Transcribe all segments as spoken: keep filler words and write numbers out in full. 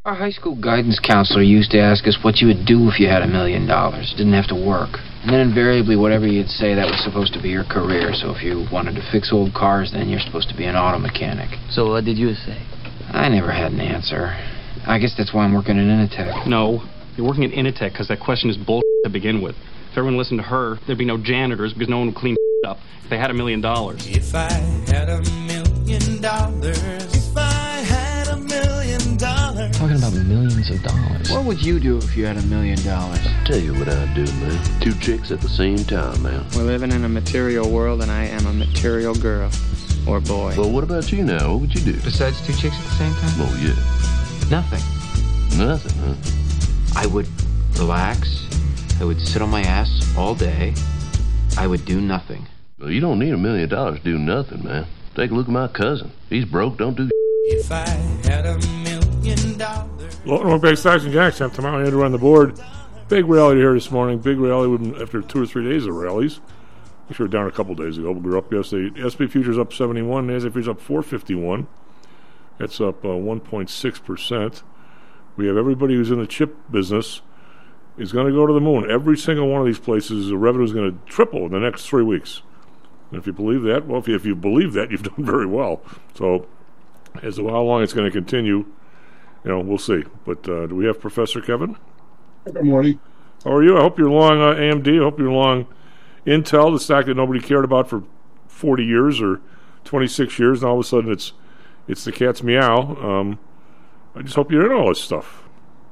Our high school guidance counselor used to ask us what you would do if you had a million dollars. Didn't have to work. And then invariably, whatever you'd say, that was supposed to be your career. So if you wanted to fix old cars, then you're supposed to be an auto mechanic. So what did you say? I never had an answer. I guess that's why I'm working at Initech. No, you're working at Initech because that question is bullshit to begin with. If everyone listened to her, there'd be no janitors because no one would clean up if they had a million dollars. If I had a million dollars, if I had a million dollars. Talking about millions of dollars. What would you do if you had a million dollars? Tell you what I'd do, man. Two chicks at the same time, man. We're living in a material world, and I am a material girl. Or boy. Well, what about you now? What would you do? Besides two chicks at the same time? Oh, yeah. Nothing. Nothing, huh? I would relax. I would sit on my ass all day. I would do nothing. Well, you don't need a million dollars to do nothing, man. Take a look at my cousin. He's broke, don't do If I had a million dollars. Welcome to Big Stocks and Jacks. I'm Tom Andrew on the board. Big rally here this morning. Big rally after two or three days of rallies. We were down a couple days ago. We were up yesterday. S and P futures up seventy-one. NASDAQ futures up four fifty-one. That's up uh, one point six percent. We have everybody who's in the chip business is going to go to the moon. Every single one of these places, the revenue is going to triple in the next three weeks. And if you believe that, well, if you, if you believe that, you've done very well. So as to how long it's going to continue, you know, we'll see. But uh, do we have Professor Kevin? Good morning. How are you? I hope you're long uh, A M D. I hope you're long Intel, the stock that nobody cared about for forty years or twenty-six years, and all of a sudden it's it's the cat's meow. Um, I just hope you're in all this stuff.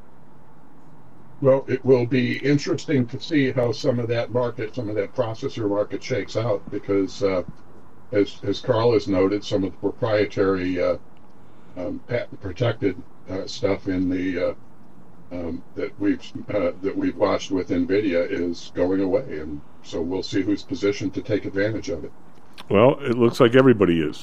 Well, it will be interesting to see how some of that market, some of that processor market shakes out, because uh, as as Carl has noted, some of the proprietary uh, um, patent protected uh, stuff in the uh, um, that we've uh, that we've watched with NVIDIA is going away, and so we'll see who's positioned to take advantage of it. Well, it looks like everybody is.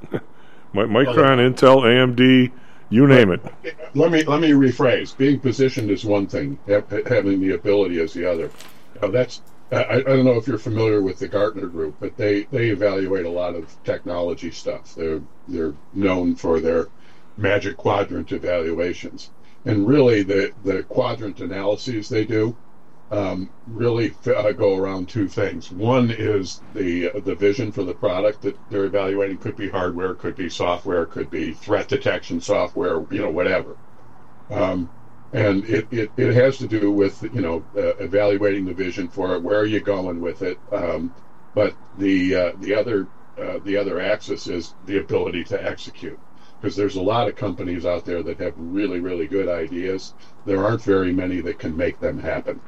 Micron, Intel, A M D, you name it. Let me let me rephrase. Being positioned is one thing. Having the ability is the other. Now that's I, I don't know if you're familiar with the Gartner Group, but they, they evaluate a lot of technology stuff. They're they're known for their Magic Quadrant evaluations, and really the the quadrant analyses they do Um, really uh, go around two things. One is the uh, the vision for the product that they're evaluating. Could be hardware, could be software, could be threat detection software, you know, whatever. Um, and it, it, it has to do with, you know, uh, evaluating the vision for it. Where are you going with it? Um, but the uh, the other uh, the other axis is the ability to execute. Because there's a lot of companies out there that have really, really good ideas. There aren't very many that can make them happen.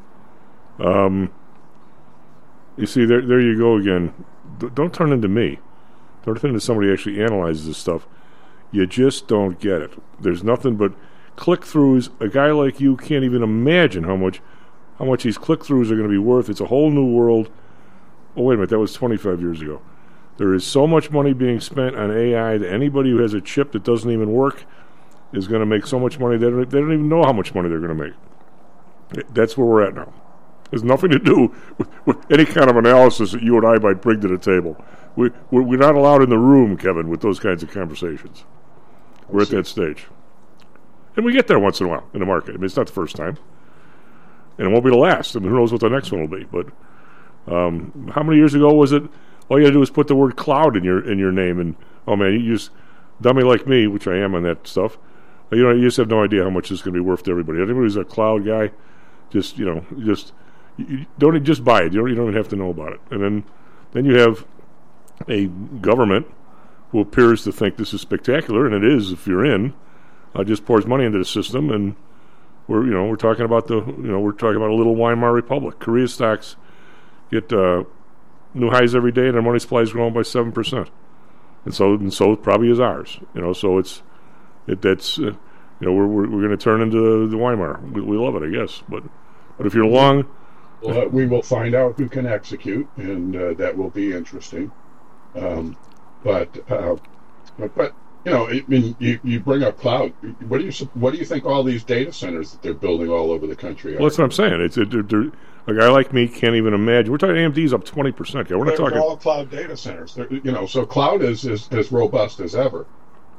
Um, you see, there there you go again. D- don't turn into me. Don't turn into somebody who actually analyzes this stuff. You just don't get it. There's nothing but click-throughs. A guy like you can't even imagine how much how much these click-throughs are going to be worth. It's a whole new world. Oh, wait a minute. That was twenty-five years ago. There is so much money being spent on A I that anybody who has a chip that doesn't even work is going to make so much money they don't, they don't even know how much money they're going to make. That's where we're at now. It has nothing to do with, with any kind of analysis that you and I might bring to the table. We, we're, we're not allowed in the room, Kevin, with those kinds of conversations. We're at that stage. And we get there once in a while in the market. I mean, it's not the first time. And it won't be the last. I mean, who knows what the next one will be. But um, how many years ago was it, all you had to do was put the word cloud in your in your name, and, oh, man, you just, dummy like me, which I am on that stuff, you know, you just have no idea how much this is going to be worth to everybody. Anybody who's a cloud guy, just, you know, just... You don't just buy it. You don't, you don't even have to know about it. And then, then you have a government who appears to think this is spectacular, and it is if you're in. Uh, just pours money into the system, and we're you know we're talking about the you know we're talking about a little Weimar Republic. Korea stocks get uh, new highs every day, and their money supply is growing by seven percent, and so and so probably is ours. You know, so it's it that's uh, you know we're we're, we're going to turn into the Weimar. We, we love it, I guess, but but if you're long. Well, uh, we will find out who can execute, and uh, that will be interesting. Um, but, uh, but, but you know, I mean, you, you bring up cloud. What do you what do you think all these data centers that they're building all over the country are? Well, that's what I'm saying. It's a, they're, they're, a guy like me can't even imagine. We're talking A M D's up twenty percent. We're not they're talking all cloud data centers. They're, you know, so cloud is, is as robust as ever.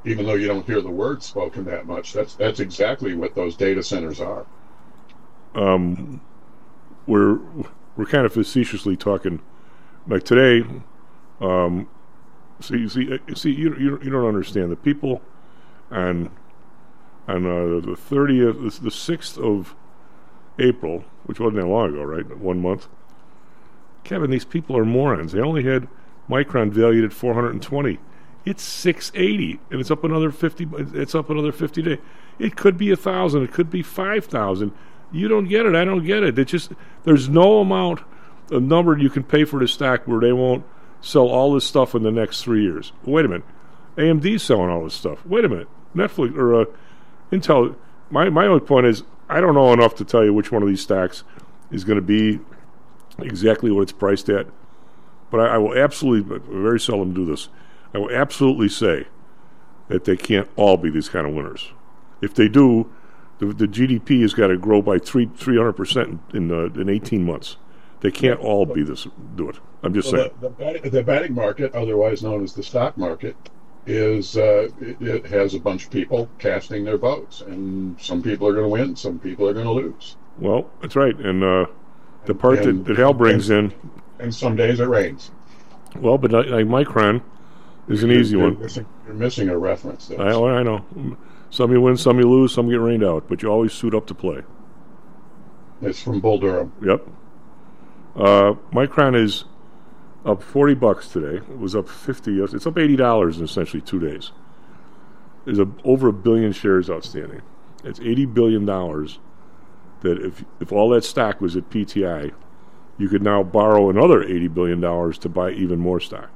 even though you don't hear the word spoken that much, that's that's exactly what those data centers are. Um, we're we're kind of facetiously talking, like today. Um, see, see, see, you you you don't understand the people on on uh, the thirtieth, the sixth of April, which wasn't that long ago, right? One month. Kevin, these people are morons. They only had Micron valued at four hundred twenty. It's six eighty, and it's up another fifty. It's up another fifty days. It could be a thousand. It could be five thousand. You don't get it. I don't get it. It just there's no amount, a number you can pay for the stock where they won't sell all this stuff in the next three years. Wait a minute, A M D's selling all this stuff. Wait a minute, Netflix or uh, Intel. My my only point is I don't know enough to tell you which one of these stocks is going to be exactly what it's priced at. But I, I will absolutely, I very seldom do this, I will absolutely say that they can't all be these kind of winners. If they do, the, the G D P has got to grow by three three hundred percent in uh, in eighteen months. They can't all be this. Do it. I'm just well, saying. The, the, betting, the betting market, otherwise known as the stock market, is uh, it, it has a bunch of people casting their votes, and some people are going to win, some people are going to lose. Well, that's right, and uh, the part and, that, that Hal brings and, in. And some days it rains. Well, but like Micron is an you're, easy you're one. Missing, you're missing a reference there. I, I know. Some you win, some you lose, some get rained out, but you always suit up to play. It's from Bull Durham. Yep. Uh, Micron is up forty bucks today. It was up fifty. It's up eighty dollars in essentially two days. There's a, over a billion shares outstanding. It's eighty billion dollars that if if all that stock was at P T I, you could now borrow another eighty billion dollars to buy even more stock.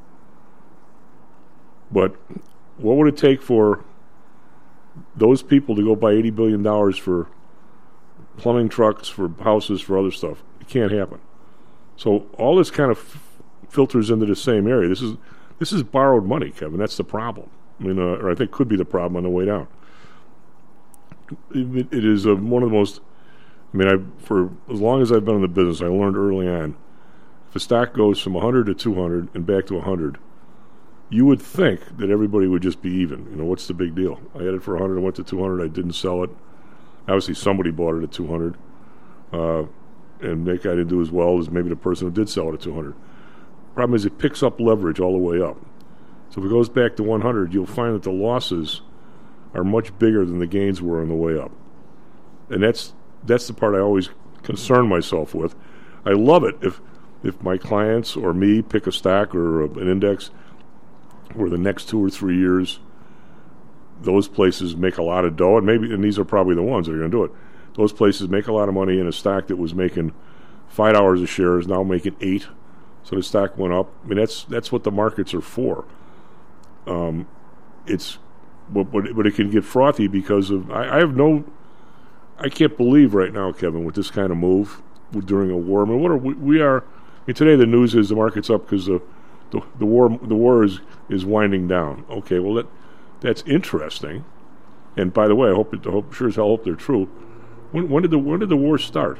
But what would it take for those people to go buy eighty billion dollars for plumbing trucks, for houses, for other stuff? It can't happen. So all this kind of f- filters into the same area. This is this is borrowed money, Kevin. That's the problem. I mean, uh, or I think could be the problem on the way down. It, it is uh, one of the most. I mean, I for as long as I've been in the business, I learned early on, if a stock goes from one hundred to two hundred and back to one hundred, you would think that everybody would just be even. You know, what's the big deal? I had it for one hundred, I went to two hundred, I didn't sell it. Obviously, somebody bought it at two hundred, uh, and that guy didn't do as well as maybe the person who did sell it at two hundred. Problem is, it picks up leverage all the way up. So if it goes back to one hundred, you'll find that the losses are much bigger than the gains were on the way up. And that's that's the part I always concern myself with. I love it if if my clients or me pick a stock or a, an index where the next two or three years those places make a lot of dough, and maybe and these are probably the ones that are going to do it. Those places make a lot of money in a stock that was making five dollars a share is now making eight, so the stock went up. I mean, that's that's what the markets are for. Um, it's but, but but it can get frothy because of I, I have no. I can't believe right now, Kevin, with this kind of move during a war. I mean, what are we, we are? I mean, today the news is the market's up because the, the the war the war is is winding down. Okay, well that that's interesting. And by the way, I hope it, I hope sure as hell hope they're true. When when did the when did the war start?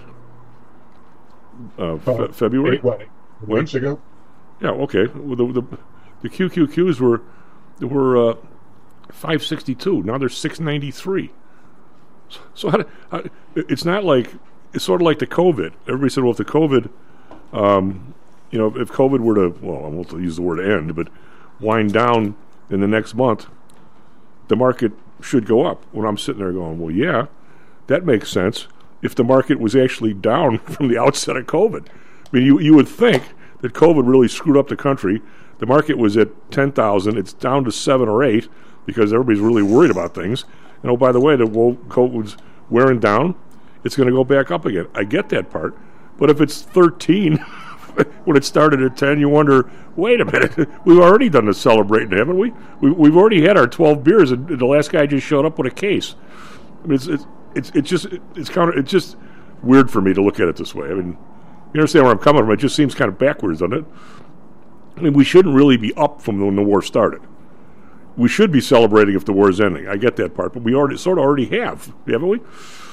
Uh, fe- uh, February. Eight, what, when? Weeks ago. Yeah. Okay. Well, the, the the Q Q Qs were were uh, five sixty-two. Now they're six ninety-three. So how, how, it's not like it's sort of like the COVID. Everybody said, well, if the COVID, um, you know, if COVID were to, well, I won't use the word end, but wind down in the next month, the market should go up. When I'm sitting there going, well, yeah, that makes sense. If the market was actually down from the outset of COVID, I mean, you you would think that COVID really screwed up the country. The market was at ten thousand. It's down to seven or eight because everybody's really worried about things. And oh, by the way, the COVID's wearing down. It's going to go back up again. I get that part. But if it's thirteen when it started at ten, you wonder, wait a minute, we've already done the celebrating, haven't we? we we've already had our twelve beers, and the last guy just showed up with a case. I mean, it's it's it's, it's just it's counter. It's just weird for me to look at it this way. I mean, you understand where I'm coming from? It just seems kind of backwards, doesn't it? I mean, we shouldn't really be up from when the war started. We should be celebrating if the war is ending. I get that part, but we already sort of already have, haven't we?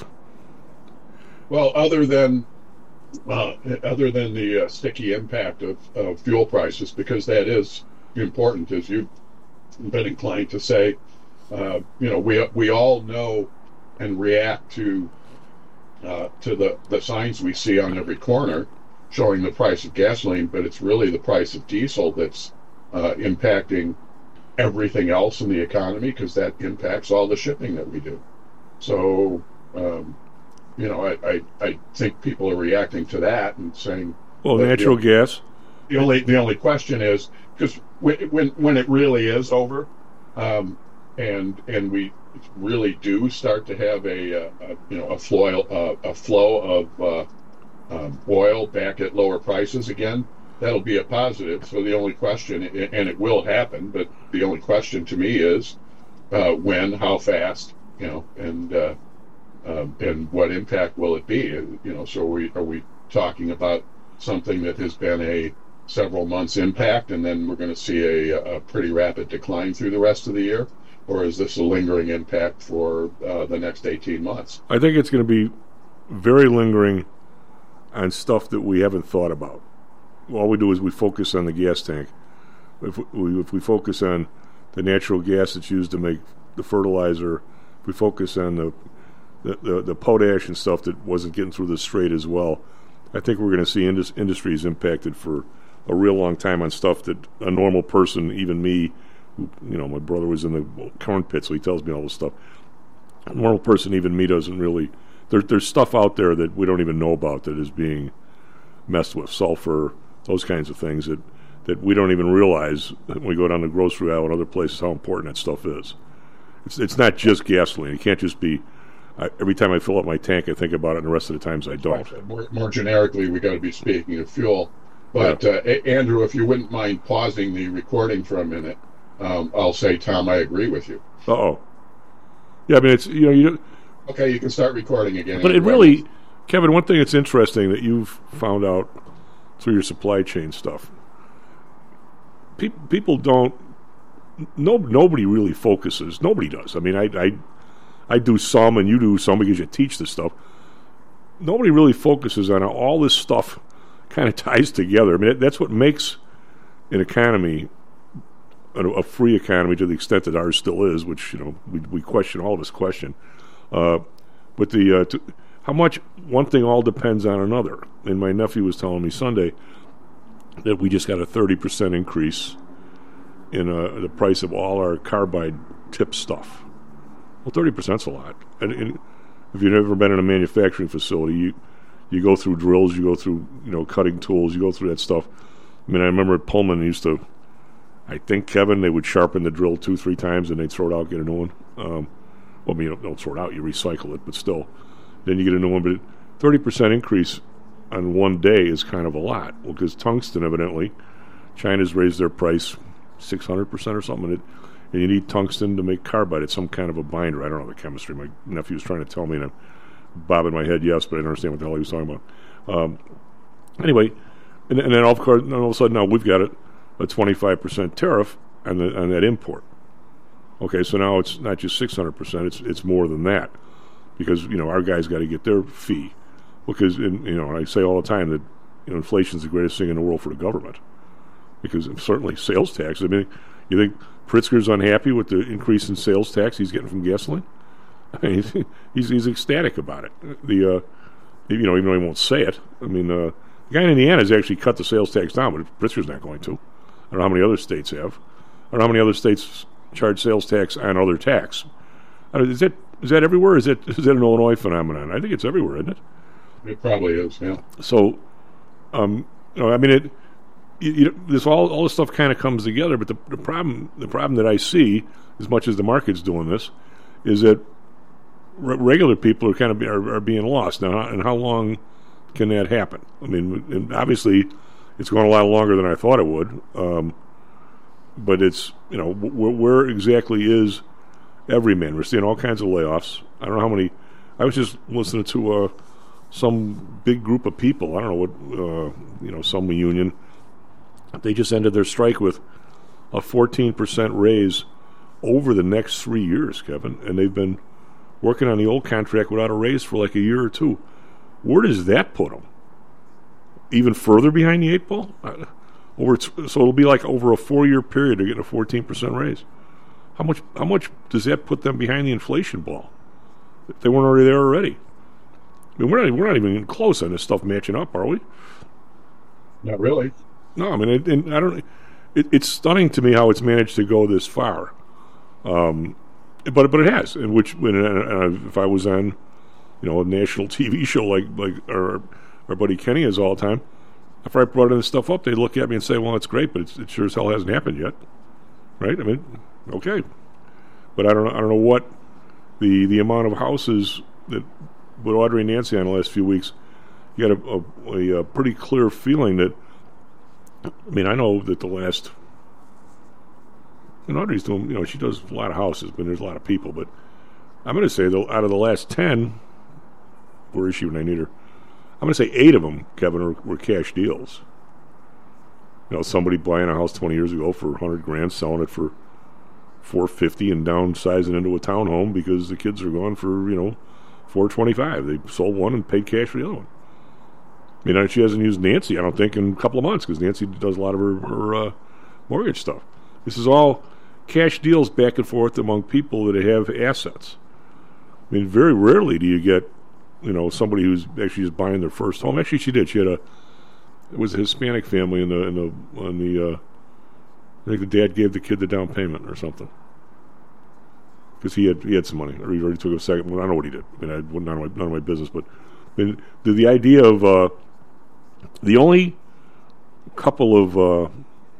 Well, other than uh, other than the uh, sticky impact of, of fuel prices, because that is important, as you've been inclined to say. uh, you know, we we all know and react to uh, to the, the signs we see on every corner showing the price of gasoline, but it's really the price of diesel that's uh, impacting everything else in the economy, because that impacts all the shipping that we do. So, um, you know, I, I, I think people are reacting to that and saying, well, natural the, gas. The only the only question is, because when, when when it really is over, um, and and we really do start to have a, a, a you know a flow a, a flow of uh, um, oil back at lower prices again, that'll be a positive. So the only question, and it will happen, but the only question to me is uh, when, how fast, you know, and uh, uh, and what impact will it be? You know, so are we are we talking about something that has been a several months impact, and then we're going to see a, a pretty rapid decline through the rest of the year? Or is this a lingering impact for uh, the next eighteen months? I think it's going to be very lingering on stuff that we haven't thought about. All we do is we focus on the gas tank. If we, if we focus on the natural gas that's used to make the fertilizer, if we focus on the the, the, the potash and stuff that wasn't getting through the strait as well, I think we're going to see indus- industries impacted for a real long time on stuff that a normal person, even me, who, you know, my brother was in the corn pit, so he tells me all this stuff. A normal person, even me, doesn't really. There, there's stuff out there that we don't even know about that is being messed with, sulfur, those kinds of things that, that we don't even realize when we go down the grocery aisle and other places how important that stuff is. It's it's not just gasoline. It can't just be. I, every time I fill up my tank, I think about it, and the rest of the times I don't. Right. More, more generically, we got to be speaking of fuel. But yeah. uh, a- Andrew, if you wouldn't mind pausing the recording for a minute, um, I'll say, Tom, I agree with you. Uh oh. Yeah, I mean, it's you know you. Okay, you can start recording again. But it really, Kevin, one thing that's interesting that you've found out through your supply chain stuff, pe- people don't. No, nobody really focuses. Nobody does. I mean, I, I, I do some, and you do some because you teach this stuff. Nobody really focuses on how all this stuff kind of ties together. I mean, that's what makes an economy a, a free economy to the extent that ours still is, which you know we we question, all of us question. Uh, but the uh, to, how much one thing all depends on another. And my nephew was telling me Sunday that we just got a thirty percent increase in uh, the price of all our carbide tip stuff. Well, thirty percent's a lot. And, and if you've never been in a manufacturing facility, you you go through drills, you go through you know cutting tools, you go through that stuff. I mean, I remember at Pullman, they used to, I think, Kevin, they would sharpen the drill two, three times, and they'd throw it out, get a new one. Um, well, I mean, you don't, don't throw it out, you recycle it, but still. Then you get a new one. But thirty percent increase on one day is kind of a lot. Well, because tungsten, evidently, China's raised their price six hundred percent or something, and, it, and you need tungsten to make carbide. It's some kind of a binder. I don't know the chemistry. My nephew was trying to tell me, and I'm bobbing my head yes, but I didn't understand what the hell he was talking about. Um, anyway, and, and then all of, course, all of a sudden now we've got a, a twenty-five percent tariff on, the, on that import. Okay, so now it's not just six hundred percent, it's it's more than that. Because, you know, our guys got to get their fee. Because, in, you know, I say all the time that, you know, inflation's the greatest thing in the world for the government. Because certainly sales tax. I mean, you think Pritzker's unhappy with the increase in sales tax he's getting from gasoline? I mean, he's he's, he's ecstatic about it. The, uh, you know, even though he won't say it. I mean, uh, the guy in Indiana has actually cut the sales tax down, but Pritzker's not going to. I don't know how many other states have. I don't know how many other states charge sales tax on other tax. I mean, is that is that everywhere? Is it is that an Illinois phenomenon? I think it's everywhere, isn't it? It probably is. Yeah. So, um, you know, I mean, it. You, you, this all all this stuff kind of comes together, but the, the problem the problem that I see, as much as the market's doing this, is that re- regular people are kind of be, are, are being lost now. And how long can that happen? I mean, and obviously, it's going a lot longer than I thought it would. Um, but it's you know where, where exactly is everyman? We're seeing all kinds of layoffs. I don't know how many. I was just listening to uh, some big group of people. I don't know what uh, you know some union. They just ended their strike with a fourteen percent raise over the next three years, Kevin. And they've been working on the old contract without a raise for like a year or two. Where does that put them? Even further behind the eight ball? Uh, over t- so it'll be like over a four-year period they're getting a fourteen percent raise. how much how much does that put them behind the inflation ball? If they weren't already there already. I mean, we're not we're not even close on this stuff matching up, are we? Not really. No, I mean, it, and I don't. It, it's stunning to me how it's managed to go this far. Um, but but it has. In which, when uh, if I was on, you know, a national T V show like like our our buddy Kenny is all the time, if I brought in this stuff up, they'd look at me and say, "Well, it's great, but it's, it sure as hell hasn't happened yet." Right? I mean, okay, but I don't know. I don't know what the the amount of houses that with Audrey and Nancy on the last few weeks. You got a, a, a pretty clear feeling that. I mean, I know that the last. And Audrey's doing, you know, she does a lot of houses, but there's a lot of people. But I'm going to say, though, out of the last ten, where is she when I need her? I'm going to say eight of them, Kevin, were, were cash deals. You know, somebody buying a house twenty years ago for a hundred grand, selling it for four fifty, and downsizing into a townhome because the kids are gone for, you know, four twenty-five. They sold one and paid cash for the other one. I mean, she hasn't used Nancy, I don't think, in a couple of months because Nancy does a lot of her, her uh, mortgage stuff. This is all cash deals back and forth among people that have assets. I mean, very rarely do you get, you know, somebody who's actually just buying their first home. Actually, she did. She had a, it was a Hispanic family in the, in the, on the, uh, I think the dad gave the kid the down payment or something. Because he had he had some money, or he already took a second. Well, I don't know what he did. I mean, I, none, of my, none of my business. But I mean, the, the idea of uh, the only couple of uh,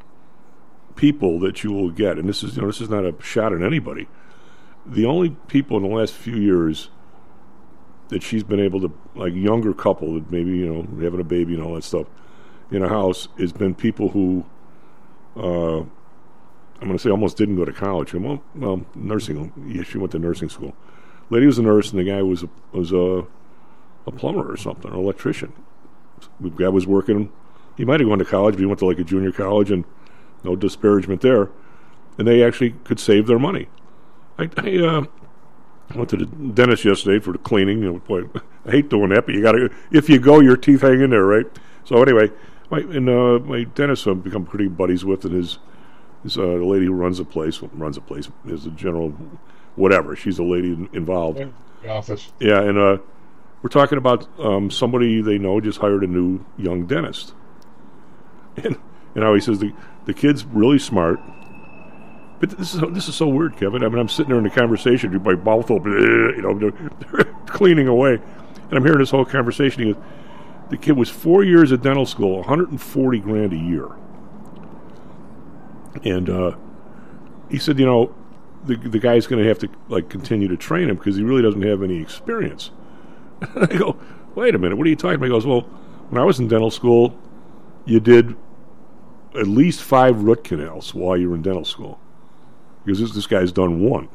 people that you will get, and this is you know this is not a shot at anybody. The only people in the last few years that she's been able to, like younger couple that maybe you know having a baby and all that stuff in a house, has been people who. Uh, I'm going to say almost didn't go to college. Well, well, nursing. Yeah, she went to nursing school. Lady was a nurse, and the guy was a, was a, a plumber or something, an electrician. The guy was working. He might have gone to college, but he went to like a junior college, and no disparagement there. And they actually could save their money. I, I uh, went to the dentist yesterday for the cleaning. You know, boy, I hate doing that, but you got to. If you go, your teeth hang in there, right? So anyway, my and uh, my dentist I've become pretty buddies with, and his. Is uh, the lady who runs the place, well, runs the place, is a general, whatever. She's the lady in, involved. Yeah, the office. Yeah, and uh, we're talking about um, somebody they know just hired a new young dentist. And you know, he says the the kid's really smart. But this is this is so weird, Kevin. I mean, I'm sitting there in the conversation, my mouth open, you know, they're cleaning away, and I'm hearing this whole conversation. He goes, the kid was four years at dental school, one hundred forty grand a year. And uh, he said, you know, the the guy's going to have to like continue to train him because he really doesn't have any experience. And I go, wait a minute, what are you talking about? He goes, well, when I was in dental school, you did at least five root canals while you were in dental school because this this guy's done one.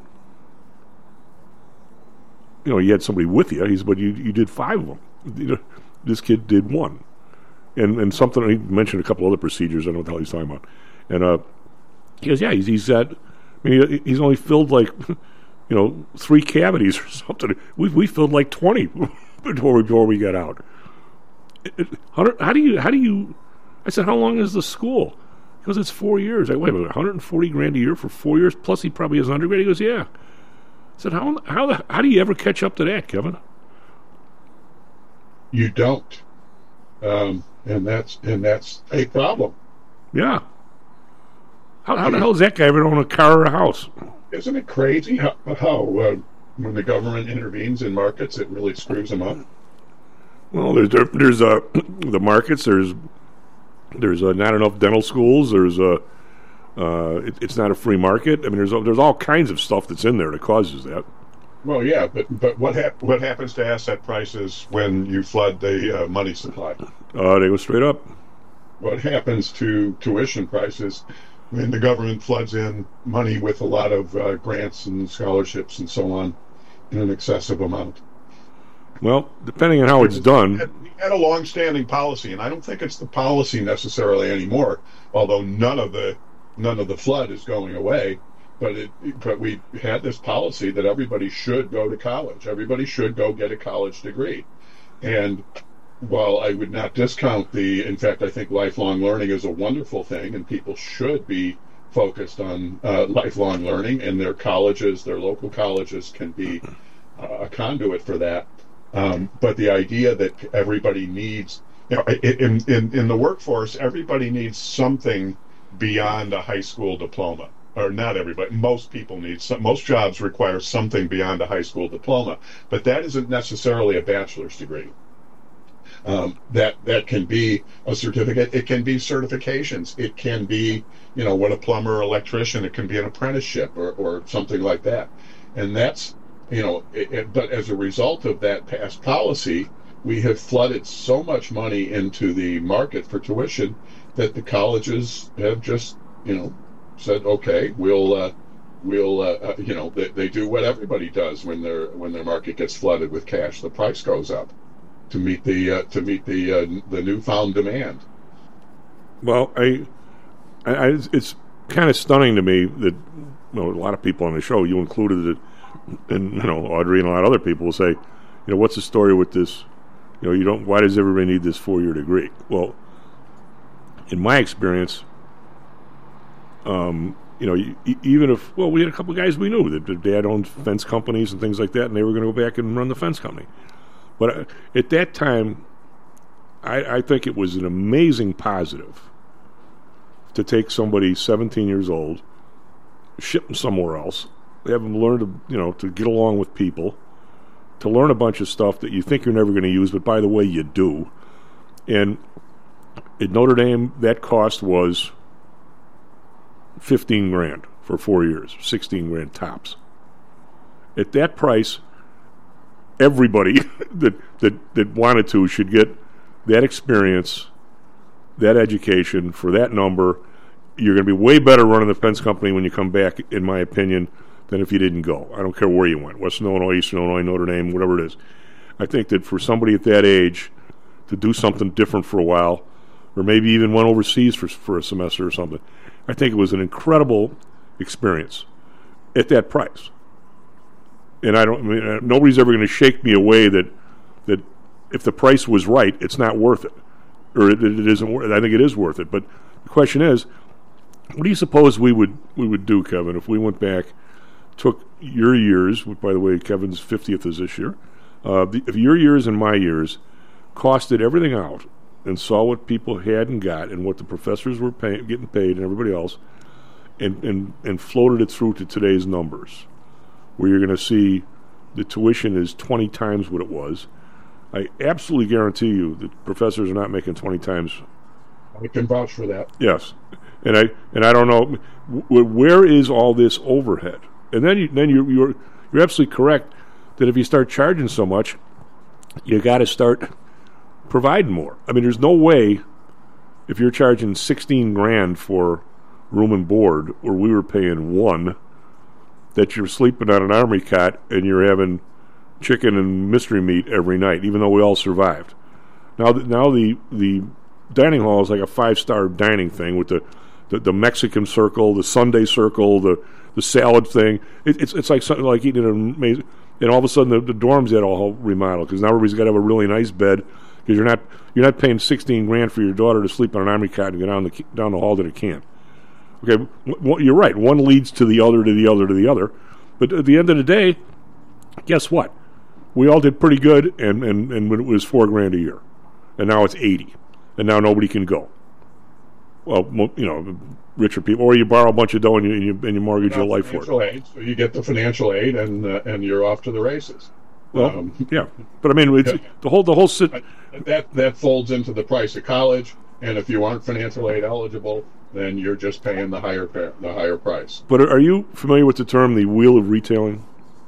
You know, you had somebody with you, he's but you you did five of them. You know, this kid did one, and and something he mentioned a couple other procedures. I don't know what the hell he's talking about, and uh. He goes, yeah, he's, he's at, I mean, he's only filled like, you know, three cavities or something. We we filled like twenty before we, before we got out. It, it, how, do, how do you, how do you, I said, how long is the school? He goes, it's four years. I wait a minute, one hundred forty grand a year for four years, plus he probably has undergrad. He goes, yeah. I said, how, how, the, how do you ever catch up to that, Kevin? You don't. Um, and that's, and that's a problem. Yeah. How, how the hell does that guy ever own a car or a house? Isn't it crazy how, how uh, when the government intervenes in markets, it really screws them up? Well, there's there, there's uh, the markets. There's there's uh, not enough dental schools. There's uh, uh, it, it's not a free market. I mean, there's there's all kinds of stuff that's in there that causes that. Well, yeah, but but what hap- what happens to asset prices when you flood the uh, money supply? Uh, they go straight up. What happens to tuition prices when the government floods in money with a lot of uh, grants and scholarships and so on in an excessive amount? Well, depending on how it's done. We had a long-standing policy, and I don't think it's the policy necessarily anymore, although none of the none of the flood is going away. But it, but we had this policy that everybody should go to college. Everybody should go get a college degree. And while I would not discount the, in fact, I think lifelong learning is a wonderful thing, and people should be focused on uh, lifelong learning, and their colleges, their local colleges, can be uh, a conduit for that. Um, but the idea that everybody needs, you know, in, in in the workforce, everybody needs something beyond a high school diploma. Or not everybody, most people need some, most jobs require something beyond a high school diploma, but that isn't necessarily a bachelor's degree. Um, that that can be a certificate, it can be certifications, it can be, you know, what a plumber or electrician, it can be an apprenticeship or, or something like that. And that's, you know, it, it, but as a result of that past policy, we have flooded so much money into the market for tuition that the colleges have just, you know, said, okay, we'll, uh, we'll, uh, uh, you know, they, they do what everybody does when their when their market gets flooded with cash. The price goes up to meet the uh, to meet the uh, the newfound demand. Well, I, I, I it's kind of stunning to me that, you know, a lot of people on the show, you included it, and, you know, Audrey and a lot of other people will say, you know, what's the story with this? You know, you don't. Why does everybody need this four-year degree? Well, in my experience. Um, you know, you, even if, well, we had a couple of guys we knew that their dad owned fence companies and things like that, and they were going to go back and run the fence company. But uh, at that time, I, I think it was an amazing positive to take somebody seventeen years old, ship them somewhere else, have them learn to, you know, to get along with people, to learn a bunch of stuff that you think you're never going to use, but by the way, you do. And at Notre Dame, that cost was fifteen grand for four years, sixteen grand tops. At that price, everybody that, that that wanted to should get that experience, that education for that number. You're going to be way better running the fence company when you come back, in my opinion, than if you didn't go. I don't care where you went, Western Illinois, Eastern Illinois, Notre Dame, whatever it is. I think that for somebody at that age to do something different for a while, or maybe even went overseas for for a semester or something, I think it was an incredible experience at that price. And I don't, I mean, nobody's ever going to shake me away that that if the price was right, it's not worth it, or it, it isn't worth it. I think it is worth it. But the question is, what do you suppose we would we would do, Kevin, if we went back, took your years, which, by the way, Kevin's fiftieth is this year, uh, the, if your years and my years costed everything out, and saw what people had and got and what the professors were pay, getting paid and everybody else, and, and, and floated it through to today's numbers, where you're going to see the tuition is twenty times what it was. I absolutely guarantee you that professors are not making twenty times. I can vouch for that. Yes. And I and I don't know, w- where is all this overhead? And then, you, then you're, you're, you're absolutely correct that if you start charging so much, you got to start providing more. I mean, there's no way, if you're charging sixteen grand for room and board, or we were paying one, that you're sleeping on an army cot and you're having chicken and mystery meat every night, even though we all survived. Now, the, now the the dining hall is like a five-star dining thing with the, the, the Mexican circle, the Sunday circle, the, the salad thing. It, it's it's like something like eating an amazing. And all of a sudden, the, the dorms get all remodeled because now everybody's got to have a really nice bed. Because you're not you're not paying sixteen grand for your daughter to sleep on an army cot and go down the down the hall to the camp. Okay, w- you're right. One leads to the other, to the other, to the other. But at the end of the day, guess what? We all did pretty good, and and and it was four grand a year, and now it's eighty, and now nobody can go. Well, you know, richer people, or you borrow a bunch of dough and you and you, and you mortgage your life for it. Aid, so you get the financial aid, and uh, and you're off to the races. Well, um, yeah, but I mean, it's, yeah. the whole the whole sit- that that folds into the price of college, and if you aren't financial aid eligible, then you're just paying the higher the higher price. But are you familiar with the term the wheel of retailing?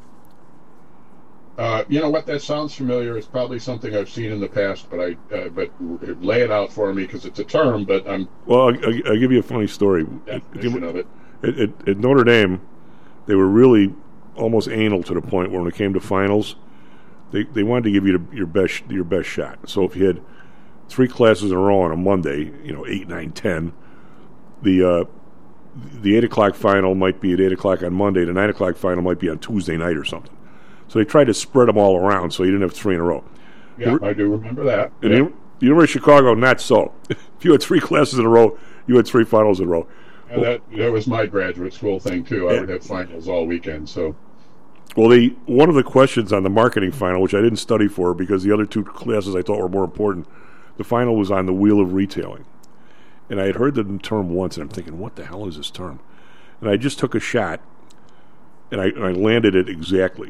Uh, you know what? That sounds familiar. It's probably something I've seen in the past, but I uh, but lay it out for me because it's a term. But I'm well. I'll, I'll, I'll give you a funny story. Definition of it. At, at, at Notre Dame, they were really almost anal to the point where when it came to finals, they they wanted to give you the, your best your best shot. So if you had three classes in a row on a Monday, you know, eight, nine, ten, the uh, the eight o'clock final might be at eight o'clock on Monday. The nine o'clock final might be on Tuesday night or something. So they tried to spread them all around so you didn't have three in a row. Yeah, I do remember that. And yeah. the University of Chicago, not so. If you had three classes in a row, you had three finals in a row. And that that was my graduate school thing too. I would have finals all weekend. So, well, the one of the questions on the marketing final, which I didn't study for because the other two classes I thought were more important, the final was on the wheel of retailing, and I had heard the term once, and I'm thinking, what the hell is this term? And I just took a shot, and I, and I landed it exactly.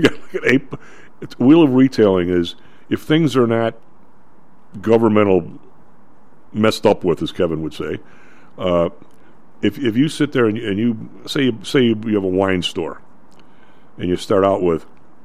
It's, wheel of retailing is if things are not governmental messed up with, as Kevin would say. Uh, if if you sit there and, and you say you, say you have a wine store, and you start out with,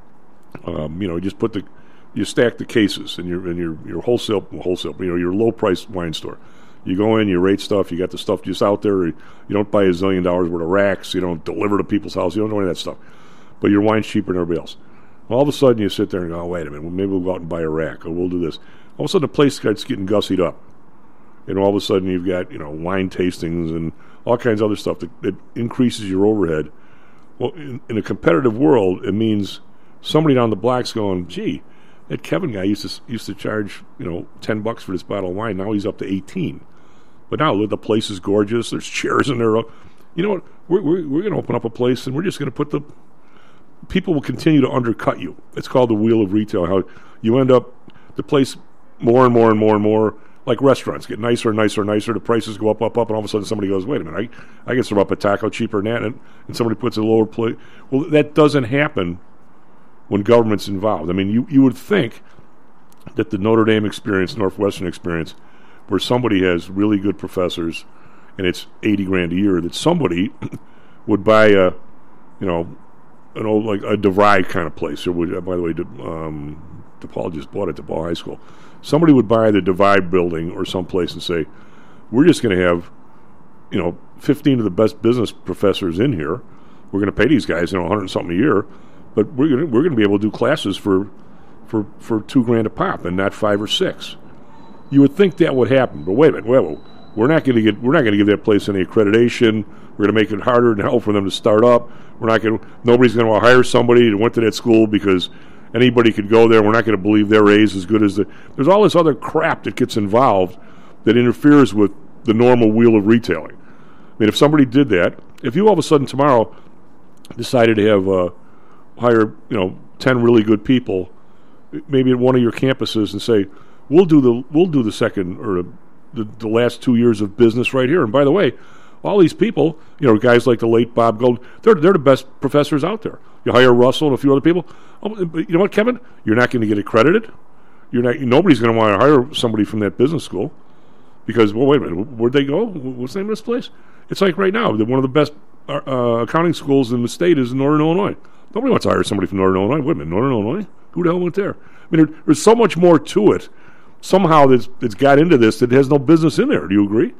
um, you know, just put the you stack the cases in your in your your wholesale wholesale you know your low price wine store. You go in, you rate stuff. You got the stuff just out there. You don't buy a zillion dollars worth of racks. You don't deliver to people's house. You don't do any of that stuff. But your wine's cheaper than everybody else. All of a sudden, you sit there and go, oh, wait a minute. Well, maybe we'll go out and buy a rack, or we'll do this. All of a sudden, the place starts getting gussied up. And all of a sudden, you've got, you know, wine tastings and all kinds of other stuff that, that increases your overhead. Well, in, in a competitive world, it means somebody down the block's going, gee, that Kevin guy used to used to charge, you know, ten bucks for this bottle of wine. Now he's up to eighteen. But now the place is gorgeous. There's chairs in there. You know what? We're we're, we're going to open up a place, and we're just going to put the people will continue to undercut you. It's called the wheel of retail. How you end up the place more and more and more and more like restaurants get nicer and nicer and nicer. The prices go up, up, up, and all of a sudden somebody goes, "Wait a minute, I I can serve up a taco cheaper than that," and, and somebody puts a lower plate. Well, that doesn't happen when government's involved. I mean, you you would think that the Notre Dame experience, Northwestern experience, where somebody has really good professors and it's eighty grand a year, that somebody would buy a, you know, an old, like a DeVry kind of place. Or would, by the way, De, um, DePaul just bought it, DePaul High School. Somebody would buy the DeVry building or someplace and say, we're just going to have, you know, fifteen of the best business professors in here. We're going to pay these guys, you know, a hundred and something a year, but we're going to, we're going to be able to do classes for, for, for two grand a pop and not five or six. You would think that would happen, but wait a minute. Well, we're not going to get. We're not going to give that place any accreditation. We're going to make it harder and hell for them to start up. We're not going. Nobody's going to hire somebody that went to that school because anybody could go there. We're not going to believe their A is as good as the. There's all this other crap that gets involved that interferes with the normal wheel of retailing. I mean, if somebody did that, if you all of a sudden tomorrow decided to have uh, hire, you know, ten really good people, maybe at one of your campuses, and say, We'll do the we'll do the second or the, the last two years of business right here. And by the way, all these people, you know, guys like the late Bob Gold, they're they're the best professors out there. You hire Russell and a few other people. Oh, you know what, Kevin? You're not going to get accredited. You're not. Nobody's going to want to hire somebody from that business school because, well, wait a minute, where'd they go? What's the name of this place? It's like right now, one of the best uh, accounting schools in the state is in Northern Illinois. Nobody wants to hire somebody from Northern Illinois. Wait a minute, Northern Illinois? Who the hell went there? I mean, there, there's so much more to it. Somehow it's, it's got into this that it has no business in there. Do you agree?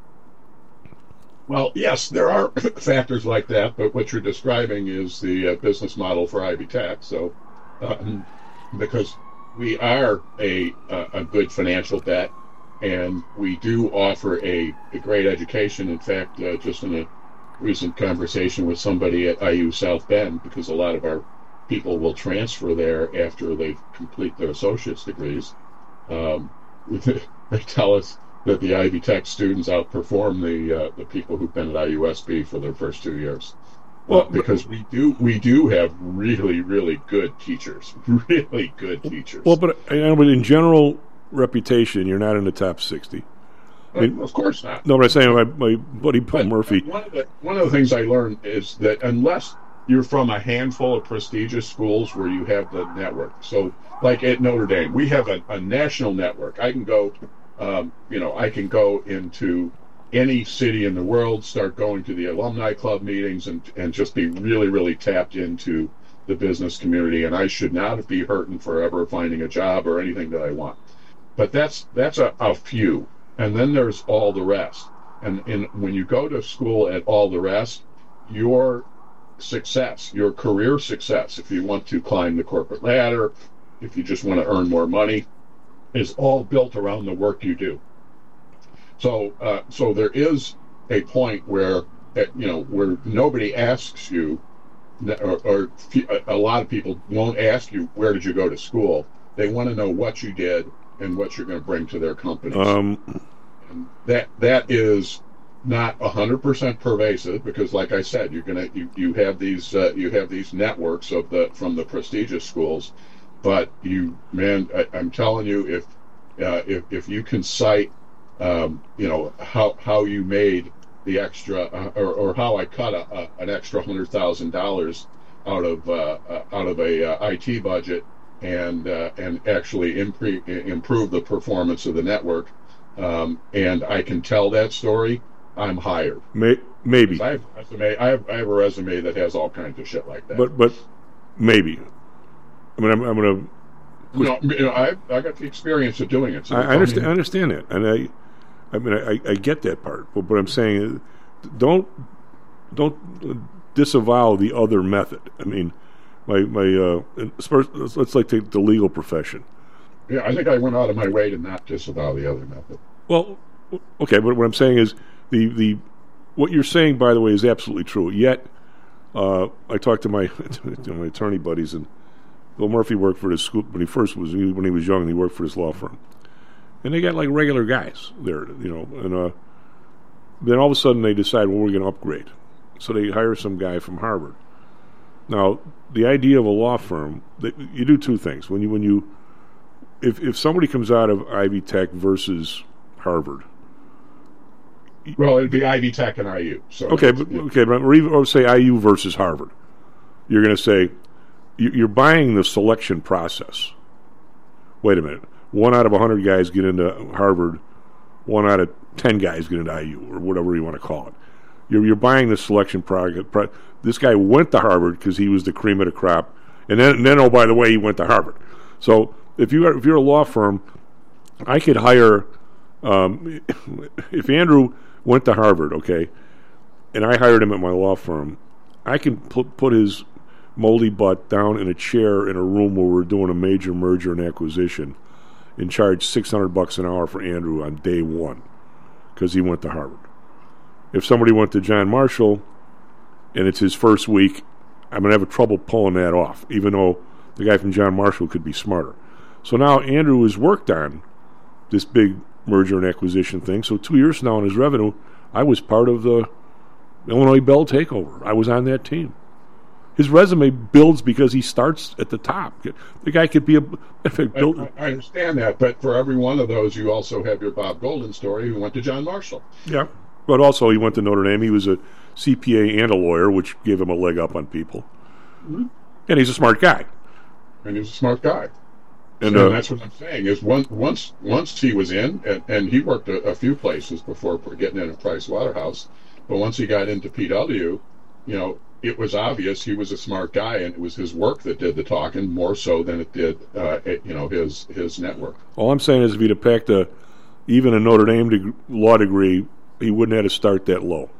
Well, yes, there are factors like that, but what you're describing is the uh, business model for Ivy Tech. So, um, because we are a, a a good financial bet, and we do offer a, a great education. In fact, uh, just in a recent conversation with somebody at I U South Bend, because a lot of our people will transfer there after they complete their associate's degrees. Um, they tell us that the Ivy Tech students outperform the uh, the people who've been at I U S B for their first two years. Well, uh, because we do we do have really really good teachers, really good teachers. Well, but uh, but in general reputation, you're not in the top sixty. I mean, of course not. No, but I'm saying my, my buddy Bill Murphy. One of the one of the things I learned is that unless you're from a handful of prestigious schools where you have the network, so like at Notre Dame, we have a, a national network. I can go, um, you know, I can go into any city in the world, start going to the alumni club meetings, and and just be really, really tapped into the business community. And I should not be hurting forever finding a job or anything that I want. But that's that's a, a few, and then there's all the rest. And and when you go to school at all the rest, your success, your career success, if you want to climb the corporate ladder, if you just want to earn more money, is all built around the work you do. So, uh, so there is a point where, uh, you know, where nobody asks you, or, or a lot of people won't ask you, where did you go to school? They want to know what you did and what you're going to bring to their companies. Um, and that that is not one hundred percent pervasive, because like I said, you're gonna you, you have these uh, you have these networks of the from the prestigious schools, but you man I, I'm telling you, if uh, if if you can cite um, you know how how you made the extra uh, or, or how I cut a, a, an extra hundred thousand dollars out of uh, uh, out of a uh, I T budget and uh, and actually impre- improve the performance of the network, um, and I can tell that story, I'm hired. May, maybe. I have, a resume, I, have, I have a resume that has all kinds of shit like that. But but maybe. I mean, I'm, I'm going to... No, you know, I I got the experience of doing it. So I, I understand. I understand that, and I, I mean, I, I get that part. But what I'm saying is, don't don't disavow the other method. I mean, my my uh, let's, let's like take the legal profession. Yeah, I think I went out of my way to not disavow the other method. Well, okay, but what I'm saying is the the what you're saying, by the way, is absolutely true. Yet, uh, I talked to my to my attorney buddies, and Bill Murphy worked for this school when he first was when he was young. And he worked for this law firm, and they got like regular guys there, you know. And uh, then all of a sudden they decide, well, we're going to upgrade, so they hire some guy from Harvard. Now, the idea of a law firm, you do two things. When you when you if if somebody comes out of Ivy Tech versus Harvard. Well, it'd be Ivy Tech and I U. So okay, but okay, but or even or say I U versus Harvard. You're going to say you're buying the selection process. Wait a minute. One out of a hundred guys get into Harvard. One out of ten guys get into I U, or whatever you want to call it. You're you're buying the selection product. Pro- this guy went to Harvard because he was the cream of the crop, and then and then oh by the way, he went to Harvard. So if you are, if you're a law firm, I could hire. Um, if Andrew went to Harvard, okay, and I hired him at my law firm, I can put put his moldy butt down in a chair in a room where we're doing a major merger and acquisition, and charge six hundred bucks an hour for Andrew on day one because he went to Harvard. If somebody went to John Marshall and it's his first week, I'm gonna have trouble pulling that off, even though the guy from John Marshall could be smarter. So now Andrew has worked on this big merger and acquisition thing. So two years from now in his revenue, I was part of the Illinois Bell takeover. I was on that team. His resume builds because he starts at the top. The guy could be a... build, I, I understand that, but for every one of those, you also have your Bob Golden story who went to John Marshall. Yeah, but also he went to Notre Dame. He was a C P A and a lawyer, which gave him a leg up on people. Mm-hmm. And he's a smart guy. And he was a smart guy. And, so uh, that's what I'm saying is once once once he was in, and, and he worked a, a few places before getting into Price Waterhouse, but once he got into P W, you know, it was obvious he was a smart guy, and it was his work that did the talking more so than it did, uh, it, you know, his his network. All I'm saying is, if he'd have packed a even a Notre Dame deg- law degree, he wouldn't have to start that low.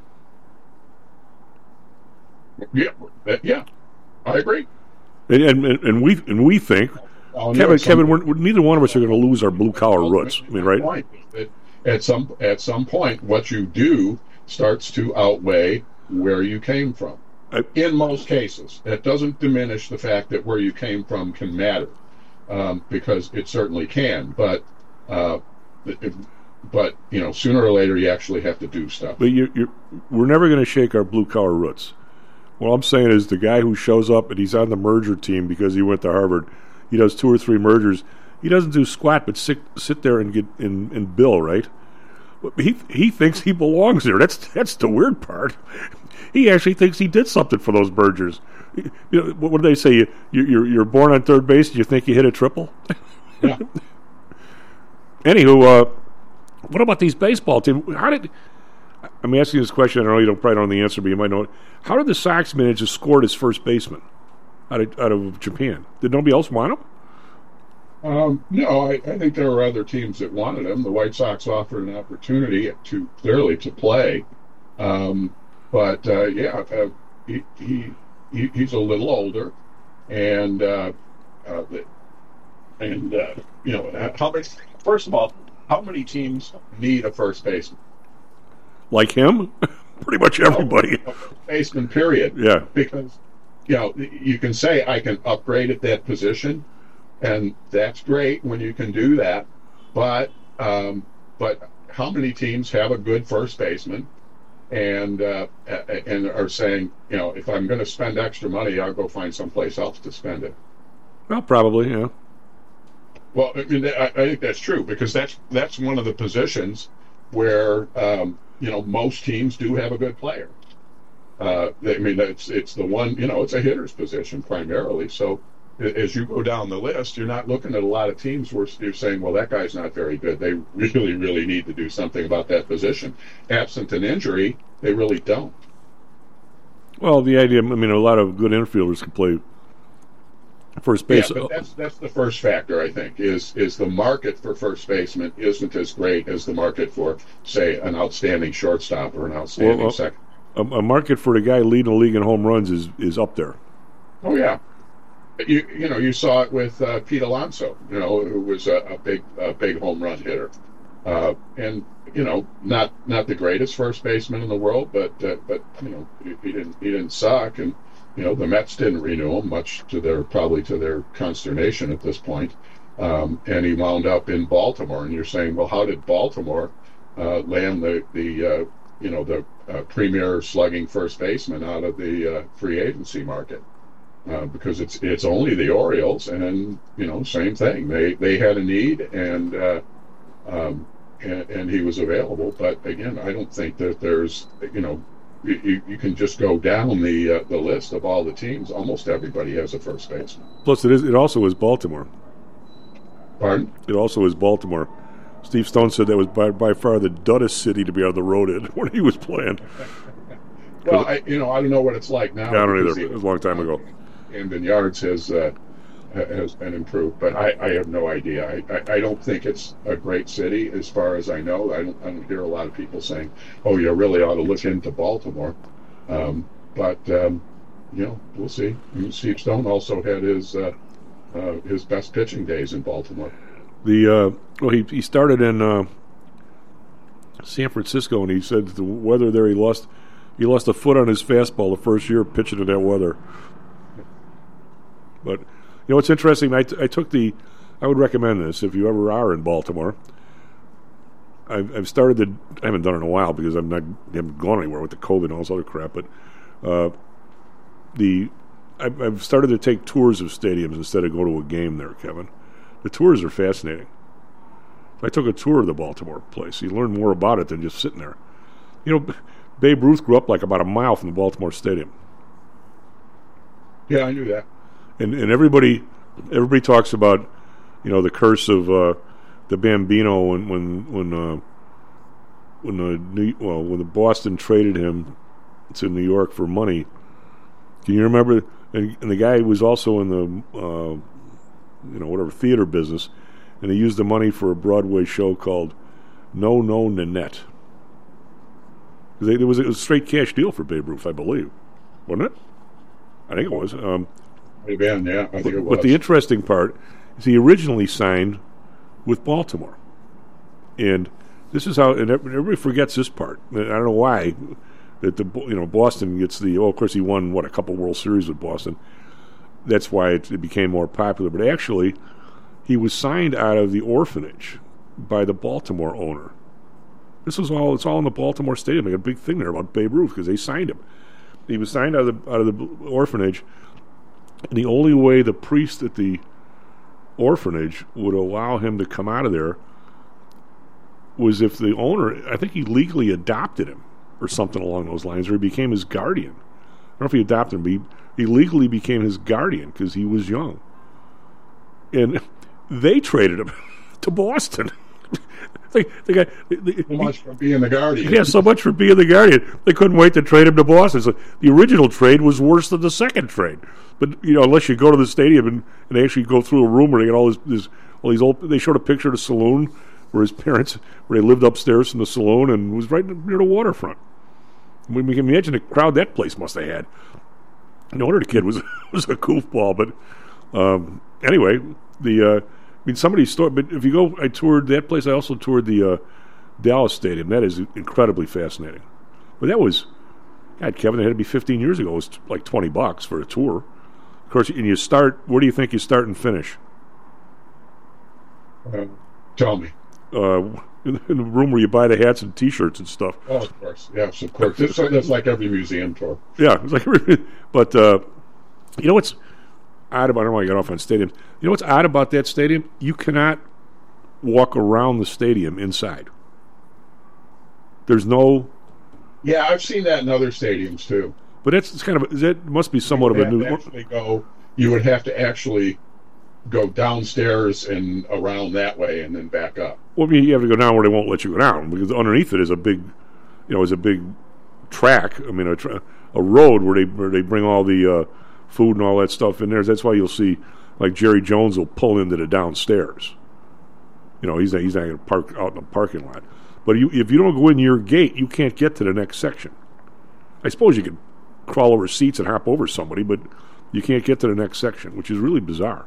Yeah, that, yeah, I agree. And and, and we and we think. Well, Kevin, Kevin, we're, we're, neither one of us are going to lose our blue collar well, roots. I mean, right? Point is that at some at some point, what you do starts to outweigh where you came from. I, In most cases, that doesn't diminish the fact that where you came from can matter, um, because it certainly can. But uh, it, but you know, sooner or later, you actually have to do stuff. But you're, you're, we're never going to shake our blue collar roots. What I'm saying is, the guy who shows up and he's on the merger team because he went to Harvard. He does two or three mergers. He doesn't do squat, but sit sit there and get in and bill, right? He he thinks he belongs there. That's that's the weird part. He actually thinks he did something for those mergers. You know, what do they say? You you're you're born on third base. You think you hit a triple? Yeah. Anywho, uh, what about these baseball teams? How did I'm asking this question? I know you don't probably don't know the answer, but you might know it. How did the Sox manage to score his first baseman out of out of Japan? Did nobody else want him? Um, no, I, I think there were other teams that wanted him. The White Sox offered an opportunity to clearly to play, um, but uh, yeah, uh, he, he he he's a little older, and uh, uh, and uh, you know, how many? First of all, how many teams need a first baseman? Like him, pretty much everybody. No, a first baseman, period. Yeah, because you know you can say I can upgrade at that position. And that's great when you can do that, but um, but how many teams have a good first baseman, and uh, and are saying, you know, if I'm going to spend extra money, I'll go find someplace else to spend it. Well, probably, yeah. Well, I mean, I, I think that's true, because that's that's one of the positions where um, you know, most teams do have a good player. Uh, I mean, it's it's the one, you know, it's a hitter's position primarily. So as you go down the list, you're not looking at a lot of teams where you're saying, well, that guy's not very good. They really, really need to do something about that position. Absent an injury, they really don't. Well, the idea, I mean, a lot of good infielders can play first base. Yeah, but that's that's the first factor, I think, is is the market for first baseman isn't as great as the market for, say, an outstanding shortstop or an outstanding well, second. A, a market for the guy leading the league in home runs is, is up there. Oh, yeah. You you know, you saw it with uh, Pete Alonso, you know, who was a, a big a big home run hitter. Uh, and, you know, not not the greatest first baseman in the world, but, uh, but you know, he, he didn't he didn't suck. And, you know, the Mets didn't renew him, much to their, probably to their consternation at this point. Um, and he wound up in Baltimore. And you're saying, well, how did Baltimore uh, land the, the uh, you know, the uh, premier slugging first baseman out of the uh, free agency market? Uh, because it's it's only the Orioles, and, you know, same thing. They they had a need, and uh, um, and, and he was available. But again, I don't think that there's, you know, you, you can just go down the uh, the list of all the teams. Almost everybody has a first baseman. Plus, it is it also is Baltimore. Pardon? It also is Baltimore. Steve Stone said that was by by far the duddest city to be on the road in when he was playing. Well, I you know I don't know what it's like now. Yeah, I don't either. It was a long time ago. Camden Yards has uh, has been improved, but I, I have no idea. I, I, I don't think it's a great city as far as I know. I don't I don't hear a lot of people saying, "Oh, you really ought to look into Baltimore." Um, but um, you know, we'll see. And Steve Stone also had his uh, uh, his best pitching days in Baltimore. The uh, well, he he started in uh, San Francisco, and he said the weather there, he lost he lost a foot on his fastball the first year pitching in that weather. But, you know, it's interesting. I, t- I took the, I would recommend this if you ever are in Baltimore. I've, I've started the, I haven't done it in a while because I'm not, I haven't gone anywhere with the COVID and all this other crap, but uh, the, I've, I've started to take tours of stadiums instead of go to a game there, Kevin. The tours are fascinating. I took a tour of the Baltimore place. You learn more about it than just sitting there. You know, Babe Ruth grew up like about a mile from the Baltimore Stadium. Yeah, I knew that. And and everybody everybody talks about, you know, the curse of uh, the Bambino when when when uh, when the New, well when the Boston traded him to New York for money. Can you remember? And, and the guy was also in the uh, you know whatever theater business, and he used the money for a Broadway show called No No Nanette. They, there was, it was a straight cash deal for Babe Ruth, I believe, wasn't it? I think it was. Um, Been, yeah, I think but, it was. but the interesting part is he originally signed with Baltimore, and this is how. And everybody forgets this part. I don't know why that the you know Boston gets the. Oh, of course he won what a couple World Series with Boston. That's why it, it became more popular. But actually, he was signed out of the orphanage by the Baltimore owner. This was all. It's all in the Baltimore Stadium. They got a big thing there about Babe Ruth because they signed him. He was signed out of the out of the orphanage. And the only way the priest at the orphanage would allow him to come out of there was if the owner, I think he legally adopted him or something along those lines, or he became his guardian. I don't know if he adopted him, but he, he legally became his guardian because he was young. And they traded him to Boston. They, they got, they, so much for being the guardian. Yeah, so much for being the guardian. They couldn't wait to trade him to Boston. So the original trade was worse than the second trade. But you know, unless you go to the stadium and, and they actually go through a room where they get all this, this all these old. They showed a picture of the saloon where his parents, where they lived upstairs in the saloon and was right near the waterfront. We, we can imagine the crowd that place must have had. No wonder the kid was was a goofball. But um, anyway, the. Uh, I mean, somebody's story, but if you go, I toured that place. I also toured the uh, Dallas Stadium. That is incredibly fascinating. But that was, God, Kevin, that had to be fifteen years ago. It was like twenty bucks for a tour. Of course, and you start, where do you think you start and finish? Uh, tell me. uh, in, in the room where you buy the hats and T-shirts and stuff. Oh, of course. Yes, of course. It's, that's like every museum tour. Yeah, it's like, but uh, you know what's odd about? I don't know why I got off on stadium. You know what's odd about that stadium? You cannot walk around the stadium inside. There's no. Yeah, I've seen that in other stadiums too. But it's, it's kind of that must be somewhat of a new. Actually go, you would have to actually go downstairs and around that way, and then back up. Well, I mean, you have to go down where they won't let you go down, because underneath it is a big, you know, is a big track. I mean, a, tra- a road where they where they bring all the uh, food and all that stuff in there. That's why you'll see, like Jerry Jones will pull into the downstairs. You know, he's not, he's not going to park out in the parking lot. But you, if you don't go in your gate, you can't get to the next section. I suppose you could crawl over seats and hop over somebody, but you can't get to the next section, which is really bizarre.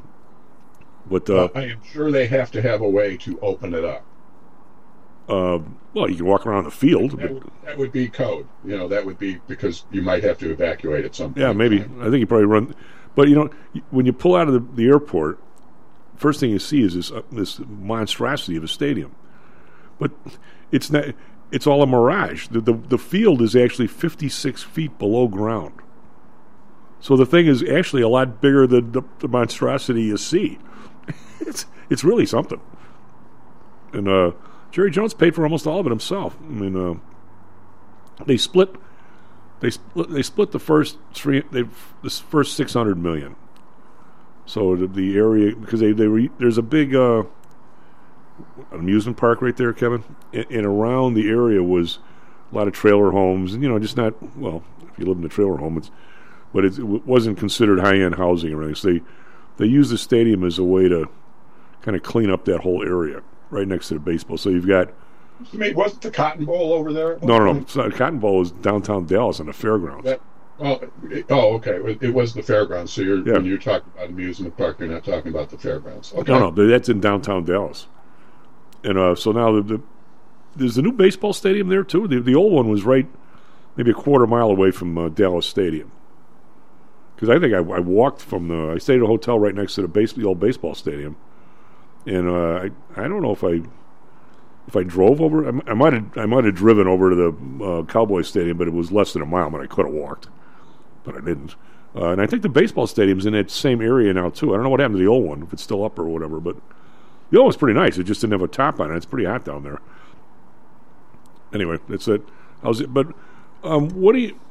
But uh, well, I am sure they have to have a way to open it up. Uh, well, you can walk around the field. That would, that would be code. You know, that would be because you might have to evacuate at some point. Yeah, maybe. I think you probably run. But, you know, when you pull out of the, the airport, first thing you see is this uh, this monstrosity of a stadium. But it's not. It's all a mirage. The, the the field is actually fifty-six feet below ground. So the thing is actually a lot bigger than the, the monstrosity you see. it's it's really something. And uh, Jerry Jones paid for almost all of it himself. I mean, uh, they split they split they split the first three they this first six hundred million. So the, the area, because they they re, there's a big uh, amusement park right there, Kevin, and, and around the area was a lot of trailer homes, and you know, just not well. If you live in a trailer home, it's but it, it wasn't considered high end housing or anything. So they they used the stadium as a way to kind of clean up that whole area right next to the baseball. So you've got. I mean, wasn't the Cotton Bowl over there? No, no, no. So Cotton Bowl was downtown Dallas on the fairgrounds. That, oh, it, oh, okay. It, it was the fairgrounds. So you're, yeah. when you're talking about amusement park, you're not talking about the fairgrounds. Okay. No, no, that's in downtown Dallas. And uh, so now the, the there's a new baseball stadium there too. The, the old one was right, maybe a quarter mile away from uh, Dallas Stadium. Because I think I, I walked from the, I stayed at a hotel right next to the, base, the old baseball stadium, and uh, I I don't know if I if I drove over, I, I might have I might have driven over to the uh, Cowboy Stadium, but it was less than a mile, but I could have walked, but I didn't. Uh, and I think the baseball stadium's in that same area now too. I don't know what happened to the old one, if it's still up or whatever, but the old one's pretty nice. It just didn't have a top on it. It's pretty hot down there. Anyway, that's it. I was, but um, what do you?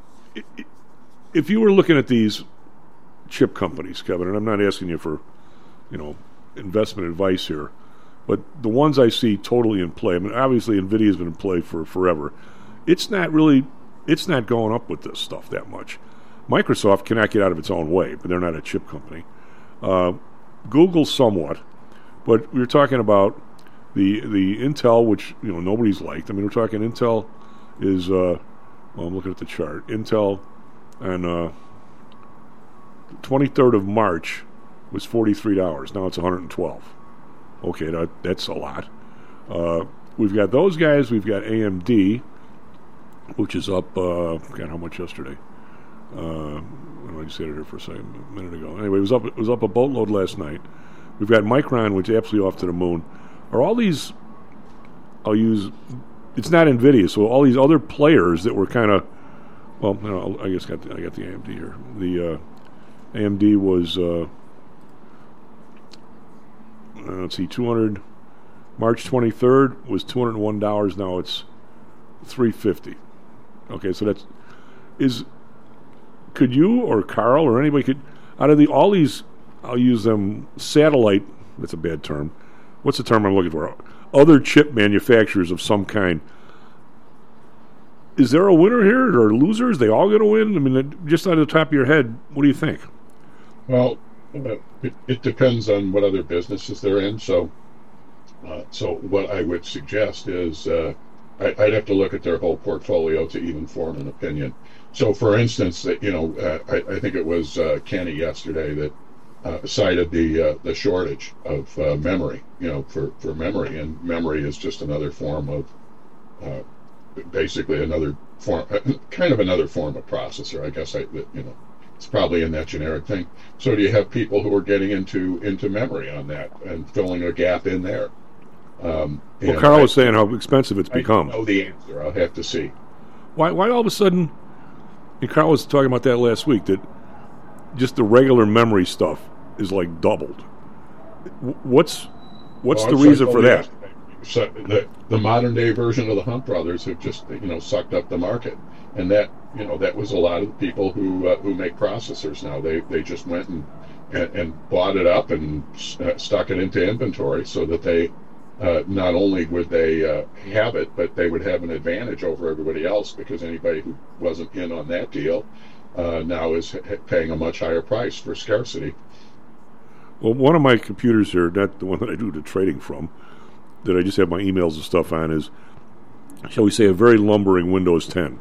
If you were looking at these chip companies, Kevin, and I'm not asking you for, you know, investment advice here, but the ones I see totally in play. I mean, obviously NVIDIA's been in play for forever. It's not really, it's not going up with this stuff that much. Microsoft cannot get out of its own way, but they're not a chip company. Uh, Google somewhat, but we were talking about the the Intel, which you know nobody's liked. I mean, we're talking Intel is. Uh, well, I'm looking at the chart. Intel on uh, twenty-third of March was forty-three dollars. Now it's one hundred twelve. Okay, that, that's a lot. Uh, we've got those guys. We've got A M D, which is up. Uh, God, how much yesterday? Uh, I just had it here for a second, a minute ago. Anyway, it was up. It was up a boatload last night. We've got Micron, which is absolutely off to the moon. Are all these? I'll use. It's not NVIDIA, so all these other players that were kind of. Well, no, I guess got the, I got the A M D here. The uh, A M D was. Uh, uh, let's see, two hundred. March twenty-third was two hundred one dollars. Now it's three fifty. Okay, so that's is. Could you or Carl or anybody could out of the all these? I'll use them satellite. That's a bad term. What's the term I'm looking for? Other chip manufacturers of some kind. Is there a winner here or losers? They all going to win? I mean, just out of the top of your head, what do you think? Well, it, it depends on what other businesses they're in. So, uh, so what I would suggest is uh, I, I'd have to look at their whole portfolio to even form an opinion. So, for instance, that you know, uh, I, I think it was uh, Kenny yesterday that uh, cited the uh, the shortage of uh, memory. You know, for, for memory, and memory is just another form of, uh, basically another form, kind of another form of processor. I guess I, you know, it's probably in that generic thing. So, do you have people who are getting into into memory on that and filling a gap in there? Um, Well, and Carl I- was saying how expensive it's I become. don't know the answer. I'll have to see. Why? Why all of a sudden? And Carl was talking about that last week. That just the regular memory stuff is like doubled. W- What's what's Well, the it's like reason for only that? yesterday. So the, the modern day version of the Hunt brothers have just you know sucked up the market, and that you know that was a lot of the people who uh, who make processors now. They they just went and and, and bought it up and uh, stuck it into inventory so that they uh, not only would they uh, have it, but they would have an advantage over everybody else because anybody who wasn't in on that deal uh, now is h- paying a much higher price for scarcity. Well, one of my computers here, not the one that I do the trading from, that I just have my emails and stuff on, is, shall we say, a very lumbering Windows ten.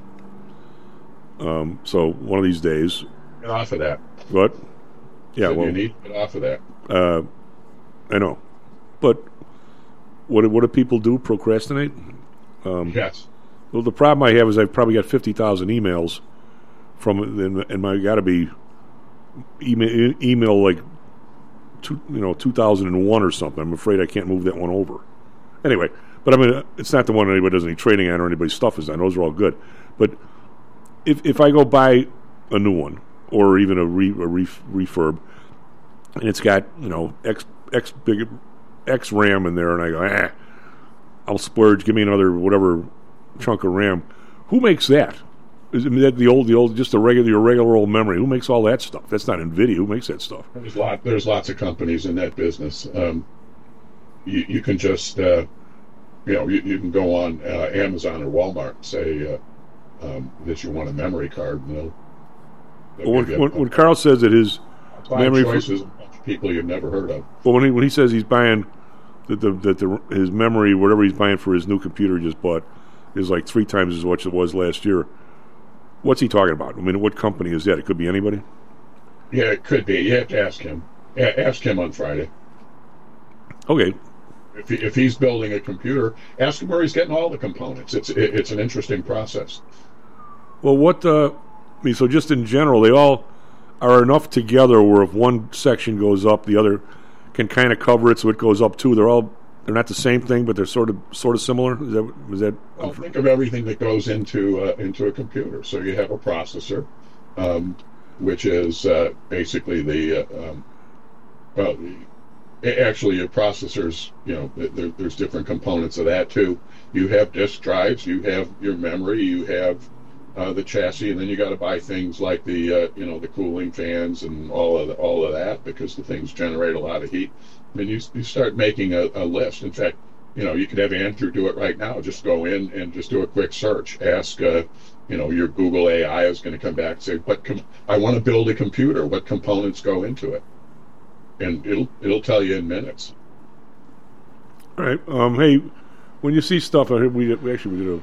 Um, so one of these days, Get off of that. what? Yeah, So well, you need to get off of that. uh, I know, but what do- what do people do? Procrastinate? Um, Yes. Well, the problem I have is I've probably got fifty thousand emails from, and, and I got to be email, email like, two, you know, two thousand one or something. I'm afraid I can't move that one over. Anyway, but I mean, it's not the one anybody does any trading on or anybody's stuff is on. Those are all good. But if if I go buy a new one or even a, re, a ref, refurb, and it's got, you know, X, X big X RAM in there, and I go, eh, I'll splurge, give me another whatever chunk of RAM. Who makes that? Is I mean, that the old, the old, just the regular, your regular old memory? Who makes all that stuff? That's not NVIDIA. Who makes that stuff? There's lot. There's lots of companies in that business. Um, you, you can just, uh, you know, you, you can go on uh, Amazon or Walmart and say uh, um, that you want a memory card, and they'll. they'll When, give you a- when, when Carl says that his five memory for- choices, of a bunch of people you've never heard of. well, when he when he says he's buying that the that the his memory, whatever he's buying for his new computer he just bought, is like three times as much as it was last year. What's he talking about? I mean, what company is that? It could be anybody. Yeah, it could be. You have to ask him. A- ask him on Friday. Okay, If, he, if he's building a computer, ask him where he's getting all the components. It's it, it's an interesting process. well, what? Uh, I mean, so just in general, they all are enough together where if one section goes up, the other can kind of cover it, so it goes up too. They're all they're not the same thing, but they're sort of sort of similar. Is that is that? Well, think of everything that goes into uh, into a computer. So you have a processor, um, which is uh, basically the uh, um, well, the, actually your processors. You know, there, there's different components of that too. You have disk drives, you have your memory, you have uh, the chassis, and then you got to buy things like the uh, you know the cooling fans and all of the, all of that because the things generate a lot of heat. I mean, you you start making a, a list. In fact, you know, you could have Andrew do it right now. Just go in and just do a quick search. Ask, uh, you know, your Google A I is going to come back and say, "What com- I want to build a computer. What components go into it?" And it'll it'll tell you in minutes. All right. Um, hey, when you see stuff, I heard we, we actually we did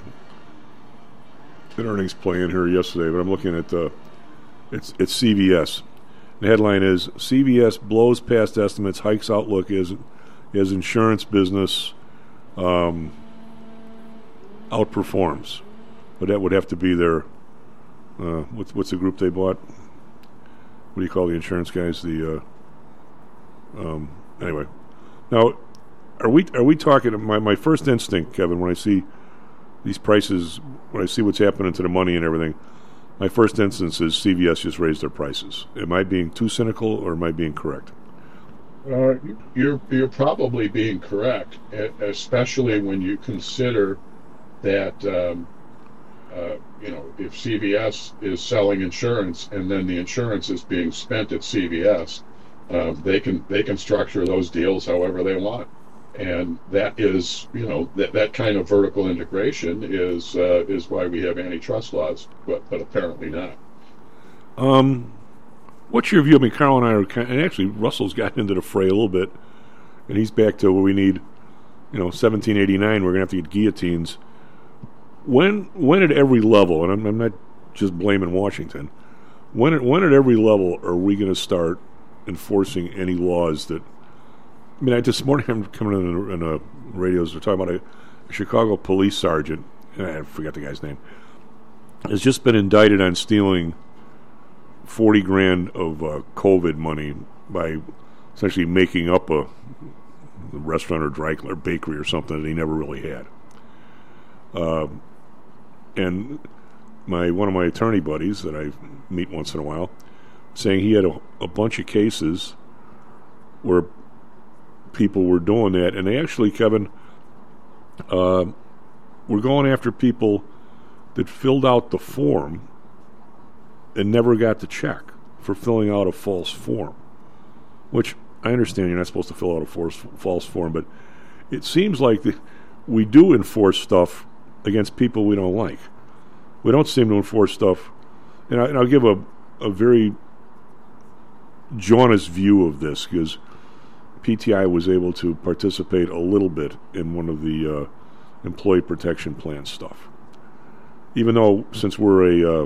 a an earnings play in here yesterday, but I'm looking at the it's it's C V S. The headline is C V S blows past estimates, hikes outlook as as insurance business um, outperforms. But that would have to be their uh, what's what's the group they bought? What do you call the insurance guys? The uh, um, anyway. Now, are we are we talking? My my first instinct, Kevin, when I see these prices, when I see what's happening to the money and everything, my first instance is C V S just raised their prices. Am I being too cynical, or am I being correct? Uh, you're you're probably being correct, e- especially when you consider that um, uh, you know if C V S is selling insurance and then the insurance is being spent at C V S, uh, they can they can structure those deals however they want, and that is you know that that kind of vertical integration is uh, is why we have antitrust laws, but but apparently not. Um. What's your view? I mean, Carl and I are, kind of, and actually Russell's gotten into the fray a little bit, and he's back to where we need, you know, seventeen eighty-nine. We're going to have to get guillotines. When, when at every level, and I'm, I'm not just blaming Washington, when at, when at every level are we going to start enforcing any laws that? I mean, I, this morning I'm coming in in a radios. We're talking about a, a Chicago police sergeant. I forgot the guy's name. Has just been indicted on stealing forty grand of uh, COVID money by essentially making up a a restaurant or dry cleaner, or bakery or something that he never really had. Uh, and my one of my attorney buddies that I meet once in a while, saying he had a, a bunch of cases where people were doing that, and they actually, Kevin, uh, were going after people that filled out the form and never got the check for filling out a false form, which I understand you're not supposed to fill out a false, false form, but it seems like the, we do enforce stuff against people we don't like. We don't seem to enforce stuff, and, I, and I'll give a, a very jaundiced view of this, because P T I was able to participate a little bit in one of the uh, employee protection plan stuff. Even though, since we're a, uh,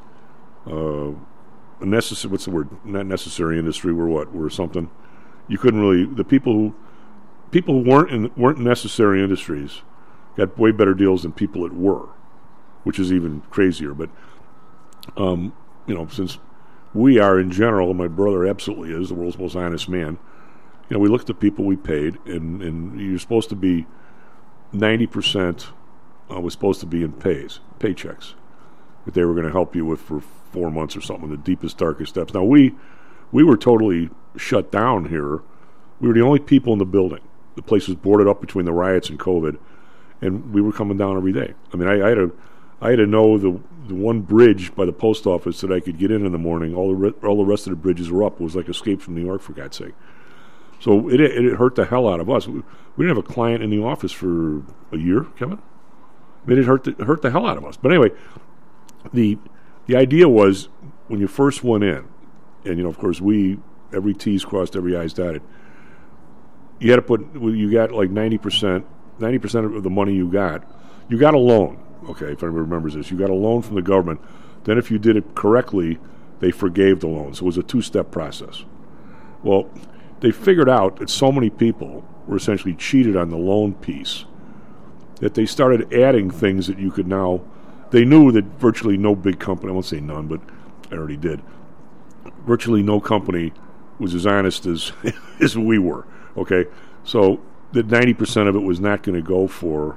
uh, a necessary, what's the word? Not necessary industry. We're what? We're something. You couldn't really. The people who people who weren't in weren't necessary industries got way better deals than people that were, which is even crazier. But um, you know, since we are in general, and my brother absolutely is the world's most honest man. You know, we look at the people we paid, and, and you're supposed to be ninety percent uh, was supposed to be in pays, paychecks, that they were going to help you with for four months or something, the deepest, darkest steps. Now, we we were totally shut down here. We were the only people in the building. The place was boarded up between the riots and COVID, and we were coming down every day. I mean, I, I had to I had to know the the one bridge by the post office that I could get in in the morning. All the re- all the rest of the bridges were up. It was like Escape from New York, for God's sake. So it, it it hurt the hell out of us. We, we didn't have a client in the office for a year, Kevin. I mean, it hurt the, hurt the hell out of us. But anyway, the the idea was when you first went in, and you know, of course, we every T's crossed, every I's dotted. You had to put you got like ninety percent, ninety percent of the money you got. You got a loan. Okay, if anybody remembers this, you got a loan from the government. Then, if you did it correctly, they forgave the loan. So it was a two-step process. Well, they figured out that so many people were essentially cheated on the loan piece that they started adding things that you could now. They knew that virtually no big company, I won't say none, but I already did. Virtually no company was as honest as as we were. Okay, so that ninety percent of it was not going to go for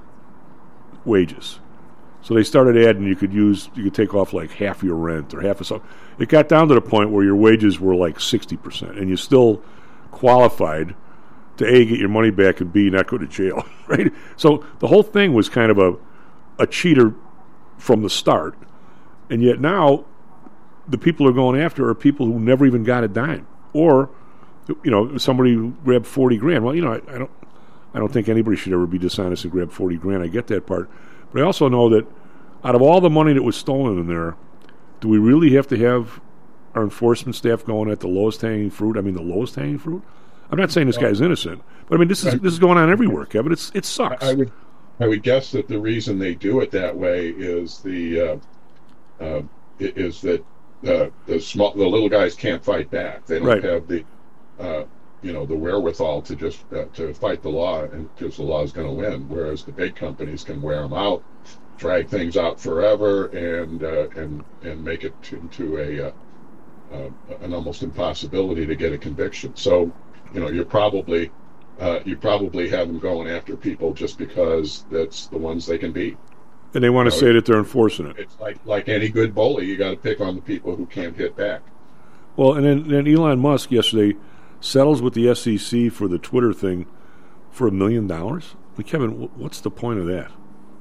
wages. So they started adding, you could use, you could take off like half your rent or half of something. It got down to the point where your wages were like sixty percent, and you still qualified to A, get your money back, and B, not go to jail, right? So the whole thing was kind of a, a cheater from the start, and yet now the people are going after are people who never even got a dime. Or, you know, somebody who grabbed forty grand. Well, you know, I, I don't I don't think anybody should ever be dishonest and grab forty grand. I get that part. But I also know that out of all the money that was stolen in there, do we really have to have our enforcement staff going at the lowest hanging fruit? I mean, the lowest hanging fruit? I'm not saying this guy's innocent, but I mean, this is this is going on everywhere, Kevin. It's it sucks. I would I would guess that the reason they do it that way is the uh, uh, is that uh, the small the little guys can't fight back. They don't Right. have the uh, you know the wherewithal to just uh, to fight the law, and because the law is going to win. Whereas the big companies can wear them out, drag things out forever, and uh, and and make it into a uh, uh, an almost impossibility to get a conviction. So, you know, you're probably uh, you probably have them going after people just because that's the ones they can beat. And they want to You know, say that they're enforcing it. It's like like any good bully, you got to pick on the people who can't hit back. Well, and then, then Elon Musk yesterday settles with the S E C for the Twitter thing for a million dollars. I mean, Kevin, wh- what's the point of that?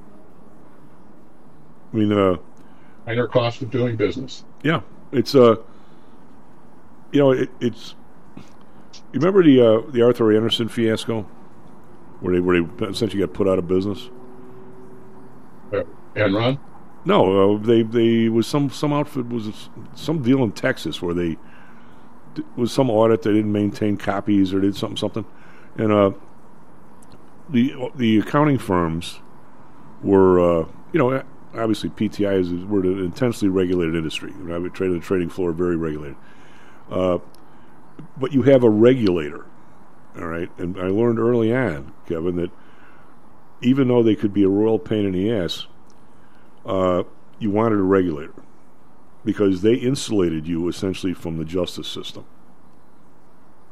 I mean, uh, Minor cost of doing business. yeah, it's uh, you know, it, it's. You remember the uh, the Arthur Anderson fiasco, where they where they essentially got put out of business? Uh, Enron? No, uh, they they was some some outfit was some deal in Texas where they it was some audit they didn't maintain copies or did something something, and uh, the the accounting firms were uh, you know obviously P T I is we're an intensely regulated industry. I would trade the trading floor very regulated, uh, but you have a regulator, all right. And I learned early on, Kevin, that even though they could be a royal pain in the ass, uh, you wanted a regulator because they insulated you essentially from the justice system.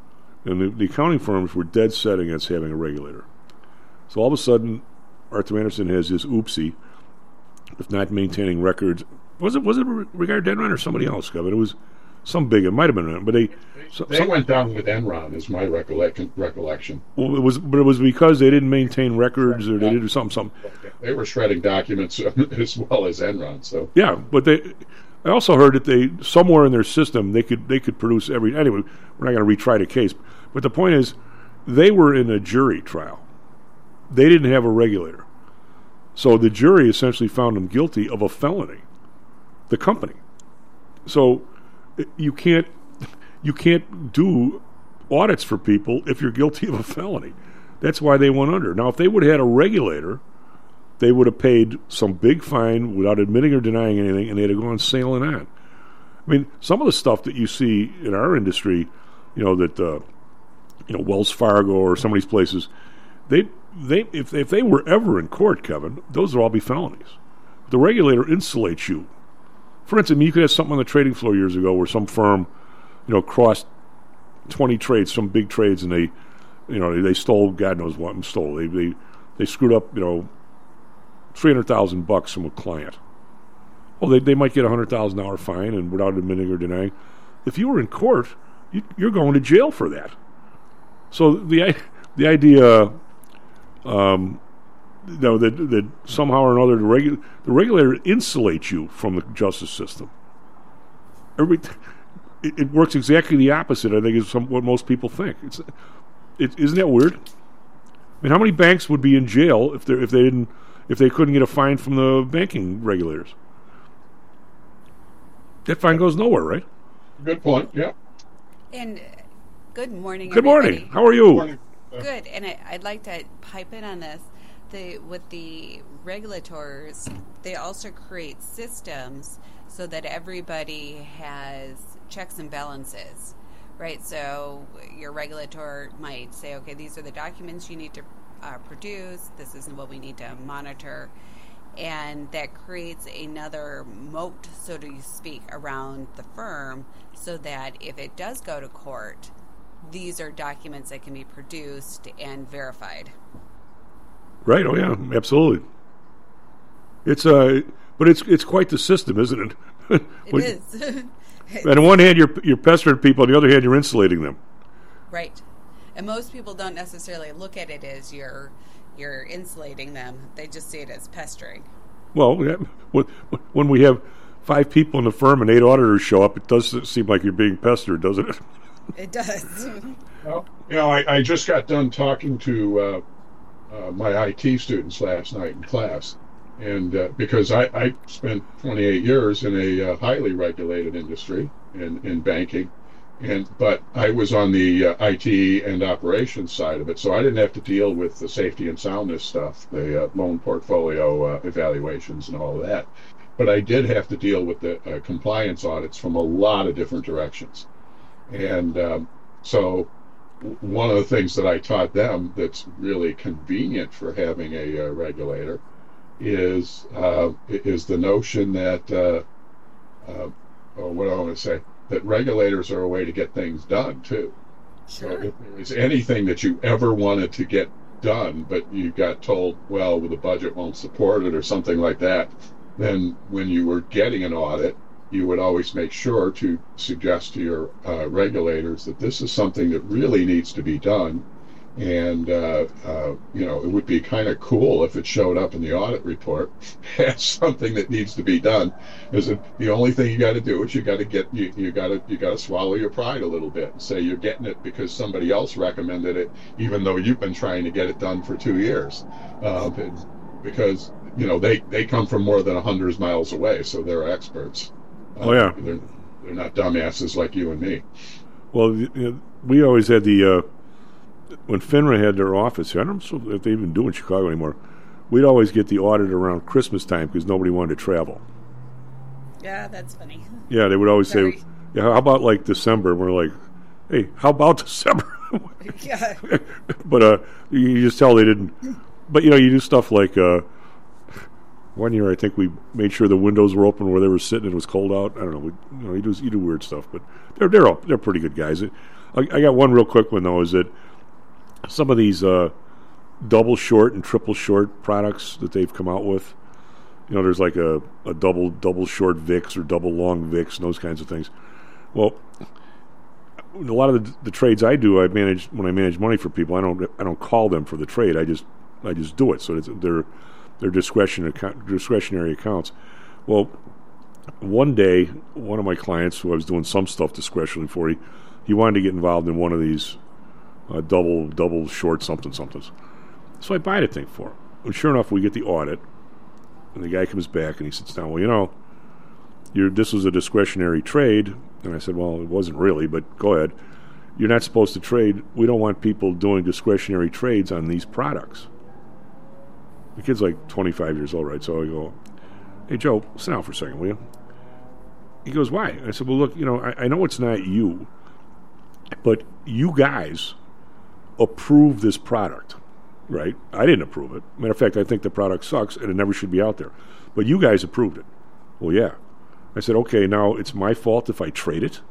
And the, the accounting firms were dead set against having a regulator. So all of a sudden, Arthur Andersen has this oopsie of not maintaining records. Was it was it regarding Enron or somebody else, Kevin? It was some big. It might have been, but they so, they some, went down with Enron, is my recollection. Recollection. Well, it was, but it was because they didn't maintain records, or they did something, something. They were shredding documents as well as Enron. So yeah, but they. I also heard that they somewhere in their system they could they could produce every. Anyway, we're not going to retry the case, but the point is, they were in a jury trial. They didn't have a regulator, so the jury essentially found them guilty of a felony. The company. So you can't you can't do audits for people if you're guilty of a felony. That's why they went under. Now, if they would have had a regulator, they would have paid some big fine without admitting or denying anything, and they'd have gone sailing on. I mean, some of the stuff that you see in our industry, you know, that uh, you know, Wells Fargo or some of these places, they they if if they were ever in court, Kevin, those would all be felonies. The regulator insulates you. For instance, you could have something on the trading floor years ago where some firm, you know, crossed twenty trades, some big trades, and they, you know, they, they stole God knows what and stole. They they they screwed up, you know, three hundred thousand bucks from a client. Well, they they might get a hundred thousand dollar fine, and without admitting or denying. If you were in court, you, you're going to jail for that. So the the idea, um, you know, that that somehow or another the, regu- the regulator insulates you from the justice system. Every, it, it works exactly the opposite, I think, is some, what most people think. It's, it, isn't that weird? I mean, how many banks would be in jail if they if they didn't if they couldn't get a fine from the banking regulators? That fine goes nowhere, right? Good point. Yeah. And uh, good morning. Good everybody. morning. How are you? Good morning. Good, and I, I'd like to pipe in on this. The, with the regulators, they also create systems so that everybody has checks and balances, right? So your regulator might say, okay, these are the documents you need to uh, produce. This is what we need to monitor. And that creates another moat, so to speak, around the firm so that if it does go to court, these are documents that can be produced and verified. Right. Oh, yeah. Absolutely. It's uh, but it's it's quite the system, isn't it? It when, is. On the one hand, you're you're pestering people. On the other hand, you're insulating them. Right. And most people don't necessarily look at it as you're you're insulating them. They just see it as pestering. Well, yeah, when we have five people in the firm and eight auditors show up, it does seem like you're being pestered, doesn't it? It does. Well, you know, I, I just got done talking to uh, uh, my I T students last night in class, and uh, because I, I spent twenty-eight years in a uh, highly regulated industry in, in banking, and but I was on the uh, I T and operations side of it, so I didn't have to deal with the safety and soundness stuff, the uh, loan portfolio uh, evaluations and all of that. But I did have to deal with the uh, compliance audits from a lot of different directions. And um, so one of the things that I taught them that's really convenient for having a, a regulator is uh, is the notion that, uh, uh, oh, what do I want to say, that regulators are a way to get things done, too. Sure. So if there is anything that you ever wanted to get done, but you got told, well, the budget won't support it or something like that, then when you were getting an audit, you would always make sure to suggest to your uh, regulators that this is something that really needs to be done. And, uh, uh, you know, it would be kind of cool if it showed up in the audit report as something that needs to be done. Is it the only thing you got to do is you got to get, you, you got to, you got to swallow your pride a little bit and say you're getting it because somebody else recommended it, even though you've been trying to get it done for two years. Uh, because, you know, they, they come from more than a hundred miles away, so they're experts. Uh, oh, yeah. They're, they're not dumbasses like you and me. Well, you know, we always had the, uh, when FINRA had their office here, I don't know if they even do in Chicago anymore, we'd always get the audit around Christmas time because nobody wanted to travel. Yeah, that's funny. Yeah, they would always Very. say, yeah, how about like December? And we're like, hey, how about December? Yeah. But uh, you just tell they didn't. But, you know, you do stuff like, uh, one year I think we made sure the windows were open where they were sitting and it was cold out. I don't know. We, you know, you do, you do weird stuff, but they're they're all, they're pretty good guys. I, I got one real quick one, though, is that some of these uh, double short and triple short products that they've come out with, you know, there's like a, a double double short V I X or double long V I X and those kinds of things. Well, a lot of the, the trades I do, I manage when I manage money for people. I don't I don't call them for the trade. I just I just do it. So it's, they're they're discretionary discretionary accounts. Well, one day, one of my clients who I was doing some stuff discretionally for, he, he wanted to get involved in one of these uh, double double short something somethings. So I buy the thing for him. And sure enough, we get the audit, and the guy comes back and he sits down. Well, you know, you're, this was a discretionary trade. And I said, well, it wasn't really, but go ahead. You're not supposed to trade. We don't want people doing discretionary trades on these products. The kid's like twenty-five years old, right? So I go, hey, Joe, sit down for a second, will you? He goes, why? I said, well, look, you know, I, I know it's not you, but you guys approve this product, right? I didn't approve it. Matter of fact, I think the product sucks and it never should be out there. But you guys approved it. Well, yeah. I said, okay, now it's my fault if I trade it?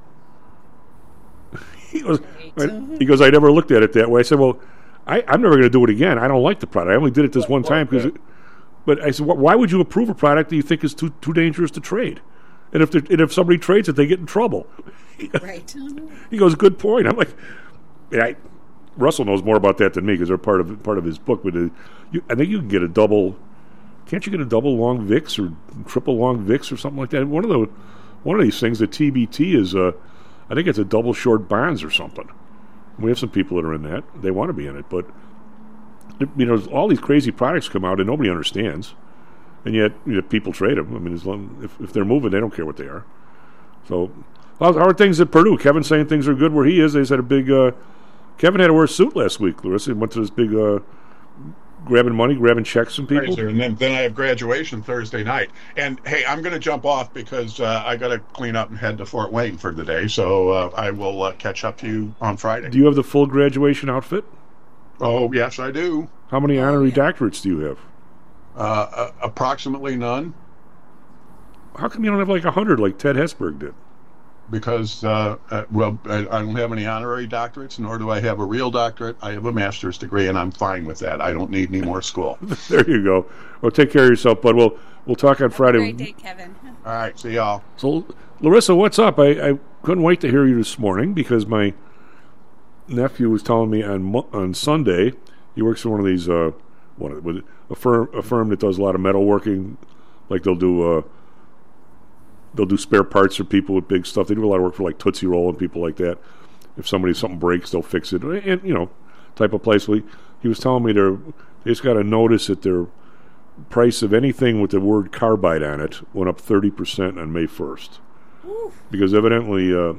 he goes, I, he goes, I never looked at it that way. I said, well, I, I'm never going to do it again. I don't like the product. I only did it this one time because. But I said, why would you approve a product that you think is too too dangerous to trade? And if and if somebody trades it, they get in trouble. Right. He goes, good point. I'm like, yeah, I, Russell knows more about that than me because they're part of part of his book. But uh, you, I think you can get a double. Can't you get a double long V I X or triple long V I X or something like that? One of the one of these things, the T B T is, uh, I think it's a double short bonds or something. We have some people that are in that. They want to be in it, but you know, all these crazy products come out and nobody understands, and yet you know, people trade them. I mean, as long, if if they're moving, they don't care what they are. So, how are things at Purdue? Kevin's saying things are good where he is. They had a big. Uh, Kevin had to wear a suit last week. Larissa went to this big. Uh, grabbing money, grabbing checks from people. Right, sir. And then, then I have graduation Thursday night. And, hey, I'm going to jump off because uh, I got to clean up and head to Fort Wayne for the day. So uh, I will uh, catch up to you on Friday. Do you have the full graduation outfit? Oh, yes, I do. How many honorary doctorates do you have? Uh, uh, approximately none. How come you don't have like a hundred like Ted Hesberg did? Because, uh, uh, well, I, I don't have any honorary doctorates, nor do I have a real doctorate. I have a master's degree, and I'm fine with that. I don't need any more school. There you go. Well, take care of yourself, bud. We'll, we'll talk on Have Friday. A great day, Kevin. All right, see y'all. So, Larissa, what's up? I, I couldn't wait to hear you this morning because my nephew was telling me on on Sunday, he works for one of these, uh, one with a firm, a firm that does a lot of metalworking, like they'll do... Uh, They'll do spare parts for people with big stuff. They do a lot of work for like Tootsie Roll and people like that. If somebody something breaks, they'll fix it. And you know, type of place. He, he was telling me they're they just got to notice that their price of anything with the word carbide on it went up thirty percent on May first. Because evidently, uh,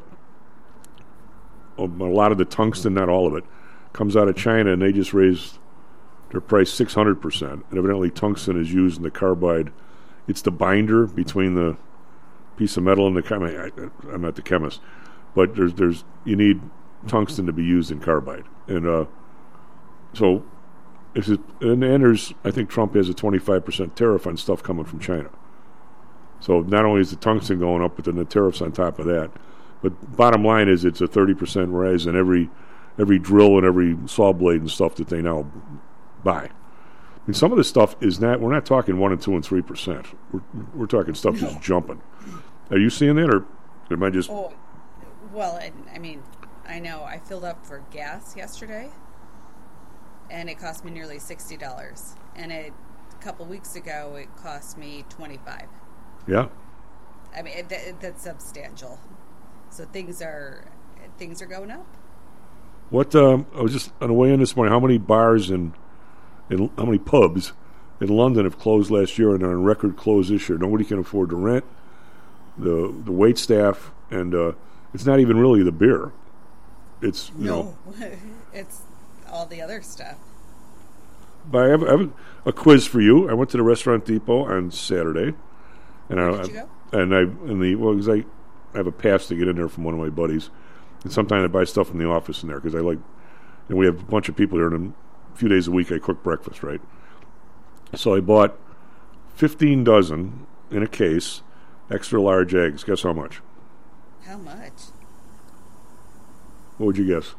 a lot of the tungsten, not all of it, comes out of China, and they just raised their price six hundred percent. And evidently, tungsten is used in the carbide. It's the binder between the piece of metal and the chem- I, I'm not the chemist, but there's there's you need tungsten to be used in carbide, and uh, so if it, and, and there's I think Trump has a twenty-five percent tariff on stuff coming from China. So not only is the tungsten going up, but then the tariffs on top of that. But bottom line is it's a thirty percent rise in every every drill and every saw blade and stuff that they now buy. I mean, some of this stuff is not. We're not talking one and two and three percent. We're we're talking stuff just jumping. Are you seeing that, or am I just? Oh, well, I, I mean, I know. I filled up for gas yesterday, and it cost me nearly sixty dollars. And it, a couple weeks ago, it cost me twenty-five. Yeah. I mean, it, that, that's substantial. So things are things are going up. What? Um, I was just on the way in this morning. How many bars and, and how many pubs in London have closed last year and are on record close this year? Nobody can afford to rent. The the wait staff, and uh, it's not even really the beer. It's you no, know, it's all the other stuff. But I have, I have a quiz for you. I went to the Restaurant Depot on Saturday, and Where I, did you go? and I and the well, because I, I have a pass to get in there from one of my buddies, and sometimes I buy stuff from the office in there because I like, and we have a bunch of people here, and a few days a week I cook breakfast, right? So I bought fifteen dozen in a case. Extra large eggs. Guess how much? How much? What would you guess?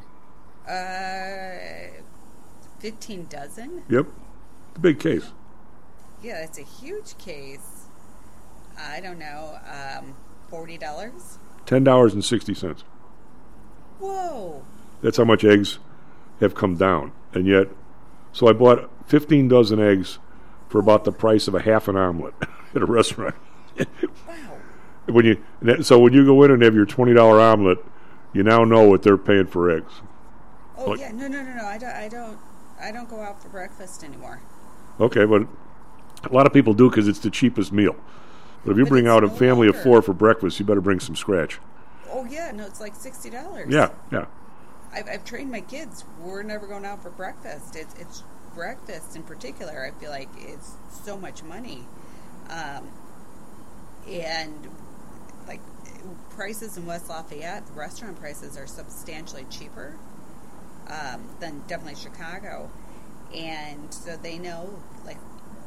Uh, fifteen dozen? Yep. It's a big case. Yeah, it's a huge case. I don't know, um, forty dollars? ten dollars and sixty cents. Whoa. That's how much eggs have come down. And yet, so I bought fifteen dozen eggs for about the price of a half an omelet at a restaurant. Wow. When you so when you go in and have your twenty dollar omelet, you now know what they're paying for eggs. Oh Like- yeah, no, no, no, no. I don't, I don't, I don't go out for breakfast anymore. Okay, but a lot of people do because it's the cheapest meal. But if you But bring it's out a no family of longer. four for breakfast, you better bring some scratch. Oh yeah, no, it's like sixty dollars. Yeah, yeah. I've, I've trained my kids. We're never going out for breakfast. It's, it's breakfast in particular. I feel like it's so much money, um, and like prices in West Lafayette, restaurant prices are substantially cheaper um, than definitely Chicago, and so they know like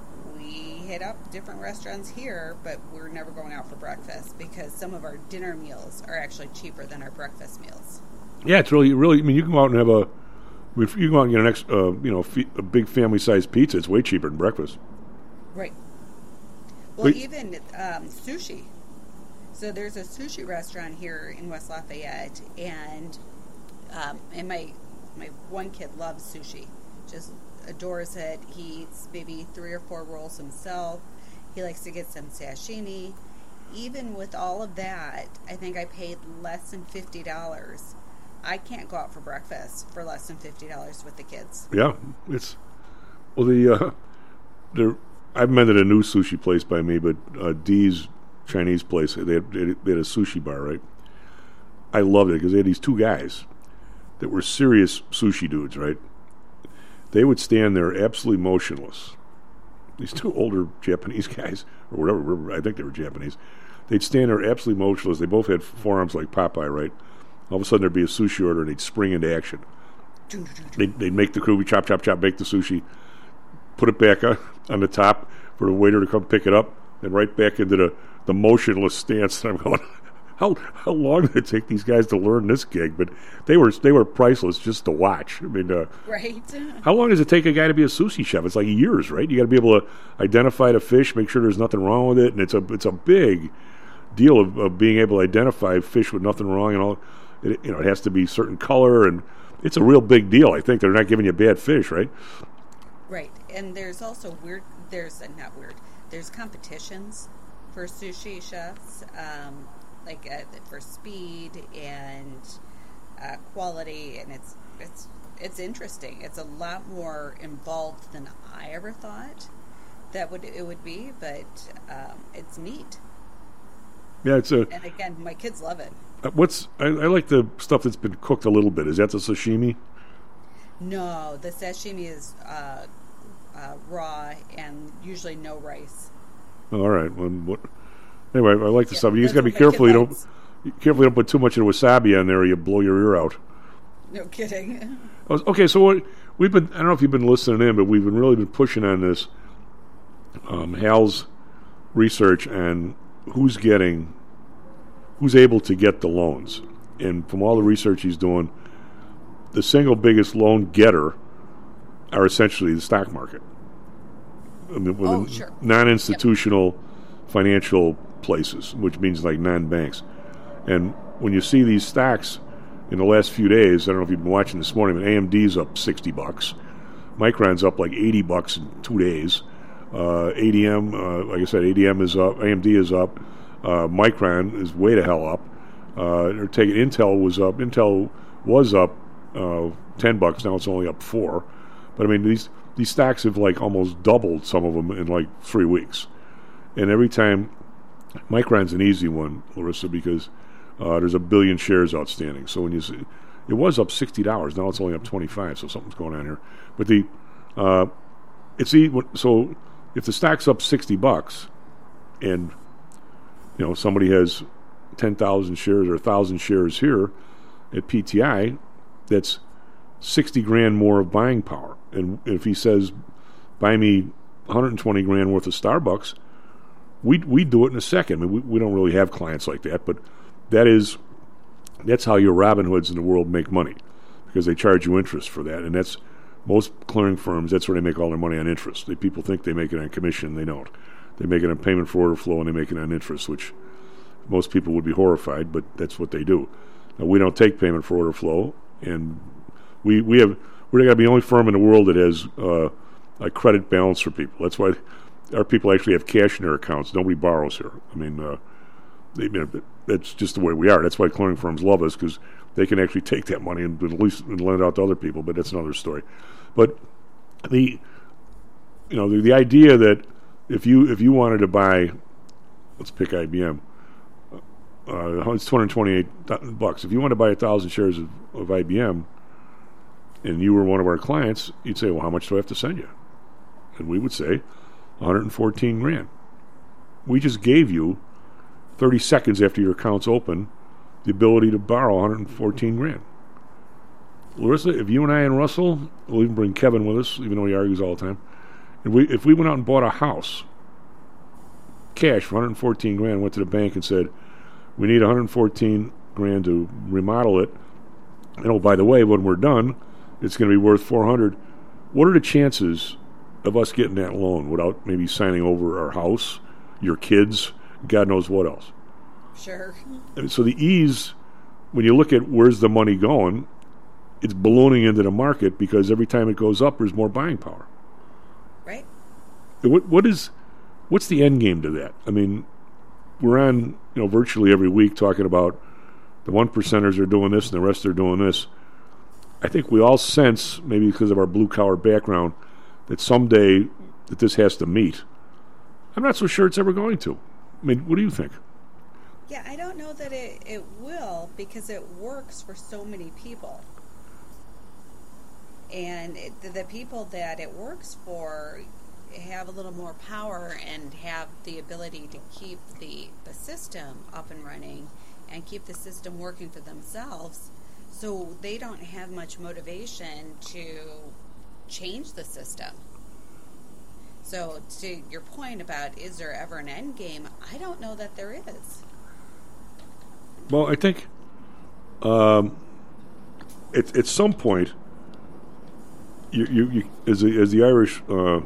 we hit up different restaurants here, but we're never going out for breakfast because some of our dinner meals are actually cheaper than our breakfast meals. Yeah, it's really, really. I mean, you can go out and have a, if you go out and get an ex, uh, you know, fe- a big family-sized pizza. It's way cheaper than breakfast. Right. Well, Wait. even um, sushi. So there's a sushi restaurant here in West Lafayette, and um, and my my one kid loves sushi, just adores it. He eats maybe three or four rolls himself. He likes to get some sashimi. Even with all of that, I think I paid less than fifty dollars. I can't go out for breakfast for less than fifty dollars with the kids. Yeah, it's well the uh, there. I've been at a new sushi place by me, but uh, D's Chinese place. They had, they had a sushi bar, right? I loved it because they had these two guys that were serious sushi dudes, right? They would stand there absolutely motionless. These two older Japanese guys, or whatever, I think they were Japanese. They'd stand there absolutely motionless. They both had forearms like Popeye, right? All of a sudden there'd be a sushi order and they'd spring into action. They'd, they'd make the crew, chop, chop, chop, make the sushi, put it back on, on the top for the waiter to come pick it up, and right back into the, the motionless stance. And I'm going, how how long did it take these guys to learn this gig? But they were they were priceless just to watch. I mean, uh, Right. how long does it take a guy to be a sushi chef? It's like years, right? You got to be able to identify the fish, make sure there's nothing wrong with it, and it's a it's a big deal of, of being able to identify fish with nothing wrong and all. It, you know, it has to be certain color, and it's a real big deal. I think they're not giving you bad fish, right? Right, and there's also weird. There's uh, not weird. There's competitions for sushi chefs, um, like uh, for speed and uh, quality, and it's it's it's interesting. It's a lot more involved than I ever thought that would it would be, but um, it's neat. Yeah, it's a. And again, my kids love it. Uh, what's I, I like the stuff that's been cooked a little bit. Is that the sashimi? No, the sashimi is uh, uh, raw and usually no rice. Oh, all right. Well, what, anyway, I like the Yeah, stuff. You just got to be that's what my careful. kid You don't likes. be careful. You don't put too much of the wasabi on there, or you blow your ear out. No kidding. I was- Okay, so what we've been. I don't know if you've been listening in, but we've been really been pushing on this. Um, Hal's research and who's getting, who's able to get the loans, and from all the research he's doing, the single biggest loan getter are essentially the stock market. I mean, with Oh, the sure. non-institutional financial places, which means like non-banks. And when you see these stocks in the last few days, I don't know if you've been watching this morning, but A M D's up sixty bucks. Micron's up like eighty bucks in two days. Uh, A D M, uh, like I said, A D M is up. A M D is up. Uh, Micron is way the hell up. Uh, they're taking Intel was up. Intel was up uh, ten bucks. Now it's only up four. But I mean, these these stocks have like almost doubled, some of them in like three weeks. And every time, Micron's an easy one, Larissa, because uh, there's a billion shares outstanding. So when you see, it was up sixty dollars. Now it's only up twenty-five. So something's going on here. But the uh, it's the so if the stock's up sixty bucks, and you know somebody has ten thousand shares or a thousand shares here at P T I, that's sixty grand more of buying power. And if he says, buy me one hundred twenty grand worth of Starbucks, we we do it in a second. I mean, we, we don't really have clients like that, but that is That's how your Robin Hoods in the world make money, because they charge you interest for that. And that's most clearing firms, that's where they make all their money on interest. They, people think they make it on commission. They don't. They make it on payment for order flow, and they make it on interest, which most people would be horrified, but that's what they do. Now, we don't take payment for order flow, and we we have we're going to be the only firm in the world that has uh, a credit balance for people. That's why our people actually have cash in their accounts. Nobody borrows here. I mean, uh, they, you know, that's just the way we are. That's why clearing firms love us, because they can actually take that money and at least and lend it out to other people. But that's another story. But the you know the, the idea that if you if you wanted to buy, let's pick I B M. Uh, it's two hundred twenty-eight bucks. If you want to buy a thousand shares of, of I B M, and you were one of our clients, you'd say, "Well, how much do I have to send you?" And we would say, one hundred fourteen grand. We just gave you thirty seconds after your account's open the ability to borrow one hundred fourteen grand. Larissa, if you and I and Russell, we'll even bring Kevin with us, even though he argues all the time. If we if we went out and bought a house, cash for one hundred fourteen grand, went to the bank and said, we need one hundred fourteen grand to remodel it. And oh, by the way, when we're done, it's going to be worth four hundred. What are the chances of us getting that loan without maybe signing over our house, your kids, God knows what else? Sure. And so the ease, when you look at where's the money going, it's ballooning into the market because every time it goes up, there's more buying power. Right. What what is what's the end game to that? I mean, we're on, you know, virtually every week talking about the one percenters are doing this and the rest are doing this. I think we all sense, maybe because of our blue collar background, that someday that this has to meet. I'm not so sure it's ever going to. I mean, what do you think? Yeah, I don't know that it, it will, because it works for so many people. And it, the, the people that it works for have a little more power and have the ability to keep the, the system up and running and keep the system working for themselves. So they don't have much motivation to change the system. So to your point about is there ever an end game, I don't know that there is. Well, I think um, at, at some point, you, you, you as, the, as the Irish uh,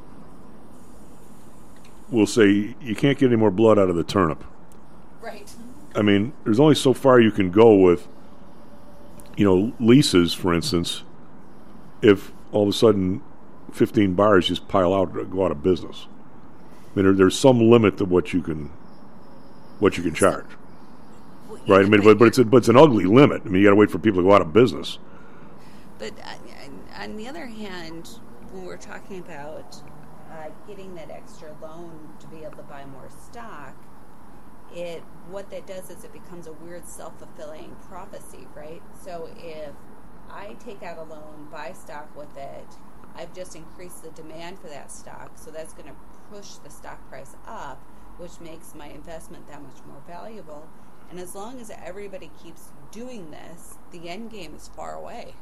will say, you can't get any more blood out of the turnip. Right. I mean, there's only so far you can go with, you know, leases, for instance, if all of a sudden fifteen bars just pile out and go out of business. I mean, there, there's some limit to what you can what you can charge. Well, right? I mean, but, but, it's a, but it's an ugly limit. I mean, you got to wait for people to go out of business. But uh, on the other hand, when we're talking about uh, getting that extra loan to be able to buy more stock, it what that does is it becomes a weird self-fulfilling prophecy, right? So if I take out a loan, buy stock with it, I've just increased the demand for that stock, so that's going to push the stock price up, which makes my investment that much more valuable. And as long as everybody keeps doing this, the end game is far away.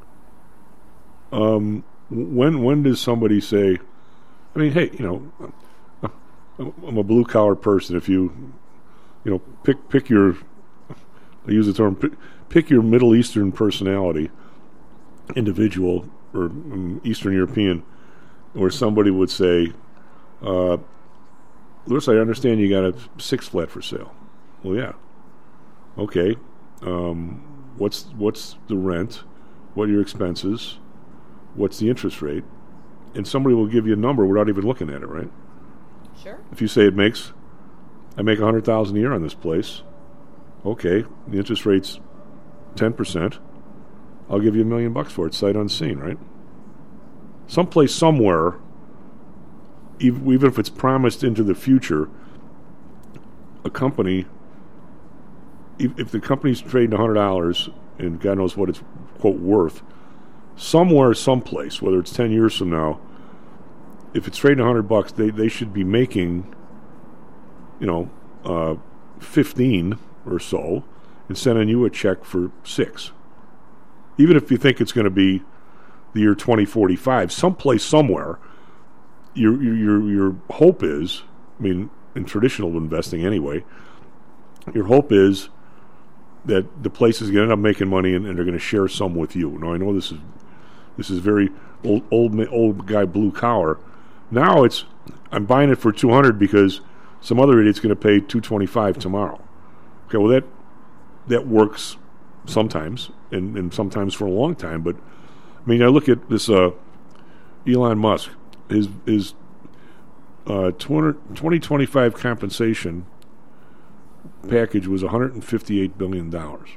Um, when when does somebody say, I mean, hey, you know, I'm a blue collar person. If you, you know, pick pick your, I use the term, pick, pick your Middle Eastern personality, individual or um, Eastern European, where somebody would say, uh, Lewis, I understand you got a six flat for sale. Well, yeah. Okay. Um, what's what's the rent? What are your expenses? What's the interest rate? And somebody will give you a number without even looking at it, right? Sure. If you say it makes, I make a hundred thousand a year on this place. Okay, the interest rate's ten percent. I'll give you a million bucks for it, sight unseen, right? Someplace, somewhere, even, even if it's promised into the future, a company, if, if the company's trading one hundred dollars and God knows what it's, quote, worth, somewhere, someplace, whether it's ten years from now, if it's trading one hundred bucks, they, they should be making, you know, uh, fifteen or so and sending you a check for six. Even if you think it's going to be the year twenty forty-five, someplace, somewhere, your your your hope is, I mean, in traditional investing anyway, your hope is that the place is going to end up making money and, and they're going to share some with you. Now, I know this is this is very old old ma- old guy blue collar. Now it's I'm buying it for two hundred because some other idiot's going to pay two twenty-five tomorrow. Okay, well that that works sometimes and, and sometimes for a long time. But I mean, I look at this uh, Elon Musk, his his uh, twenty twenty-five compensation package was one hundred fifty-eight billion dollars,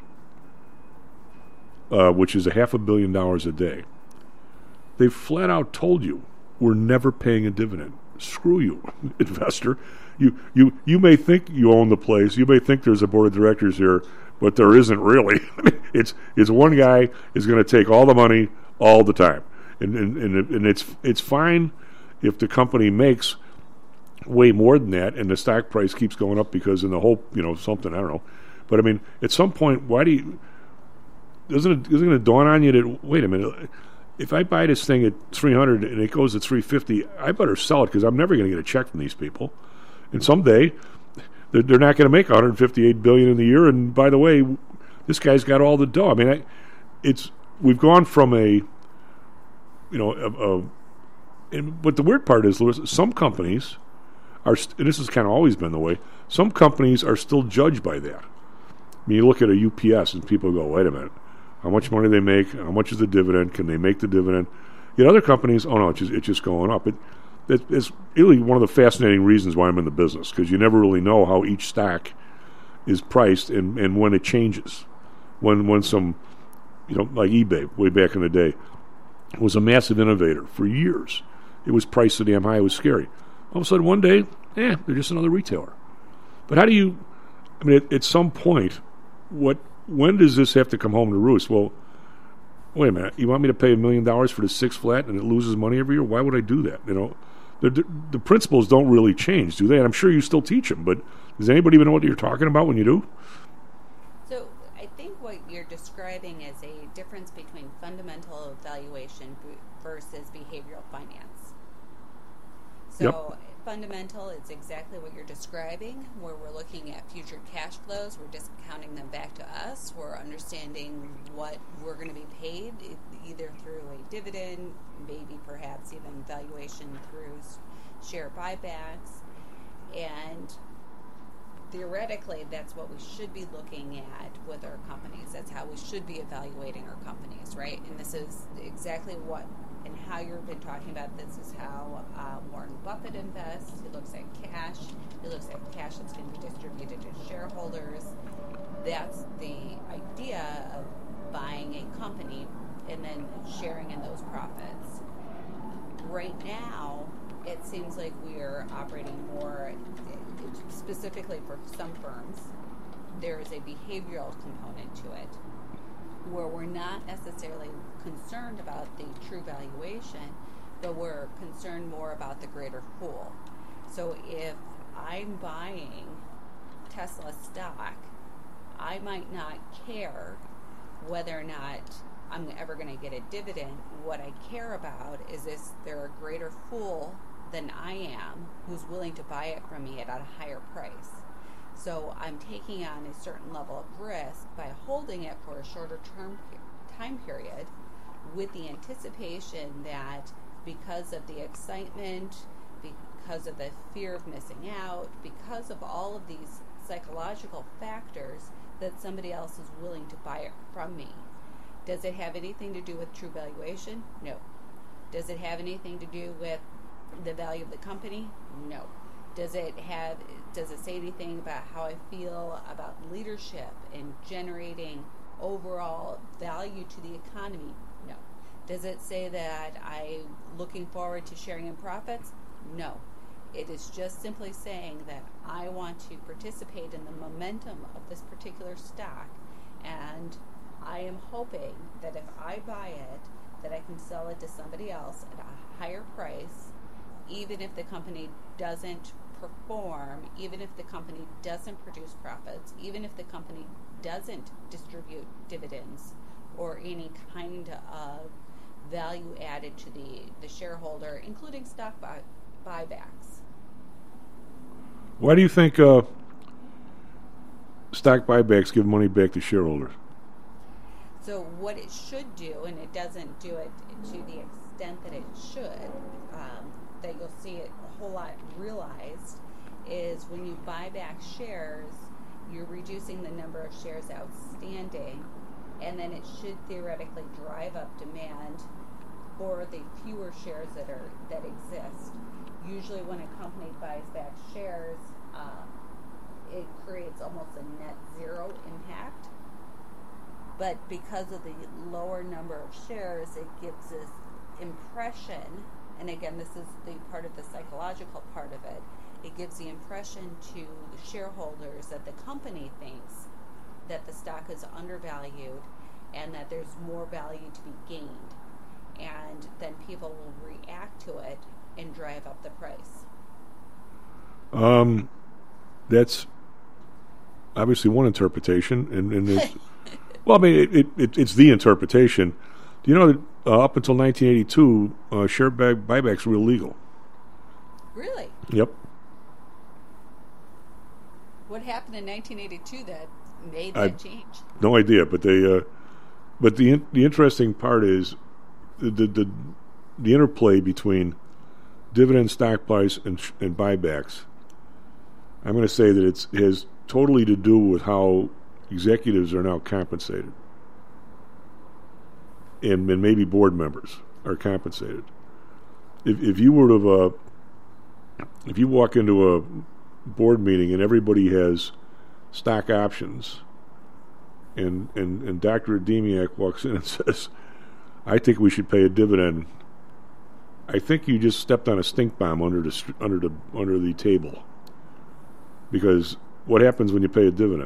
uh, which is a half a billion dollars a day. They flat out told you we're never paying a dividend. Screw you, investor. You you you may think you own the place. You may think there's a board of directors here, but there isn't really. it's it's one guy is going to take all the money all the time, and and and, and it's it's fine if the company makes way more than that, and the stock price keeps going up because in the hope, you know, something, I don't know. But I mean, at some point, why do you, isn't it, isn't it dawn on you that, wait a minute, if I buy this thing at three hundred and it goes at three fifty, I better sell it because I'm never going to get a check from these people. And someday, they're, they're not going to make one hundred fifty-eight billion dollars in the year, and by the way, this guy's got all the dough. I mean, I, it's, we've gone from a, you know, a, a and, but the weird part is, Lewis, some companies are, st- and this has kind of always been the way, some companies are still judged by that. I mean, you look at a U P S and people go, wait a minute, how much money they make, how much is the dividend, can they make the dividend? Yet other companies, oh no, it's just, it's just going up. It, it, it's really one of the fascinating reasons why I'm in the business, because you never really know how each stock is priced and, and when it changes. When, when some, you know, like eBay, way back in the day, was a massive innovator for years. It was priced so damn high, it was scary. All of a sudden, one day, eh, they're just another retailer. But how do you, I mean, at, at some point, what, when does this have to come home to roost? Well, wait a minute, you want me to pay a million dollars for the six flat and it loses money every year? Why would I do that? You know, the, the, the principles don't really change, do they? And I'm sure you still teach them, but does anybody even know what you're talking about when you do? So I think what you're describing is a difference between fundamental valuation versus behavioral finance. So yep. Fundamental, it's exactly what you're describing, where we're looking at future cash flows, we're discounting them back to us, we're understanding what we're going to be paid, either through a dividend, maybe perhaps even valuation through share buybacks, and theoretically that's what we should be looking at with our companies. That's how we should be evaluating our companies, right? And this is exactly what and how you've been talking about this is how uh, Warren Buffett invests. He looks at cash. He looks at cash that's going to be distributed to shareholders. That's the idea of buying a company and then sharing in those profits. Right now, it seems like we are operating more, specifically for some firms, there is a behavioral component to it, where we're not necessarily concerned about the true valuation, but we're concerned more about the greater whole. So if I'm buying Tesla stock, I might not care whether or not I'm ever going to get a dividend. What I care about is is there a greater fool than I am who's willing to buy it from me at a higher price. So I'm taking on a certain level of risk by holding it for a shorter term time period with the anticipation that because of the excitement, because of the fear of missing out, because of all of these psychological factors, that somebody else is willing to buy it from me. Does it have anything to do with true valuation? No. Does it have anything to do with the value of the company? No. Does it have, does it say anything about how I feel about leadership and generating overall value to the economy? No. Does it say that I'm looking forward to sharing in profits? No. It is just simply saying that I want to participate in the momentum of this particular stock, and I am hoping that if I buy it, that I can sell it to somebody else at a higher price, even if the company doesn't perform, even if the company doesn't produce profits, even if the company doesn't distribute dividends or any kind of value added to the, the shareholder, including stock buy, buybacks. Why do you think uh, stock buybacks give money back to shareholders? So what it should do, and it doesn't do it to the extent that it should, um, that you'll see it a whole lot realized, is when you buy back shares, you're reducing the number of shares outstanding, and then it should theoretically drive up demand for the fewer shares that are that exist. Usually when a company buys back shares, uh, it creates almost a net zero impact. But because of the lower number of shares, it gives this impression, and again, this is the part of the psychological part of it, it gives the impression to shareholders that the company thinks that the stock is undervalued and that there's more value to be gained. And then people will react to it and drive up the price. Um, that's obviously one interpretation, and, and there's, well, I mean, it, it, it, it's the interpretation. Do you know that uh, up until nineteen eighty-two, uh, share buy- buybacks were illegal? Really? Yep. What happened in nineteen eighty-two that made I, that change? No idea, but they. Uh, but the in, the interesting part is the the the, the interplay between dividend stock price and, and buybacks. I'm going to say that it's, it has totally to do with how executives are now compensated, and, and maybe board members are compensated. If if you were to uh, if you walk into a board meeting and everybody has stock options, and and and Doctor Ademiak walks in and says, "I think we should pay a dividend," I think you just stepped on a stink bomb under the under the under the table. Because what happens when you pay a dividend?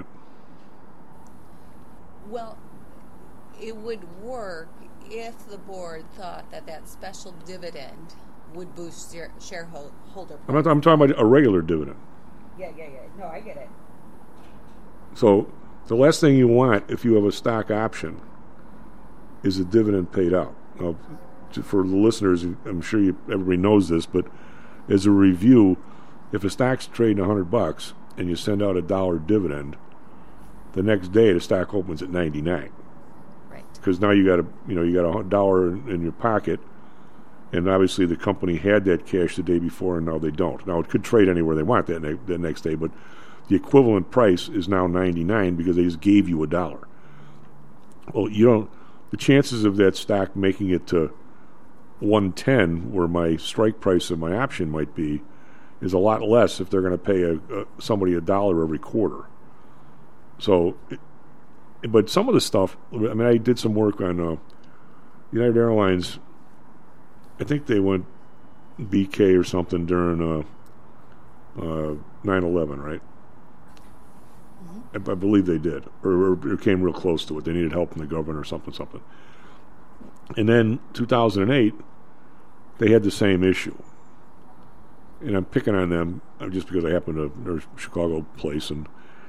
Well, it would work if the board thought that that special dividend would boost share, shareholder price. I'm not. I'm talking about a regular dividend. Yeah, yeah, yeah. No, I get it. So the last thing you want if you have a stock option is a dividend paid out. Now, for the listeners, I'm sure you, everybody knows this, but as a review, if a stock's trading a hundred bucks and you send out a dollar dividend, the next day the stock opens at ninety-nine. Right. Because now you got a you know you got a dollar in, in your pocket, and obviously the company had that cash the day before, and now they don't. Now it could trade anywhere they want that ne- the next day, but the equivalent price is now ninety-nine because they just gave you a dollar. Well, you don't. The chances of that stock making it to one ten, where my strike price of my option might be, is a lot less if they're going to pay a, a, somebody a dollar every quarter. So, it, but some of the stuff, I mean, I did some work on uh, United Airlines. I think they went B K or something during uh, uh, nine eleven, right? Mm-hmm. I, I believe they did, or, or it came real close to it. They needed help from the government or something, something. And then two thousand eight, they had the same issue. And I'm picking on them just because I happen to, they're a Chicago place. And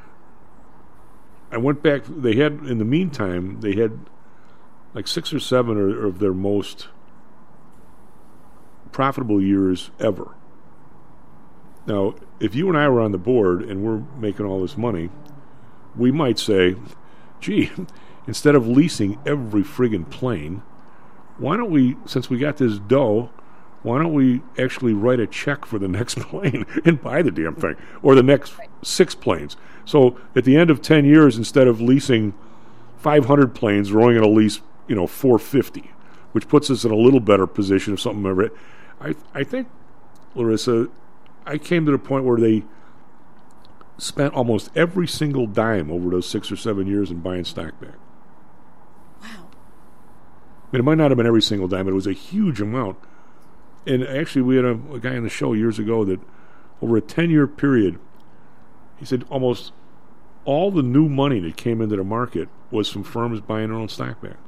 I went back, they had, in the meantime, they had like six or seven of their most profitable years ever. Now, if you and I were on the board and we're making all this money, we might say, gee, instead of leasing every friggin' plane, why don't we, since we got this dough, why don't we actually write a check for the next plane and buy the damn thing, or the next six planes? So at the end of ten years, instead of leasing five hundred planes, we're only going to lease, you know, four fifty, which puts us in a little better position if something ever. I I think, Larissa, I came to the point where they spent almost every single dime over those six or seven years in buying stock back. Wow. I mean, it might not have been every single dime, but it was a huge amount. And actually, we had a, a guy on the show years ago that over a ten-year period, he said almost all the new money that came into the market was from firms buying their own stock back.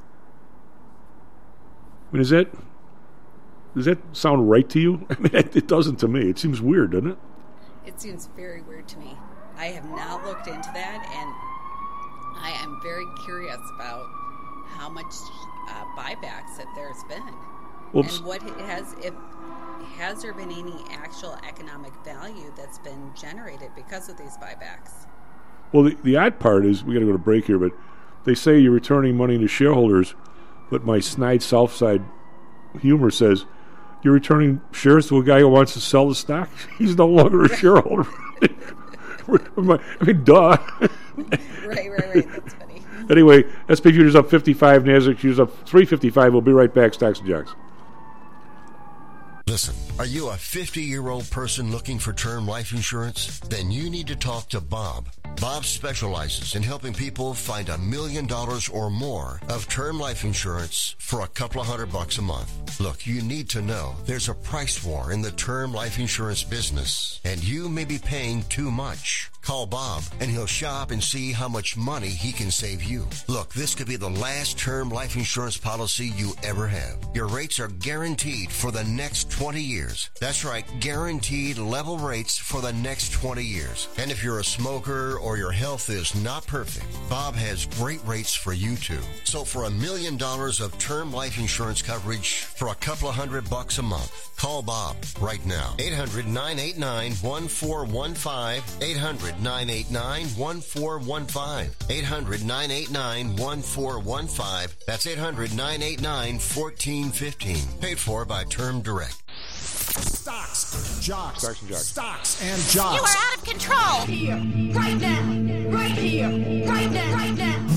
I mean, is that, does that sound right to you? I mean, it, it doesn't to me. It seems weird, doesn't it? It seems very weird to me. I have not looked into that, and I am very curious about how much uh, buybacks that there's been. Well, and what it has, if has there been any actual economic value that's been generated because of these buybacks? Well, the, the odd part is, we got to go to break here, but they say you're returning money to shareholders, but my snide Southside humor says you're returning shares to a guy who wants to sell the stock. He's no longer a shareholder. I mean, duh. Right, right, right. That's funny. Anyway, S and P futures up fifty-five, NASDAQ futures up three fifty-five. We'll be right back. Stocks and Jocks. Listen, are you a fifty-year-old person looking for term life insurance? Then you need to talk to Bob. Bob specializes in helping people find a million dollars or more of term life insurance for a couple of hundred bucks a month. Look, you need to know there's a price war in the term life insurance business, and you may be paying too much. Call Bob, and he'll shop and see how much money he can save you. Look, this could be the last term life insurance policy you ever have. Your rates are guaranteed for the next twenty years. That's right, guaranteed level rates for the next twenty years. And if you're a smoker or your health is not perfect, Bob has great rates for you too. So for a million dollars of term life insurance coverage for a couple of hundred bucks a month, call Bob right now. eight hundred, nine eight nine, one four one five. eight hundred, nine eight nine, one four one five. eight hundred, nine eight nine, one four one five. That's eight hundred, nine eight nine, one four one five. Paid for by Term Direct. Stocks, jocks, Stocks and jocks. Stocks and jocks. You are out of control. Here, right now, right here, right now, right now.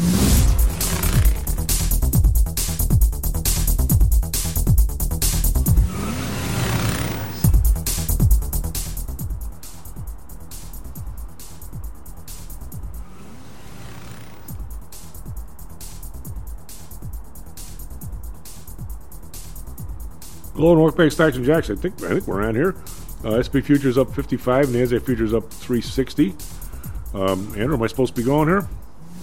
Hello, North Bank Stocks and Jocks. I think I think we're on here. Uh, S and P futures up fifty-five, NASDAQ futures up three sixty. Um, Andrew, am I supposed to be going here?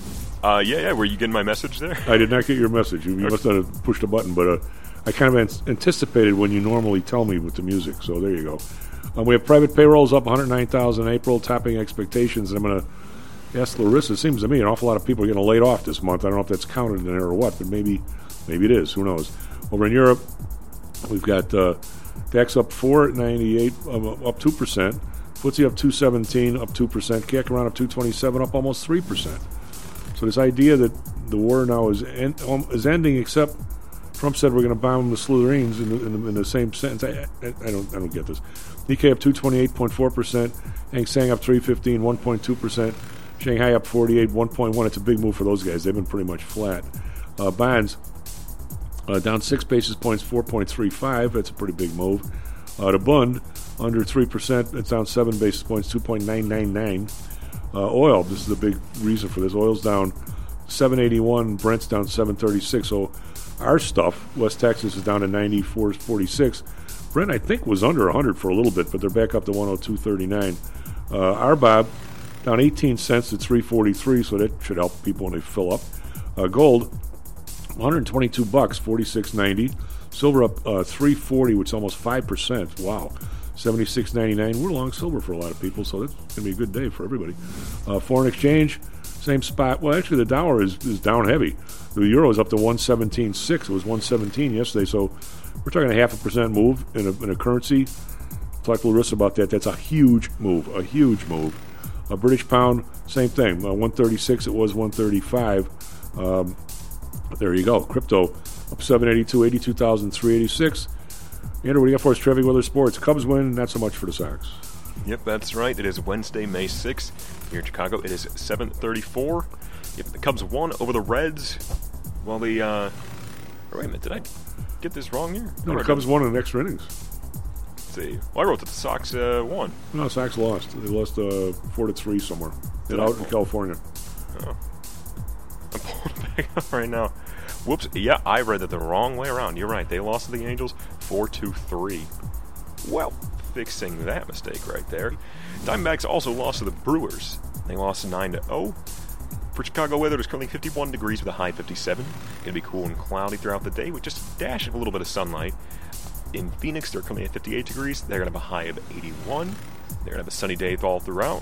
Uh, yeah, yeah. Were you getting my message there? I did not get your message. You, you must not have pushed a button, but uh, I kind of an- anticipated when you normally tell me with the music. So there you go. Um, we have private payrolls up one hundred nine thousand in April, topping expectations. And I'm going to ask Larissa. It seems to me an awful lot of people are getting laid off this month. I don't know if that's counted in there or what, but maybe maybe it is. Who knows? Over in Europe, we've got uh, D A X up four ninety-eight, uh, up two percent. F T S E up two seventeen, up two percent. C A C around up two twenty-seven, up almost three percent. So this idea that the war now is en- um, is ending, except Trump said we're going to bomb the Slytherins in the, in the, in the same sentence. I, I, I don't I don't get this. Nikkei up two twenty-eight point four percent. Hang Seng up three fifteen, one point two percent. Shanghai up forty-eight, one point one. It's a big move for those guys. They've been pretty much flat. Uh, bonds uh, down six basis points, four point three five. That's a pretty big move. Uh, the Bund under three percent. It's down seven basis points, two point nine nine nine. Uh, oil, this is the big reason for this. Oil's down seven eighty-one, Brent's down seven thirty-six. So our stuff, West Texas, is down to ninety-four forty-six. Brent, I think, was under one hundred for a little bit, but they're back up to one oh two thirty-nine. Uh, R B O B down eighteen cents to three forty-three, so that should help people when they fill up. Uh, gold, one hundred twenty-two bucks, forty-six ninety. Silver up uh, three forty, which is almost five percent. Wow. seventy-six ninety-nine. We're long silver for a lot of people, so that's going to be a good day for everybody. Uh, foreign exchange, same spot. Well, actually, the dollar is, is down heavy. The euro is up to one seventeen six. It was one seventeen yesterday, so we're talking a half a percent move in a, in a currency. Talk to Larissa about that. That's a huge move, a huge move. A British pound, same thing. Uh, one thirty-six, it was one thirty-five. Um, there you go. Crypto up seven eighty-two, eighty-two thousand three hundred eighty-six. Andrew, what do you got for us? Trivia, weather, sports. Cubs win, not so much for the Sox. Yep, that's right. It is Wednesday, May sixth. Here in Chicago, it is seven thirty-four. Yep, the Cubs won over the Reds. While the, uh... Wait a minute, did I get this wrong here? No, the Cubs won in the extra innings. Let's see. Well, I wrote that the Sox uh, won. No, Sox lost. They lost uh, four to three somewhere. They're out in California. Oh. I'm pulling it back up right now. Whoops. Yeah, I read that the wrong way around. You're right. They lost to the Angels four to three. Well, fixing that mistake right there. Diamondbacks also lost to the Brewers. They lost nine to oh. For Chicago weather, it's currently fifty-one degrees with a high fifty-seven. Going to be cool and cloudy throughout the day with just a dash of a little bit of sunlight. In Phoenix, they're currently at fifty-eight degrees. They're going to have a high of eighty-one. They're going to have a sunny day all throughout.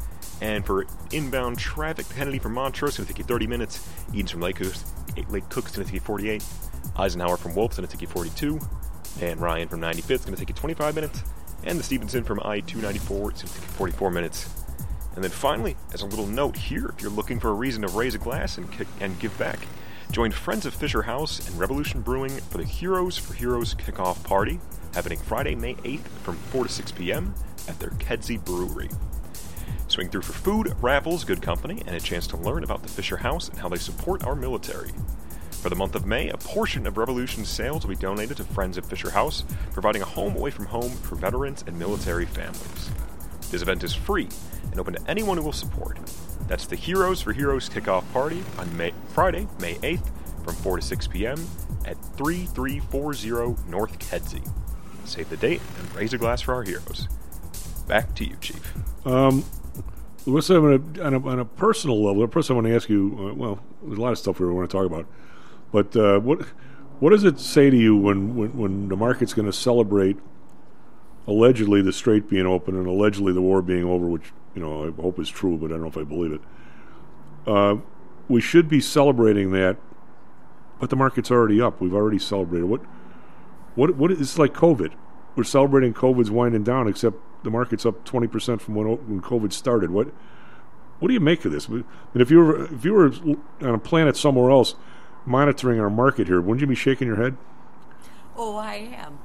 And for inbound traffic, Kennedy from Montrose, going to take you thirty minutes. Edens from Lake Cook, Lake Cook's going to take you forty-eight. Eisenhower from Wolf's going to take you forty-two. And Ryan from ninety-fifth is going to take you twenty-five minutes. And the Stevenson from I two ninety-four is going to take you forty-four minutes. And And then finally, as a little note here, if you're looking for a reason to raise a glass and kick, and give back, join Friends of Fisher House and Revolution Brewing for the Heroes for Heroes kickoff party, happening Friday, May eighth from four to six p.m. at their Kedzie Brewery. Swing through for food, raffles, good company, and a chance to learn about the Fisher House and how they support our military. For the month of May, a portion of Revolution's sales will be donated to Friends of Fisher House, providing a home away from home for veterans and military families. This event is free and open to anyone who will support. That's the Heroes for Heroes kickoff party on May, Friday, May eighth from four to six p.m. at thirty-three forty North Kedzie. Save the date and raise a glass for our heroes. Back to you, Chief. Um, Larissa, on a, on a, on a personal level, the first I want to ask you, uh, well, there's a lot of stuff we want to talk about, but uh, what what does it say to you when, when, when the market's going to celebrate allegedly the strait being open and allegedly the war being over, which, you know, I hope is true, but I don't know if I believe it. Uh, we should be celebrating that, but the market's already up. We've already celebrated. What, what, what is, it's like COVID. We're celebrating COVID's winding down, except the market's up twenty percent from when, when COVID started. What, what do you make of this? And if you were, if you were on a planet somewhere else monitoring our market here, wouldn't you be shaking your head? Oh, I am.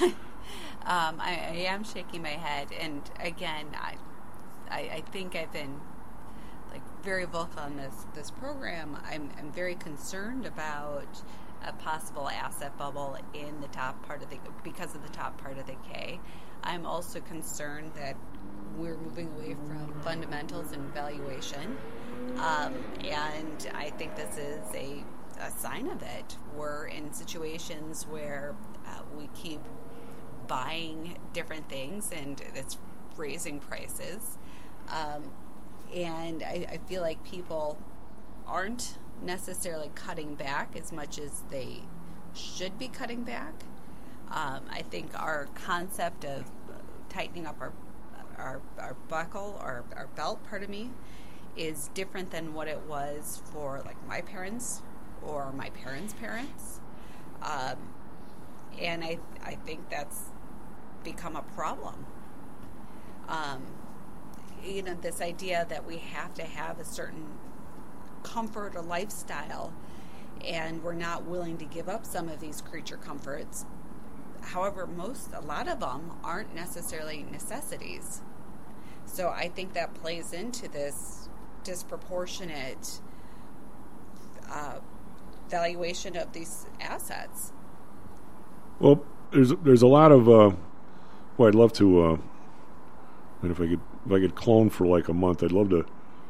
Um, I, I am shaking my head, and again, I, I, I think I've been like very vocal on this this program. I'm, I'm very concerned about a possible asset bubble in the top part of the because of the top part of the K. I'm also concerned that we're moving away from fundamentals and valuation, um, and I think this is a, a sign of it. We're in situations where uh, we keep buying different things and it's raising prices, um, and I, I feel like people aren't necessarily cutting back as much as they should be cutting back. um, I think our concept of tightening up our our, our buckle our, our belt, pardon me, is different than what it was for like my parents or my parents' parents, um, and I I think that's become a problem. Um, you know, this idea that we have to have a certain comfort or lifestyle, and we're not willing to give up some of these creature comforts. However, most, a lot of them aren't necessarily necessities. So I think that plays into this disproportionate uh, valuation of these assets. Well, there's there's a lot of. Uh, well, I'd love to. Uh, and if I could, if I could clone for like a month, I'd love to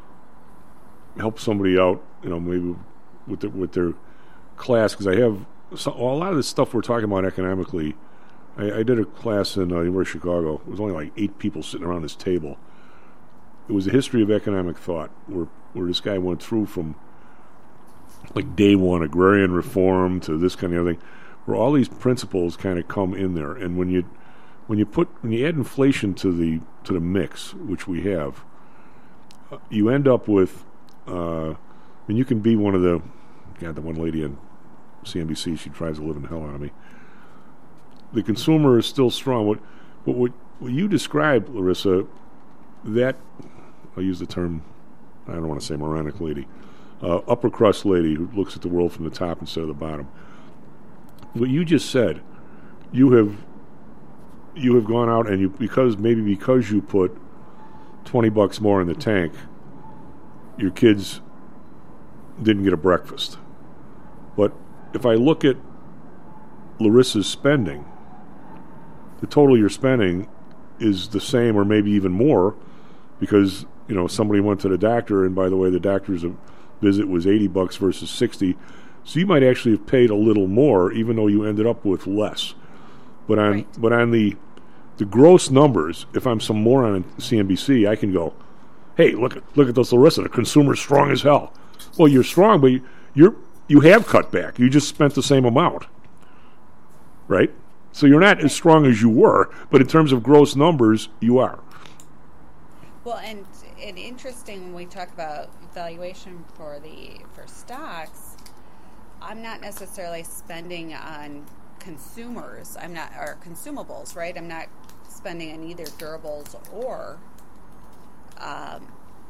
help somebody out. You know, maybe with the, with their class, because I have so, a lot of this stuff we're talking about economically. I, I did a class in uh, University of Chicago. It was only like eight people sitting around this table. It was a history of economic thought, where where this guy went through from like day one agrarian reform to this kind of thing, where all these principles kind of come in there. And when you when you put when you add inflation to the to the mix, which we have, uh, you end up with. Uh, I mean, you can be one of the. God, the one lady on C N B C, she tries the living hell out of me. The consumer is still strong. What what what, what you described, Larissa, that I'll use the term. I don't want to say moronic lady, uh, upper crust lady who looks at the world from the top instead of the bottom. What you just said, you have you have gone out and you because maybe because you put twenty bucks more in the tank, your kids didn't get a breakfast. But if I look at Larissa's spending, the total you're spending is the same or maybe even more, because you know somebody went to the doctor, and by the way, the doctor's visit was eighty bucks versus sixty. So you might actually have paid a little more, even though you ended up with less. But on right. but on the the gross numbers, if I'm some moron on C N B C, I can go, "Hey, look at look at this, Larissa. The consumer's strong as hell." Well, you're strong, but you, you're you have cut back. You just spent the same amount, right? So you're not as strong as you were, but in terms of gross numbers, you are. Well, and and interesting when we talk about valuation for the for stocks, I'm not necessarily spending on consumers. I'm not or consumables, right? I'm not spending on either durables or um,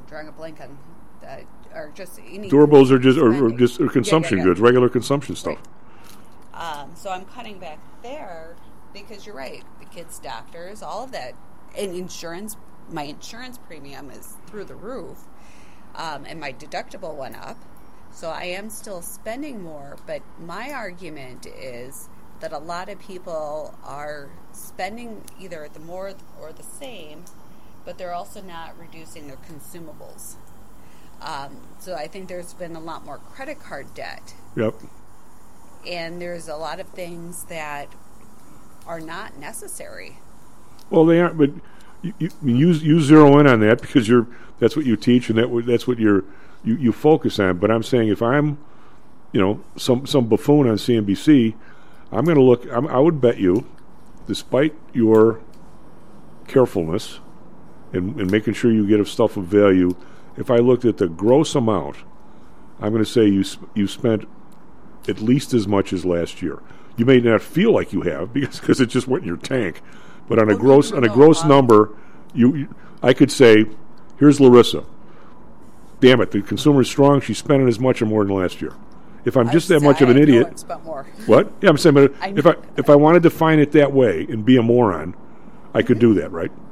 drawing a blank on, uh, or just any Durables are just or, or spending. just or consumption Yeah, yeah, yeah. goods, regular consumption stuff. Um, so I'm cutting back there because you're right. The kids' doctors, all of that, and insurance. My insurance premium is through the roof, um, and my deductible went up. So I am still spending more. But my argument is that a lot of people are spending either the more or the same, but they're also not reducing their consumables. Um, so I think there's been a lot more credit card debt. Yep. And there's a lot of things that are not necessary. Well, they aren't, but you, you, you, you zero in on that because you're that's what you teach and that that's what you're, you you focus on. But I'm saying if I'm, you know, some some buffoon on C N B C, I'm going to look. I'm, I would bet you, despite your carefulness and, and making sure you get stuff of value, if I looked at the gross amount, I'm going to say you sp- you spent at least as much as last year. You may not feel like you have because because it just went in your tank, but on a gross on a gross number, you, you I could say, here's Larissa. Damn it, the consumer is strong. She's spending as much or more than last year. If I'm just that much of an idiot, spent more. What? Yeah, I'm saying, but I if I if I want to define it that way and be a moron, I could do that, right?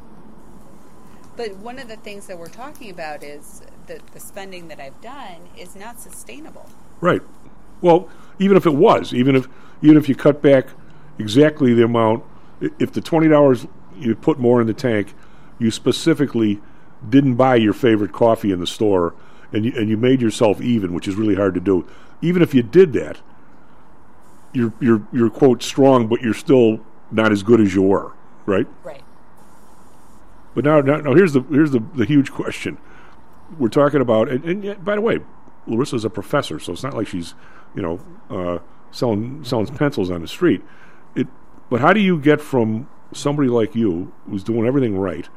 But one of the things that we're talking about is that the spending that I've done is not sustainable. Right. Well, even if it was, even if even if you cut back exactly the amount, i- if the twenty dollars you put more in the tank, you specifically didn't buy your favorite coffee in the store, and you and you made yourself even, which is really hard to do. Even if you did that, you're you're you're quote strong, but you're still not as good as you were, right? Right. But now, now, now here's the here's the, the huge question. We're talking about, and, and yet, by the way, Larissa's a professor, so it's not like she's, you know, uh, selling selling pencils on the street. It, but how do you get from somebody like you, who's doing everything right,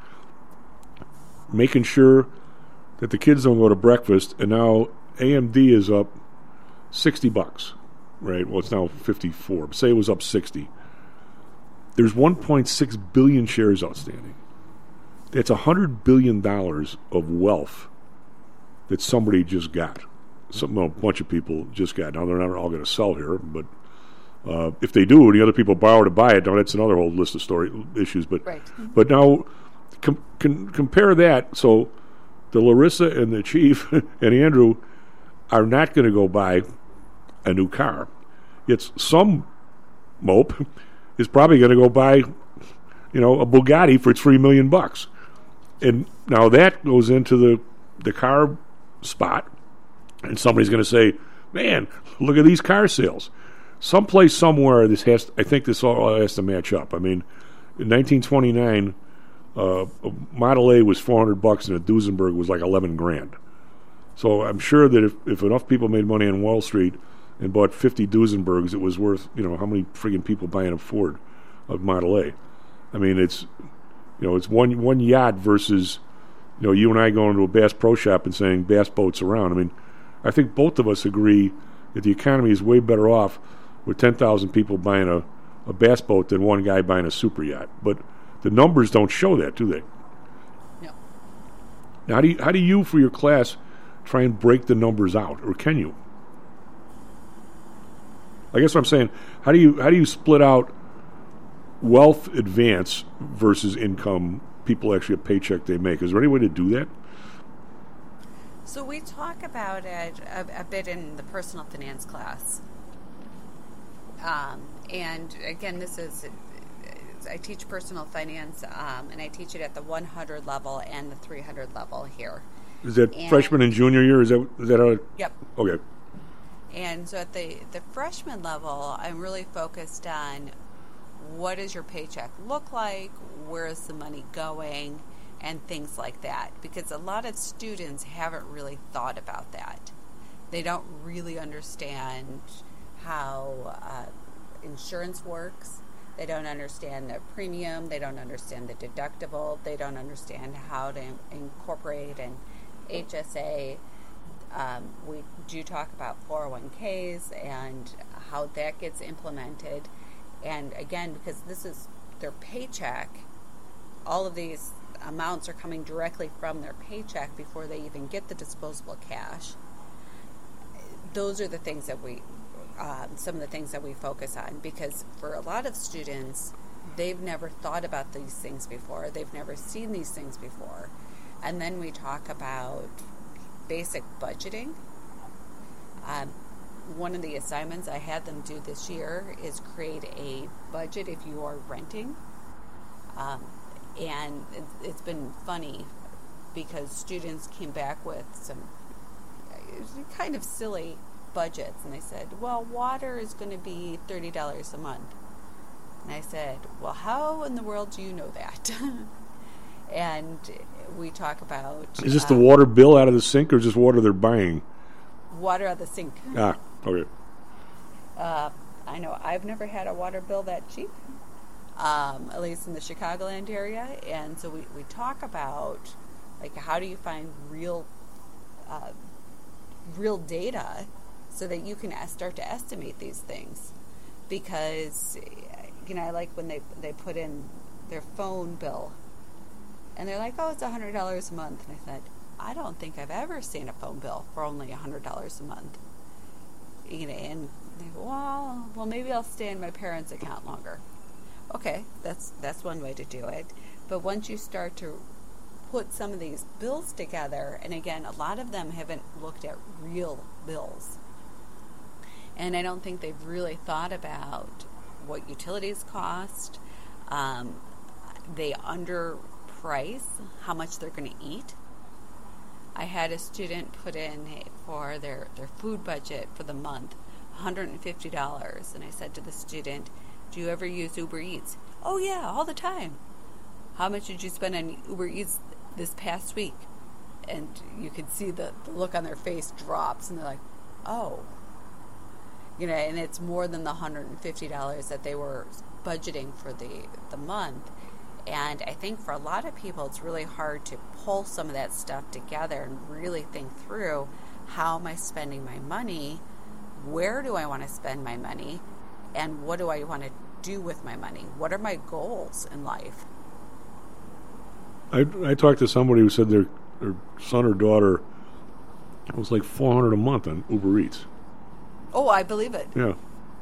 making sure that the kids don't go to breakfast, and now A M D is up sixty bucks, right? Well, it's now fifty-four. But say it was up sixty. There's one point six billion shares outstanding. That's one hundred billion dollars of wealth that somebody just got. Some, well, a bunch of people just got. Now, they're not all going to sell here, but uh, if they do, the other people borrow to buy it, now that's another whole list of story issues. But Right. but now, com- com- compare that. So the Larissa and the Chief and Andrew are not going to go buy a new car. Yet some mope is probably going to go buy, you know, a Bugatti for three million bucks. And now that goes into the the car spot, and somebody's going to say, "Man, look at these car sales." Someplace, somewhere, this has. I think this all has to match up. I mean, in nineteen twenty-nine, uh, a Model A was four hundred bucks, and a Duesenberg was like eleven grand. So I'm sure that if, if enough people made money on Wall Street and bought fifty Duesenbergs, it was worth, you know, how many friggin' people buying a Ford, a Model A? I mean, it's, you know, it's one one yacht versus, you know, you and I going to a Bass Pro Shop and saying Bass boats around. I mean, I think both of us agree that the economy is way better off with ten thousand people buying a, a bass boat than one guy buying a super yacht. But the numbers don't show that, do they? No. Now, how do you, how do you, for your class, try and break the numbers out, or can you? I guess what I'm saying, how do you how do you split out wealth advance versus income, people actually a paycheck they make? Is there any way to do that? So we talk about it a, a bit in the personal finance class. Um, and again, this is, I teach personal finance, um, and I teach it at the one hundred level and the three hundred level here. Is that And- freshman and junior year? Is that is that a, Yep. Okay. And so at the, the freshman level, I'm really focused on what does your paycheck look like, where is the money going, and things like that. Because a lot of students haven't really thought about that. They don't really understand how uh, insurance works. They don't understand the premium. They don't understand the deductible. They don't understand how to incorporate an H S A. Um, we do talk about four oh one k's and how that gets implemented. And again, because this is their paycheck, all of these amounts are coming directly from their paycheck before they even get the disposable cash. Those are the things that we, um, some of the things that we focus on, because for a lot of students, they've never thought about these things before. They've never seen these things before. And then we talk about basic budgeting. Um, one of the assignments I had them do this year is create a budget if you are renting. Um, and it, it's been funny because students came back with some kind of silly budgets, and they said, well, water is going to be thirty dollars a month. And I said, well, how in the world do you know that? And we talk about... Is this um, the water bill out of the sink, or just water they're buying? Water out of the sink. Ah, okay. Uh, I know I've never had a water bill that cheap, um, at least in the Chicagoland area. And so we, we talk about, like, how do you find real... Uh, real data so that you can start to estimate these things. Because, you know, I like when they they put in their phone bill and they're like, oh, it's one hundred dollars a month. And I said, I don't think I've ever seen a phone bill for only one hundred dollars a month. You know, and they go, well, well, maybe I'll stay in my parents' account longer. Okay, that's that's one way to do it. But once you start to put some of these bills together, and again, a lot of them haven't looked at real bills. And I don't think they've really thought about what utilities cost. Um, they underprice how much they're going to eat. I had a student put in for their, their food budget for the month, one hundred fifty dollars. And I said to the student, do you ever use Uber Eats? Oh yeah, all the time. How much did you spend on Uber Eats this past week? And you could see the, the look on their face drops, and they're like, oh. You know, and it's more than the one hundred fifty dollars that they were budgeting for the, the month. And I think for a lot of people, it's really hard to pull some of that stuff together and really think through, how am I spending my money? Where do I want to spend my money? And what do I want to do with my money? What are my goals in life? I, I talked to somebody who said their, their son or daughter was like four hundred dollars a month on Uber Eats. Oh, I believe it. Yeah.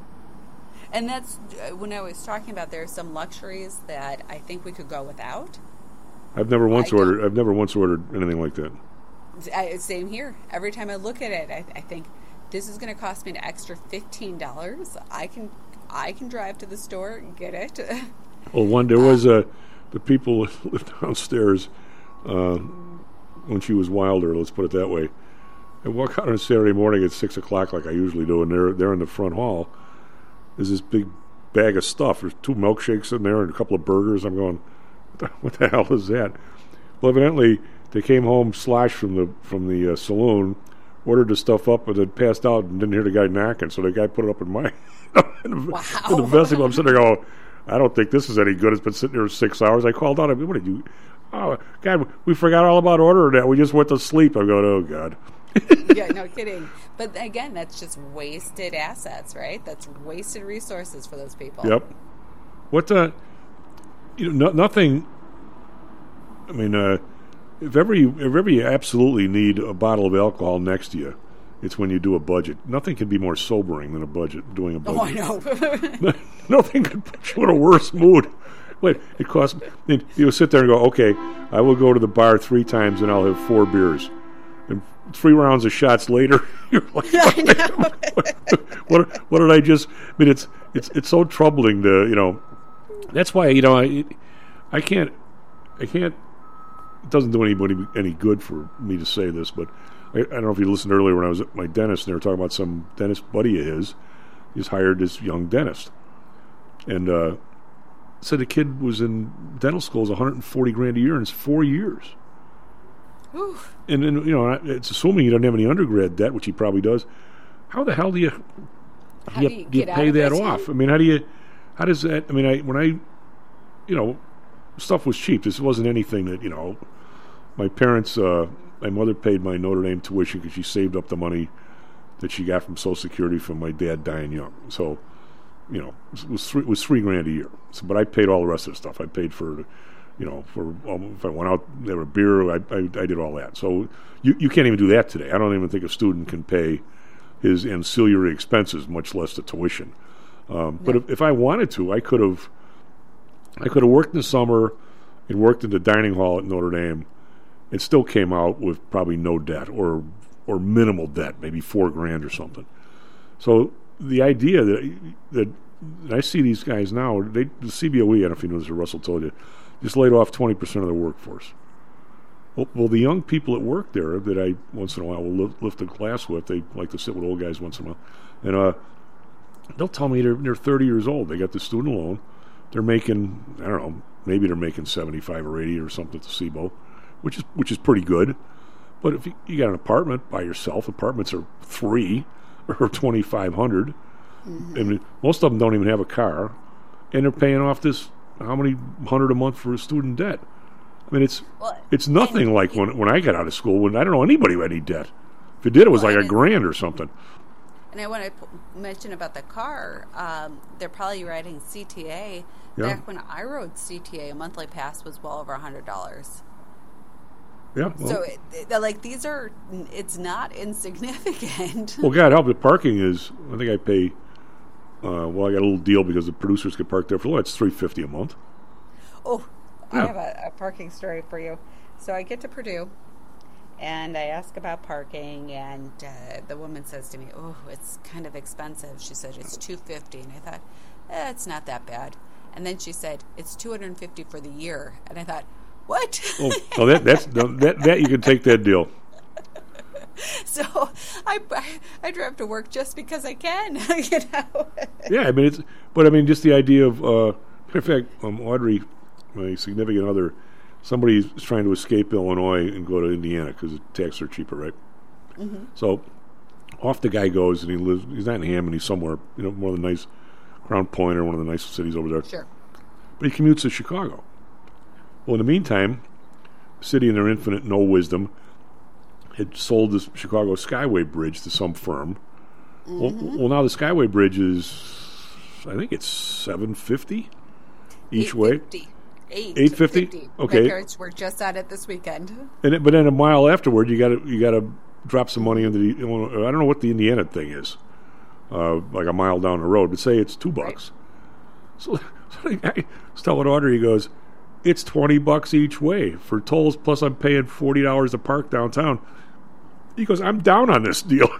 And that's, uh, when I was talking about, there are some luxuries that I think we could go without. I've never once I ordered. don't- I've never once ordered anything like that. I, same here. Every time I look at it, I, I think this is going to cost me an extra fifteen dollars. I can, I can drive to the store and get it. Well, one there was a the people who lived downstairs uh, when she was wilder. Let's put it that way. I walk out on a Saturday morning at six o'clock, like I usually do, and they're they're in the front hall. There's this big bag of stuff. There's two milkshakes in there and a couple of burgers. I'm going, what the, what the hell is that? Well, evidently they came home sloshed from the from the uh, saloon, ordered the stuff up, and then passed out and didn't hear the guy knocking. So the guy put it up in my in the, wow. in the vestibule. I'm sitting there going, I don't think this is any good. It's been sitting there six hours. I called out. I mean, what did you? Oh God, we forgot all about ordering that. We just went to sleep. I'm going, oh God. Yeah, no kidding. But again, that's just wasted assets, right? That's wasted resources for those people. Yep. What uh you know, no, nothing. I mean, uh, if ever you if ever you absolutely need a bottle of alcohol next to you, it's when you do a budget. Nothing can be more sobering than a budget. Doing a budget. Oh, I know. Nothing could put you in a worse mood. Wait, it costs. You sit there and go, okay, I will go to the bar three times and I'll have four beers. And three rounds of shots later, you're like, what, what, what did I just? I mean, it's it's it's so troubling to you know. That's why you know I I can't I can't. It doesn't do anybody any good for me to say this, but I, I don't know if you listened earlier when I was at my dentist and they were talking about some dentist buddy of his. He's hired this young dentist, and uh, said the kid was in dental school is one hundred forty grand a year, and it's four years. Oof. And then, you know, it's assuming he doesn't have any undergrad debt, which he probably does. How the hell do you How do you, do you do you get pay out of that it, off? too? I mean, how do you, how does that, I mean, I when I, you know, stuff was cheap. This wasn't anything that, you know, my parents, uh, my mother paid my Notre Dame tuition because she saved up the money that she got from Social Security from my dad dying young. So, you know, it was three, it was three grand a year. So, but I paid all the rest of the stuff. I paid for the, you know, for um, if I went out, there were beer, I, I, I did all that. So you, you can't even do that today. I don't even think a student can pay his ancillary expenses, much less the tuition. Um, but if, if I wanted to, I could have I could have worked in the summer and worked in the dining hall at Notre Dame and still came out with probably no debt or or minimal debt, maybe four grand or something. So the idea that that and I see these guys now, they, the C B O E, I don't know if you know this, or Russell told you, just laid off twenty percent of their workforce. Well, well, the young people that work there that I once in a while will lift, lift a class with, they like to sit with old guys once in a while, and uh, they'll tell me they're, they're thirty years old. They got the student loan. They're making, I don't know, maybe they're making seventy-five or eighty or something at the C B O, which is which is pretty good. But if you, you got an apartment by yourself, apartments are three or twenty-five hundred. Mm-hmm. And most of them don't even have a car, and they're paying off this how many hundred a month for a student debt. I mean, it's well, it's nothing like when when I got out of school. When I don't know anybody who had any debt. If it did, it was well, like a grand or something. And I want to p- mention about the car. Um, they're probably riding C T A. Yeah. Back when I rode C T A, a monthly pass was well over a hundred dollars. Yeah. Well, so, it, it, like, these are, it's not insignificant. Well, God help, the parking is, I think I pay, uh, well, I got a little deal because the producers could park there for, well, it's three hundred fifty dollars a month. Oh, yeah. I have a, a parking story for you. So I get to Purdue, and I ask about parking, and uh, the woman says to me, oh, it's kind of expensive. She said, it's two hundred fifty dollars, and I thought, eh, it's not that bad. And then she said, it's two hundred fifty dollars for the year. And I thought, what? Oh, oh that, that's, that, that you can take that deal. So I, I, I drive to work just because I can, you know. Yeah, I mean, it's, but I mean, just the idea of, uh, in fact, um, Audrey, my significant other, somebody's trying to escape Illinois and go to Indiana because the taxes are cheaper, right? Mm-hmm. So off the guy goes, and he lives, he's not in Hammond, he's somewhere, you know, one of the nice, Crown Point or one of the nicest cities over there. Sure. But he commutes to Chicago. Well, in the meantime, the city in their infinite no wisdom had sold the Chicago Skyway Bridge to some firm. Mm-hmm. Well, well, now the Skyway Bridge is, I think it's seven fifty each way. Eight fifty. Okay. My parents were just on it this weekend. And it, but then a mile afterward, you got to you got to drop some money into the. I don't know what the Indiana thing is, uh, like a mile down the road. But say it's two bucks. Right. So, so the guy was telling Audrey, he goes, it's twenty bucks each way for tolls. Plus, I'm paying forty dollars to park downtown. He goes, I'm down on this deal.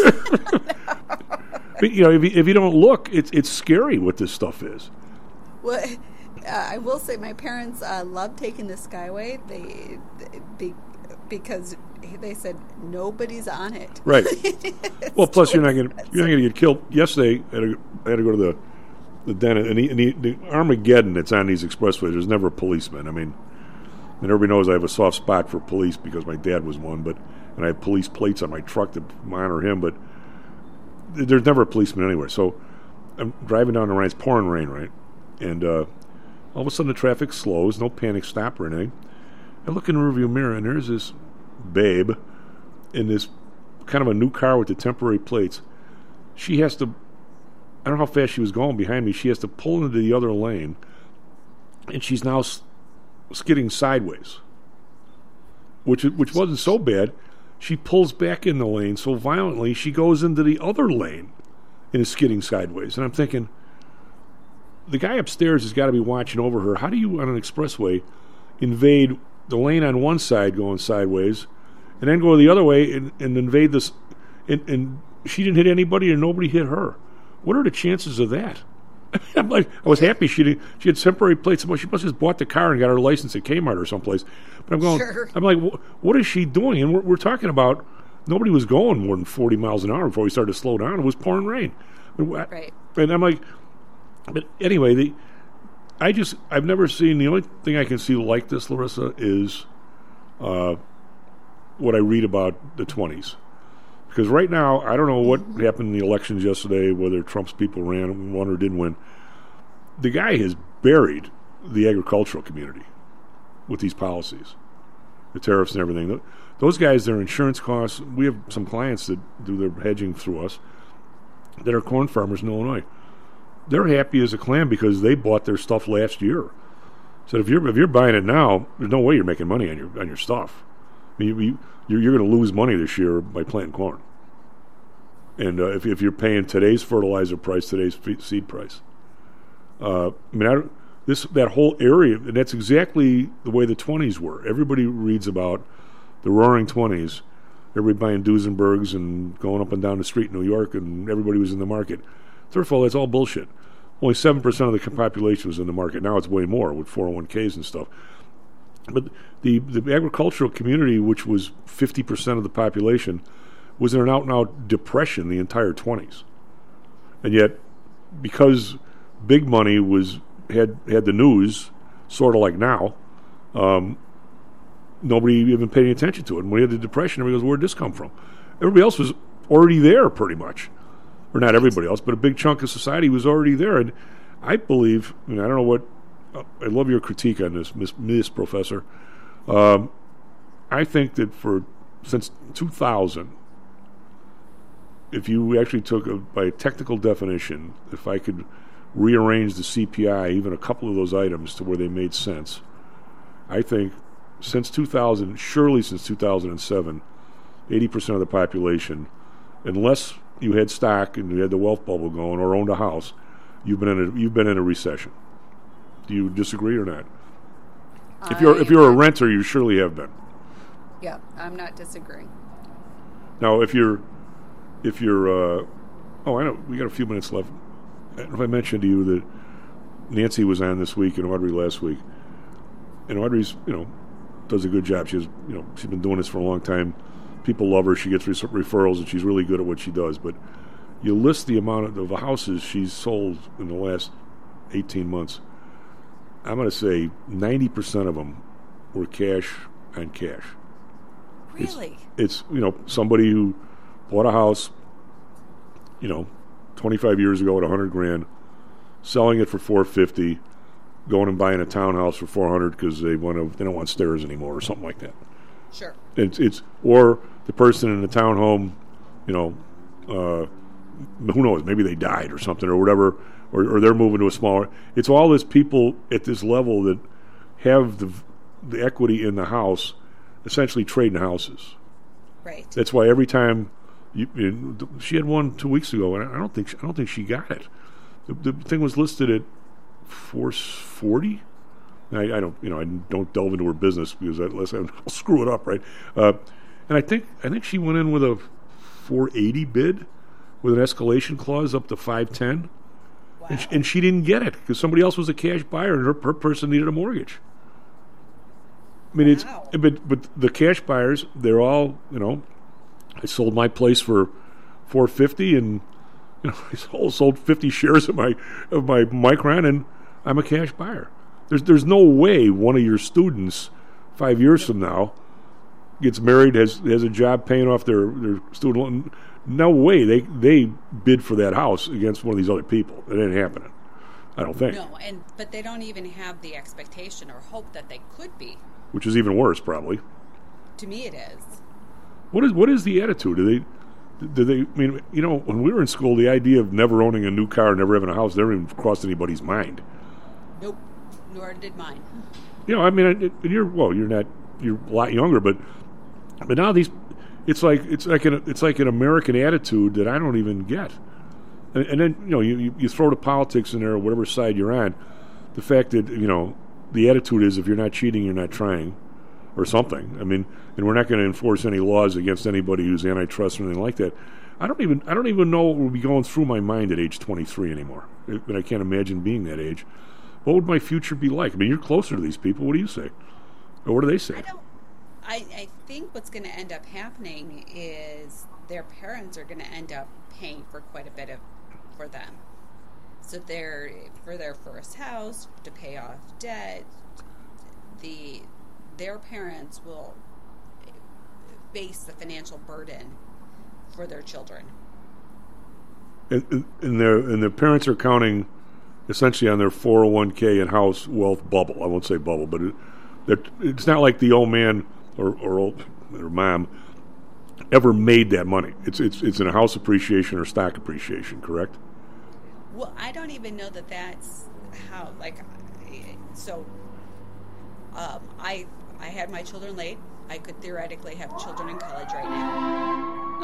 But, you know, if you, if you don't look, it's it's scary what this stuff is. Well, uh, I will say my parents uh, love taking the Skyway. They, they be, because they said nobody's on it. Right. Well, plus you're not going you're not going to get killed. Yesterday, I had to, I had to go to the the dentist, and, he, and he, the Armageddon that's on these expressways. There's never a policeman. I mean, and everybody knows I have a soft spot for police because my dad was one, but and I have police plates on my truck to honor him. But there's never a policeman anywhere. So I'm driving down the Rhine. It's pouring rain, right? And uh, all of a sudden the traffic slows. No panic stop or anything. I look in the rearview mirror, and there's this babe in this kind of a new car with the temporary plates. She has to, I don't know how fast she was going behind me, she has to pull into the other lane, and she's now s- skidding sideways, which which wasn't so bad. She pulls back in the lane so violently she goes into the other lane and is skidding sideways. And I'm thinking, the guy upstairs has got to be watching over her. How do you, on an expressway, invade the lane on one side going sideways and then go the other way and, and invade this, and, and she didn't hit anybody and nobody hit her? What are the chances of that? I'm like, I was happy she did, she had temporary plates. Well, she must have just bought the car and got her license at Kmart or someplace. But I'm going, sure. I'm like, what is she doing? And we're, we're talking about nobody was going more than forty miles an hour before we started to slow down. It was pouring rain. Right. And I'm like, but anyway, the I just I've never seen, the only thing I can see like this, Larissa, is uh, what I read about the twenties. Because right now, I don't know what mm-hmm. happened in the elections yesterday, whether Trump's people ran, won or didn't win. The guy has buried the agricultural community with these policies, the tariffs and everything. Those guys, their insurance costs, we have some clients that do their hedging through us that are corn farmers in Illinois. They're happy as a clam because they bought their stuff last year. So if you're if you're buying it now, there's no way you're making money on your on your stuff. I mean, you, you're you're going to lose money this year by planting corn. And uh, if if you're paying today's fertilizer price, today's seed price, uh, I mean, I don't, this that whole area, and that's exactly the way the twenties were. Everybody reads about the Roaring Twenties. Everybody buying Duesenbergs and going up and down the street in New York, and everybody was in the market. First of all, that's all bullshit. Only seven percent of the population was in the market. Now it's way more with four oh one k's and stuff. But the, the agricultural community, which was fifty percent of the population, was in an out-and-out depression the entire twenties. And yet, because big money was had had the news, sort of like now, um, nobody even paid any attention to it. And when we had the depression, everybody goes, where'd this come from? Everybody else was already there, pretty much. Or not everybody else, but a big chunk of society was already there. And I believe, I mean, I don't know what, uh, I love your critique on this, Miss, Miss Professor. Um, I think that for, since two thousand, if you actually took, a, by a technical definition, if I could rearrange the C P I, even a couple of those items to where they made sense, I think since two thousand, surely since two thousand seven, eighty percent of the population, unless you had stock and you had the wealth bubble going or owned a house, you've been in a, you've been in a recession. Do you disagree or not? I if you're if you're a renter, you surely have been. Yeah, I'm not disagreeing. Now, if you're if you're uh, oh, I know we got a few minutes left. I don't know if I mentioned to you that Nancy was on this week and Audrey last week, and Audrey's you know does a good job. She's you know she's been doing this for a long time. People love her. She gets re- referrals, and she's really good at what she does. But you list the amount of, of the houses she's sold in the last eighteen months. I'm going to say ninety percent of them were cash on cash. Really? It's, it's, you know, somebody who bought a house, you know, twenty-five years ago at one hundred grand, selling it for four fifty, going and buying a townhouse for four hundred because they want to, they don't want stairs anymore or something like that. Sure. It's, it's or the person in the townhome, you know, uh, who knows, maybe they died or something or whatever, or, or they're moving to a smaller. It's all this people at this level that have the the equity in the house, essentially trading houses. Right. That's why every time you, you, she had one two weeks ago, and I don't think I don't think she got it. The, the thing was listed at four forty. I, I don't, you know, I don't delve into her business because unless I'll screw it up, right? Uh, and I think I think she went in with a four eighty bid with an escalation clause up to five ten, wow. and, sh- and she didn't get it because somebody else was a cash buyer and her, her person needed a mortgage. I mean, wow. it's but but the cash buyers, they're all, you know, I sold my place for four fifty, and you know, I sold, sold fifty shares of my of my Micron, and I'm a cash buyer. There's there's no way one of your students five years from now gets married, has has a job paying off their, their student loan. No way they they bid for that house against one of these other people. It ain't happening. I don't think. No, and but they don't even have the expectation or hope that they could be. Which is even worse, probably. To me, it is. What is what is the attitude? Do they do they? I mean, you know, when we were in school, the idea of never owning a new car, never having a house, never even crossed anybody's mind. Nope. Nor did mine. You know, I mean, it, you're well, you're not, you're a lot younger, but but now these, it's like it's like an it's like an American attitude that I don't even get. And, and then you know, you, you you throw the politics in there, whatever side you're on. The fact that you know the attitude is if you're not cheating, you're not trying, or something. I mean, and we're not going to enforce any laws against anybody who's antitrust or anything like that. I don't even I don't even know what would be going through my mind at age twenty-three anymore. But I can't imagine being that age. What would my future be like? I mean, you're closer to these people. What do you say? Or what do they say? I don't. I, I think what's going to end up happening is their parents are going to end up paying for quite a bit of for them. So they're for their first house to pay off debt. The their parents will face the financial burden for their children. And, and their and their parents are counting essentially on their four oh one k and house wealth bubble. I won't say bubble, but it, it's not like the old man or or, old, or mom ever made that money. It's it's it's in a house appreciation or stock appreciation, correct? Well, I don't even know that that's how, like, so Um, I I had my children late. I could theoretically have children in college right now.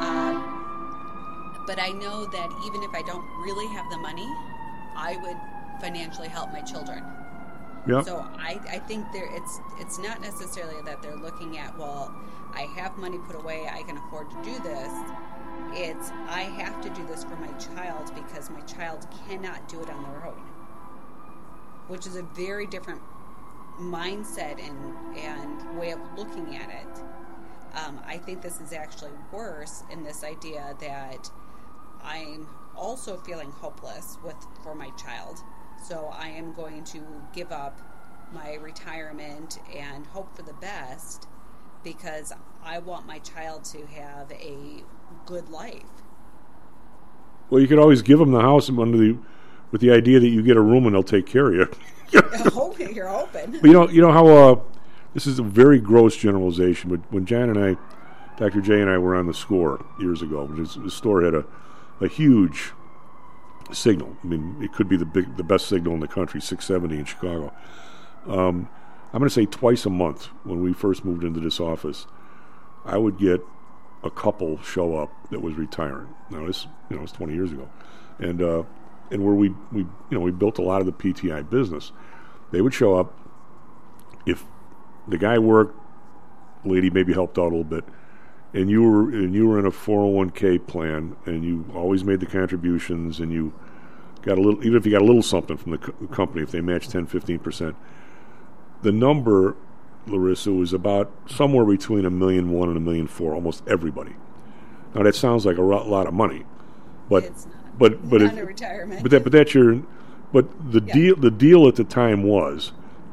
Um, but I know that even if I don't really have the money, I would financially help my children. Yep. So I, I think there it's it's not necessarily that they're looking at, well, I have money put away, I can afford to do this. It's I have to do this for my child because my child cannot do it on their own, which is a very different mindset and, and way of looking at it. Um, I think this is actually worse in this idea that I'm also feeling hopeless with for my child, so I am going to give up my retirement and hope for the best because I want my child to have a good life. Well, you could always give them the house under the, with the idea that you get a room and they'll take care of you. You're hoping. You're hoping. But you know, you know how uh, this is a very gross generalization. But when Jan and I, Doctor J and I, were on the score years ago, the store had a, a huge signal. I mean, it could be the big, the best signal in the country, six seventy in Chicago. Um, I'm going to say twice a month when we first moved into this office, I would get a couple show up that was retiring. Now this, you know, it's twenty years ago, and uh, and where we we you know we built a lot of the P T I business. They would show up if the guy worked, lady maybe helped out a little bit, and you were and you were in a four oh one k plan, and you always made the contributions, and you got a little, even if you got a little something from the co- company, if they matched ten, fifteen percent, the number, Larissa, was about somewhere between a million one and a million four, almost everybody. Now that sounds like a ro- lot of money, but It's not. but but Not it, a retirement. but that but that's your but the Yeah. deal the deal at the time was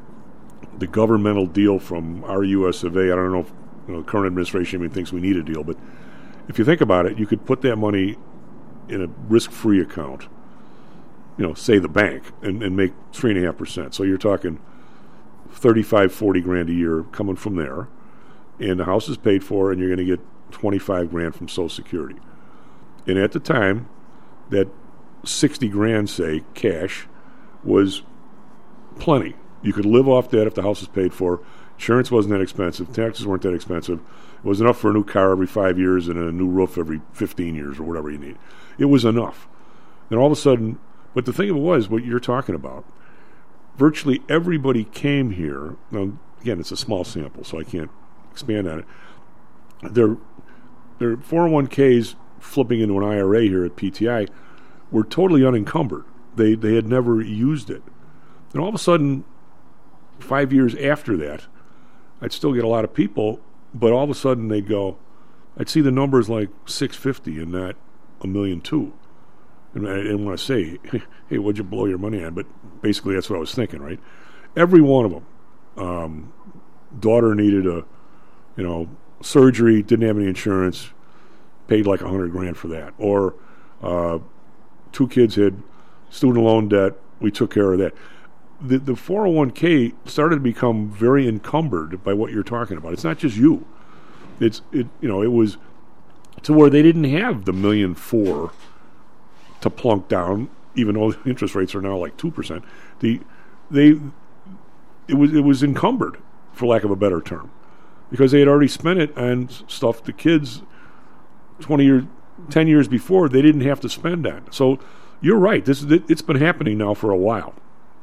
the governmental deal from our U S of A. I don't know if you know, the current administration even thinks we need a deal, but if you think about it, you could put that money in a risk-free account, you know, say the bank, and, and make three and a half percent. So you're talking thirty-five, forty grand a year coming from there, and the house is paid for, and you're going to get twenty-five grand from Social Security. And at the time, that sixty grand, say, cash, was plenty. You could live off that if the house was paid for. Insurance wasn't that expensive. Taxes weren't that expensive. It was enough for a new car every five years and a new roof every fifteen years or whatever you need. It was enough. And all of a sudden, but the thing of it was, what you're talking about, virtually everybody came here. Now, again, it's a small sample, so I can't expand on it. Their, their four oh one k's flipping into an I R A here at P T I were totally unencumbered. They they had never used it. And all of a sudden, five years after that, I'd still get a lot of people, but all of a sudden they'd go, I'd see the numbers like six fifty and not a million two. And I didn't want to say, hey, what'd you blow your money on? But basically that's what I was thinking, right? Every one of them. Um, daughter needed a, you know, surgery, didn't have any insurance, paid like a hundred grand for that. Or uh, two kids had student loan debt, we took care of that. The, the four oh one k started to become very encumbered by what you're talking about. It's not just you. It's it you know it was to where they didn't have the million four to plunk down, even though the interest rates are now like two percent. The they it was it was encumbered, for lack of a better term, because they had already spent it on stuff the kids twenty years, ten years before they didn't have to spend on. So you're right. This is it's been happening now for a while.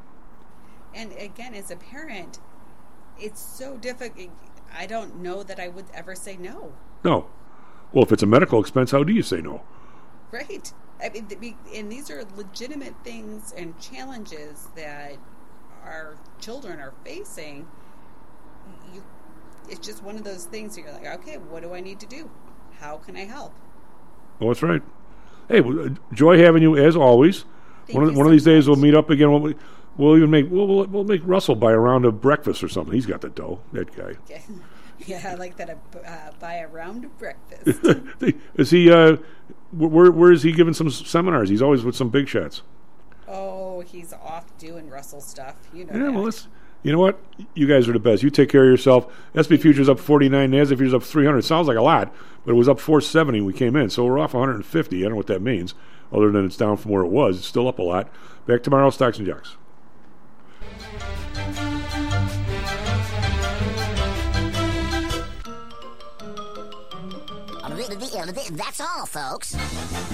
And again, as a parent, it's so difficult. I don't know that I would ever say no. No. Well, if it's a medical expense, how do you say no? Right. I mean, th- and these are legitimate things and challenges that our children are facing. You, it's just one of those things that you're like, okay, what do I need to do? How can I help? Well, that's right. Hey, well, uh, joy having you as always. Thank one of, you one so of these days much. we'll meet up again. We'll, we'll even make we'll, we'll we'll make Russell buy a round of breakfast or something. He's got the dough. That guy. Yeah, yeah I like that. Uh, buy a round of breakfast. Is he? Uh, where where is he giving some seminars? He's always with some big shots. Oh, he's off doing Russell stuff. You know. Yeah, that. well, let's. You know what? You guys are the best. You take care of yourself. S and P futures up forty-nine. NASDAQ futures up three hundred. Sounds like a lot, but it was up four seventy when we came in. So we're off one hundred fifty. I don't know what that means, other than it's down from where it was. It's still up a lot. Back tomorrow, Stocks and Jocks. th- that's all, folks.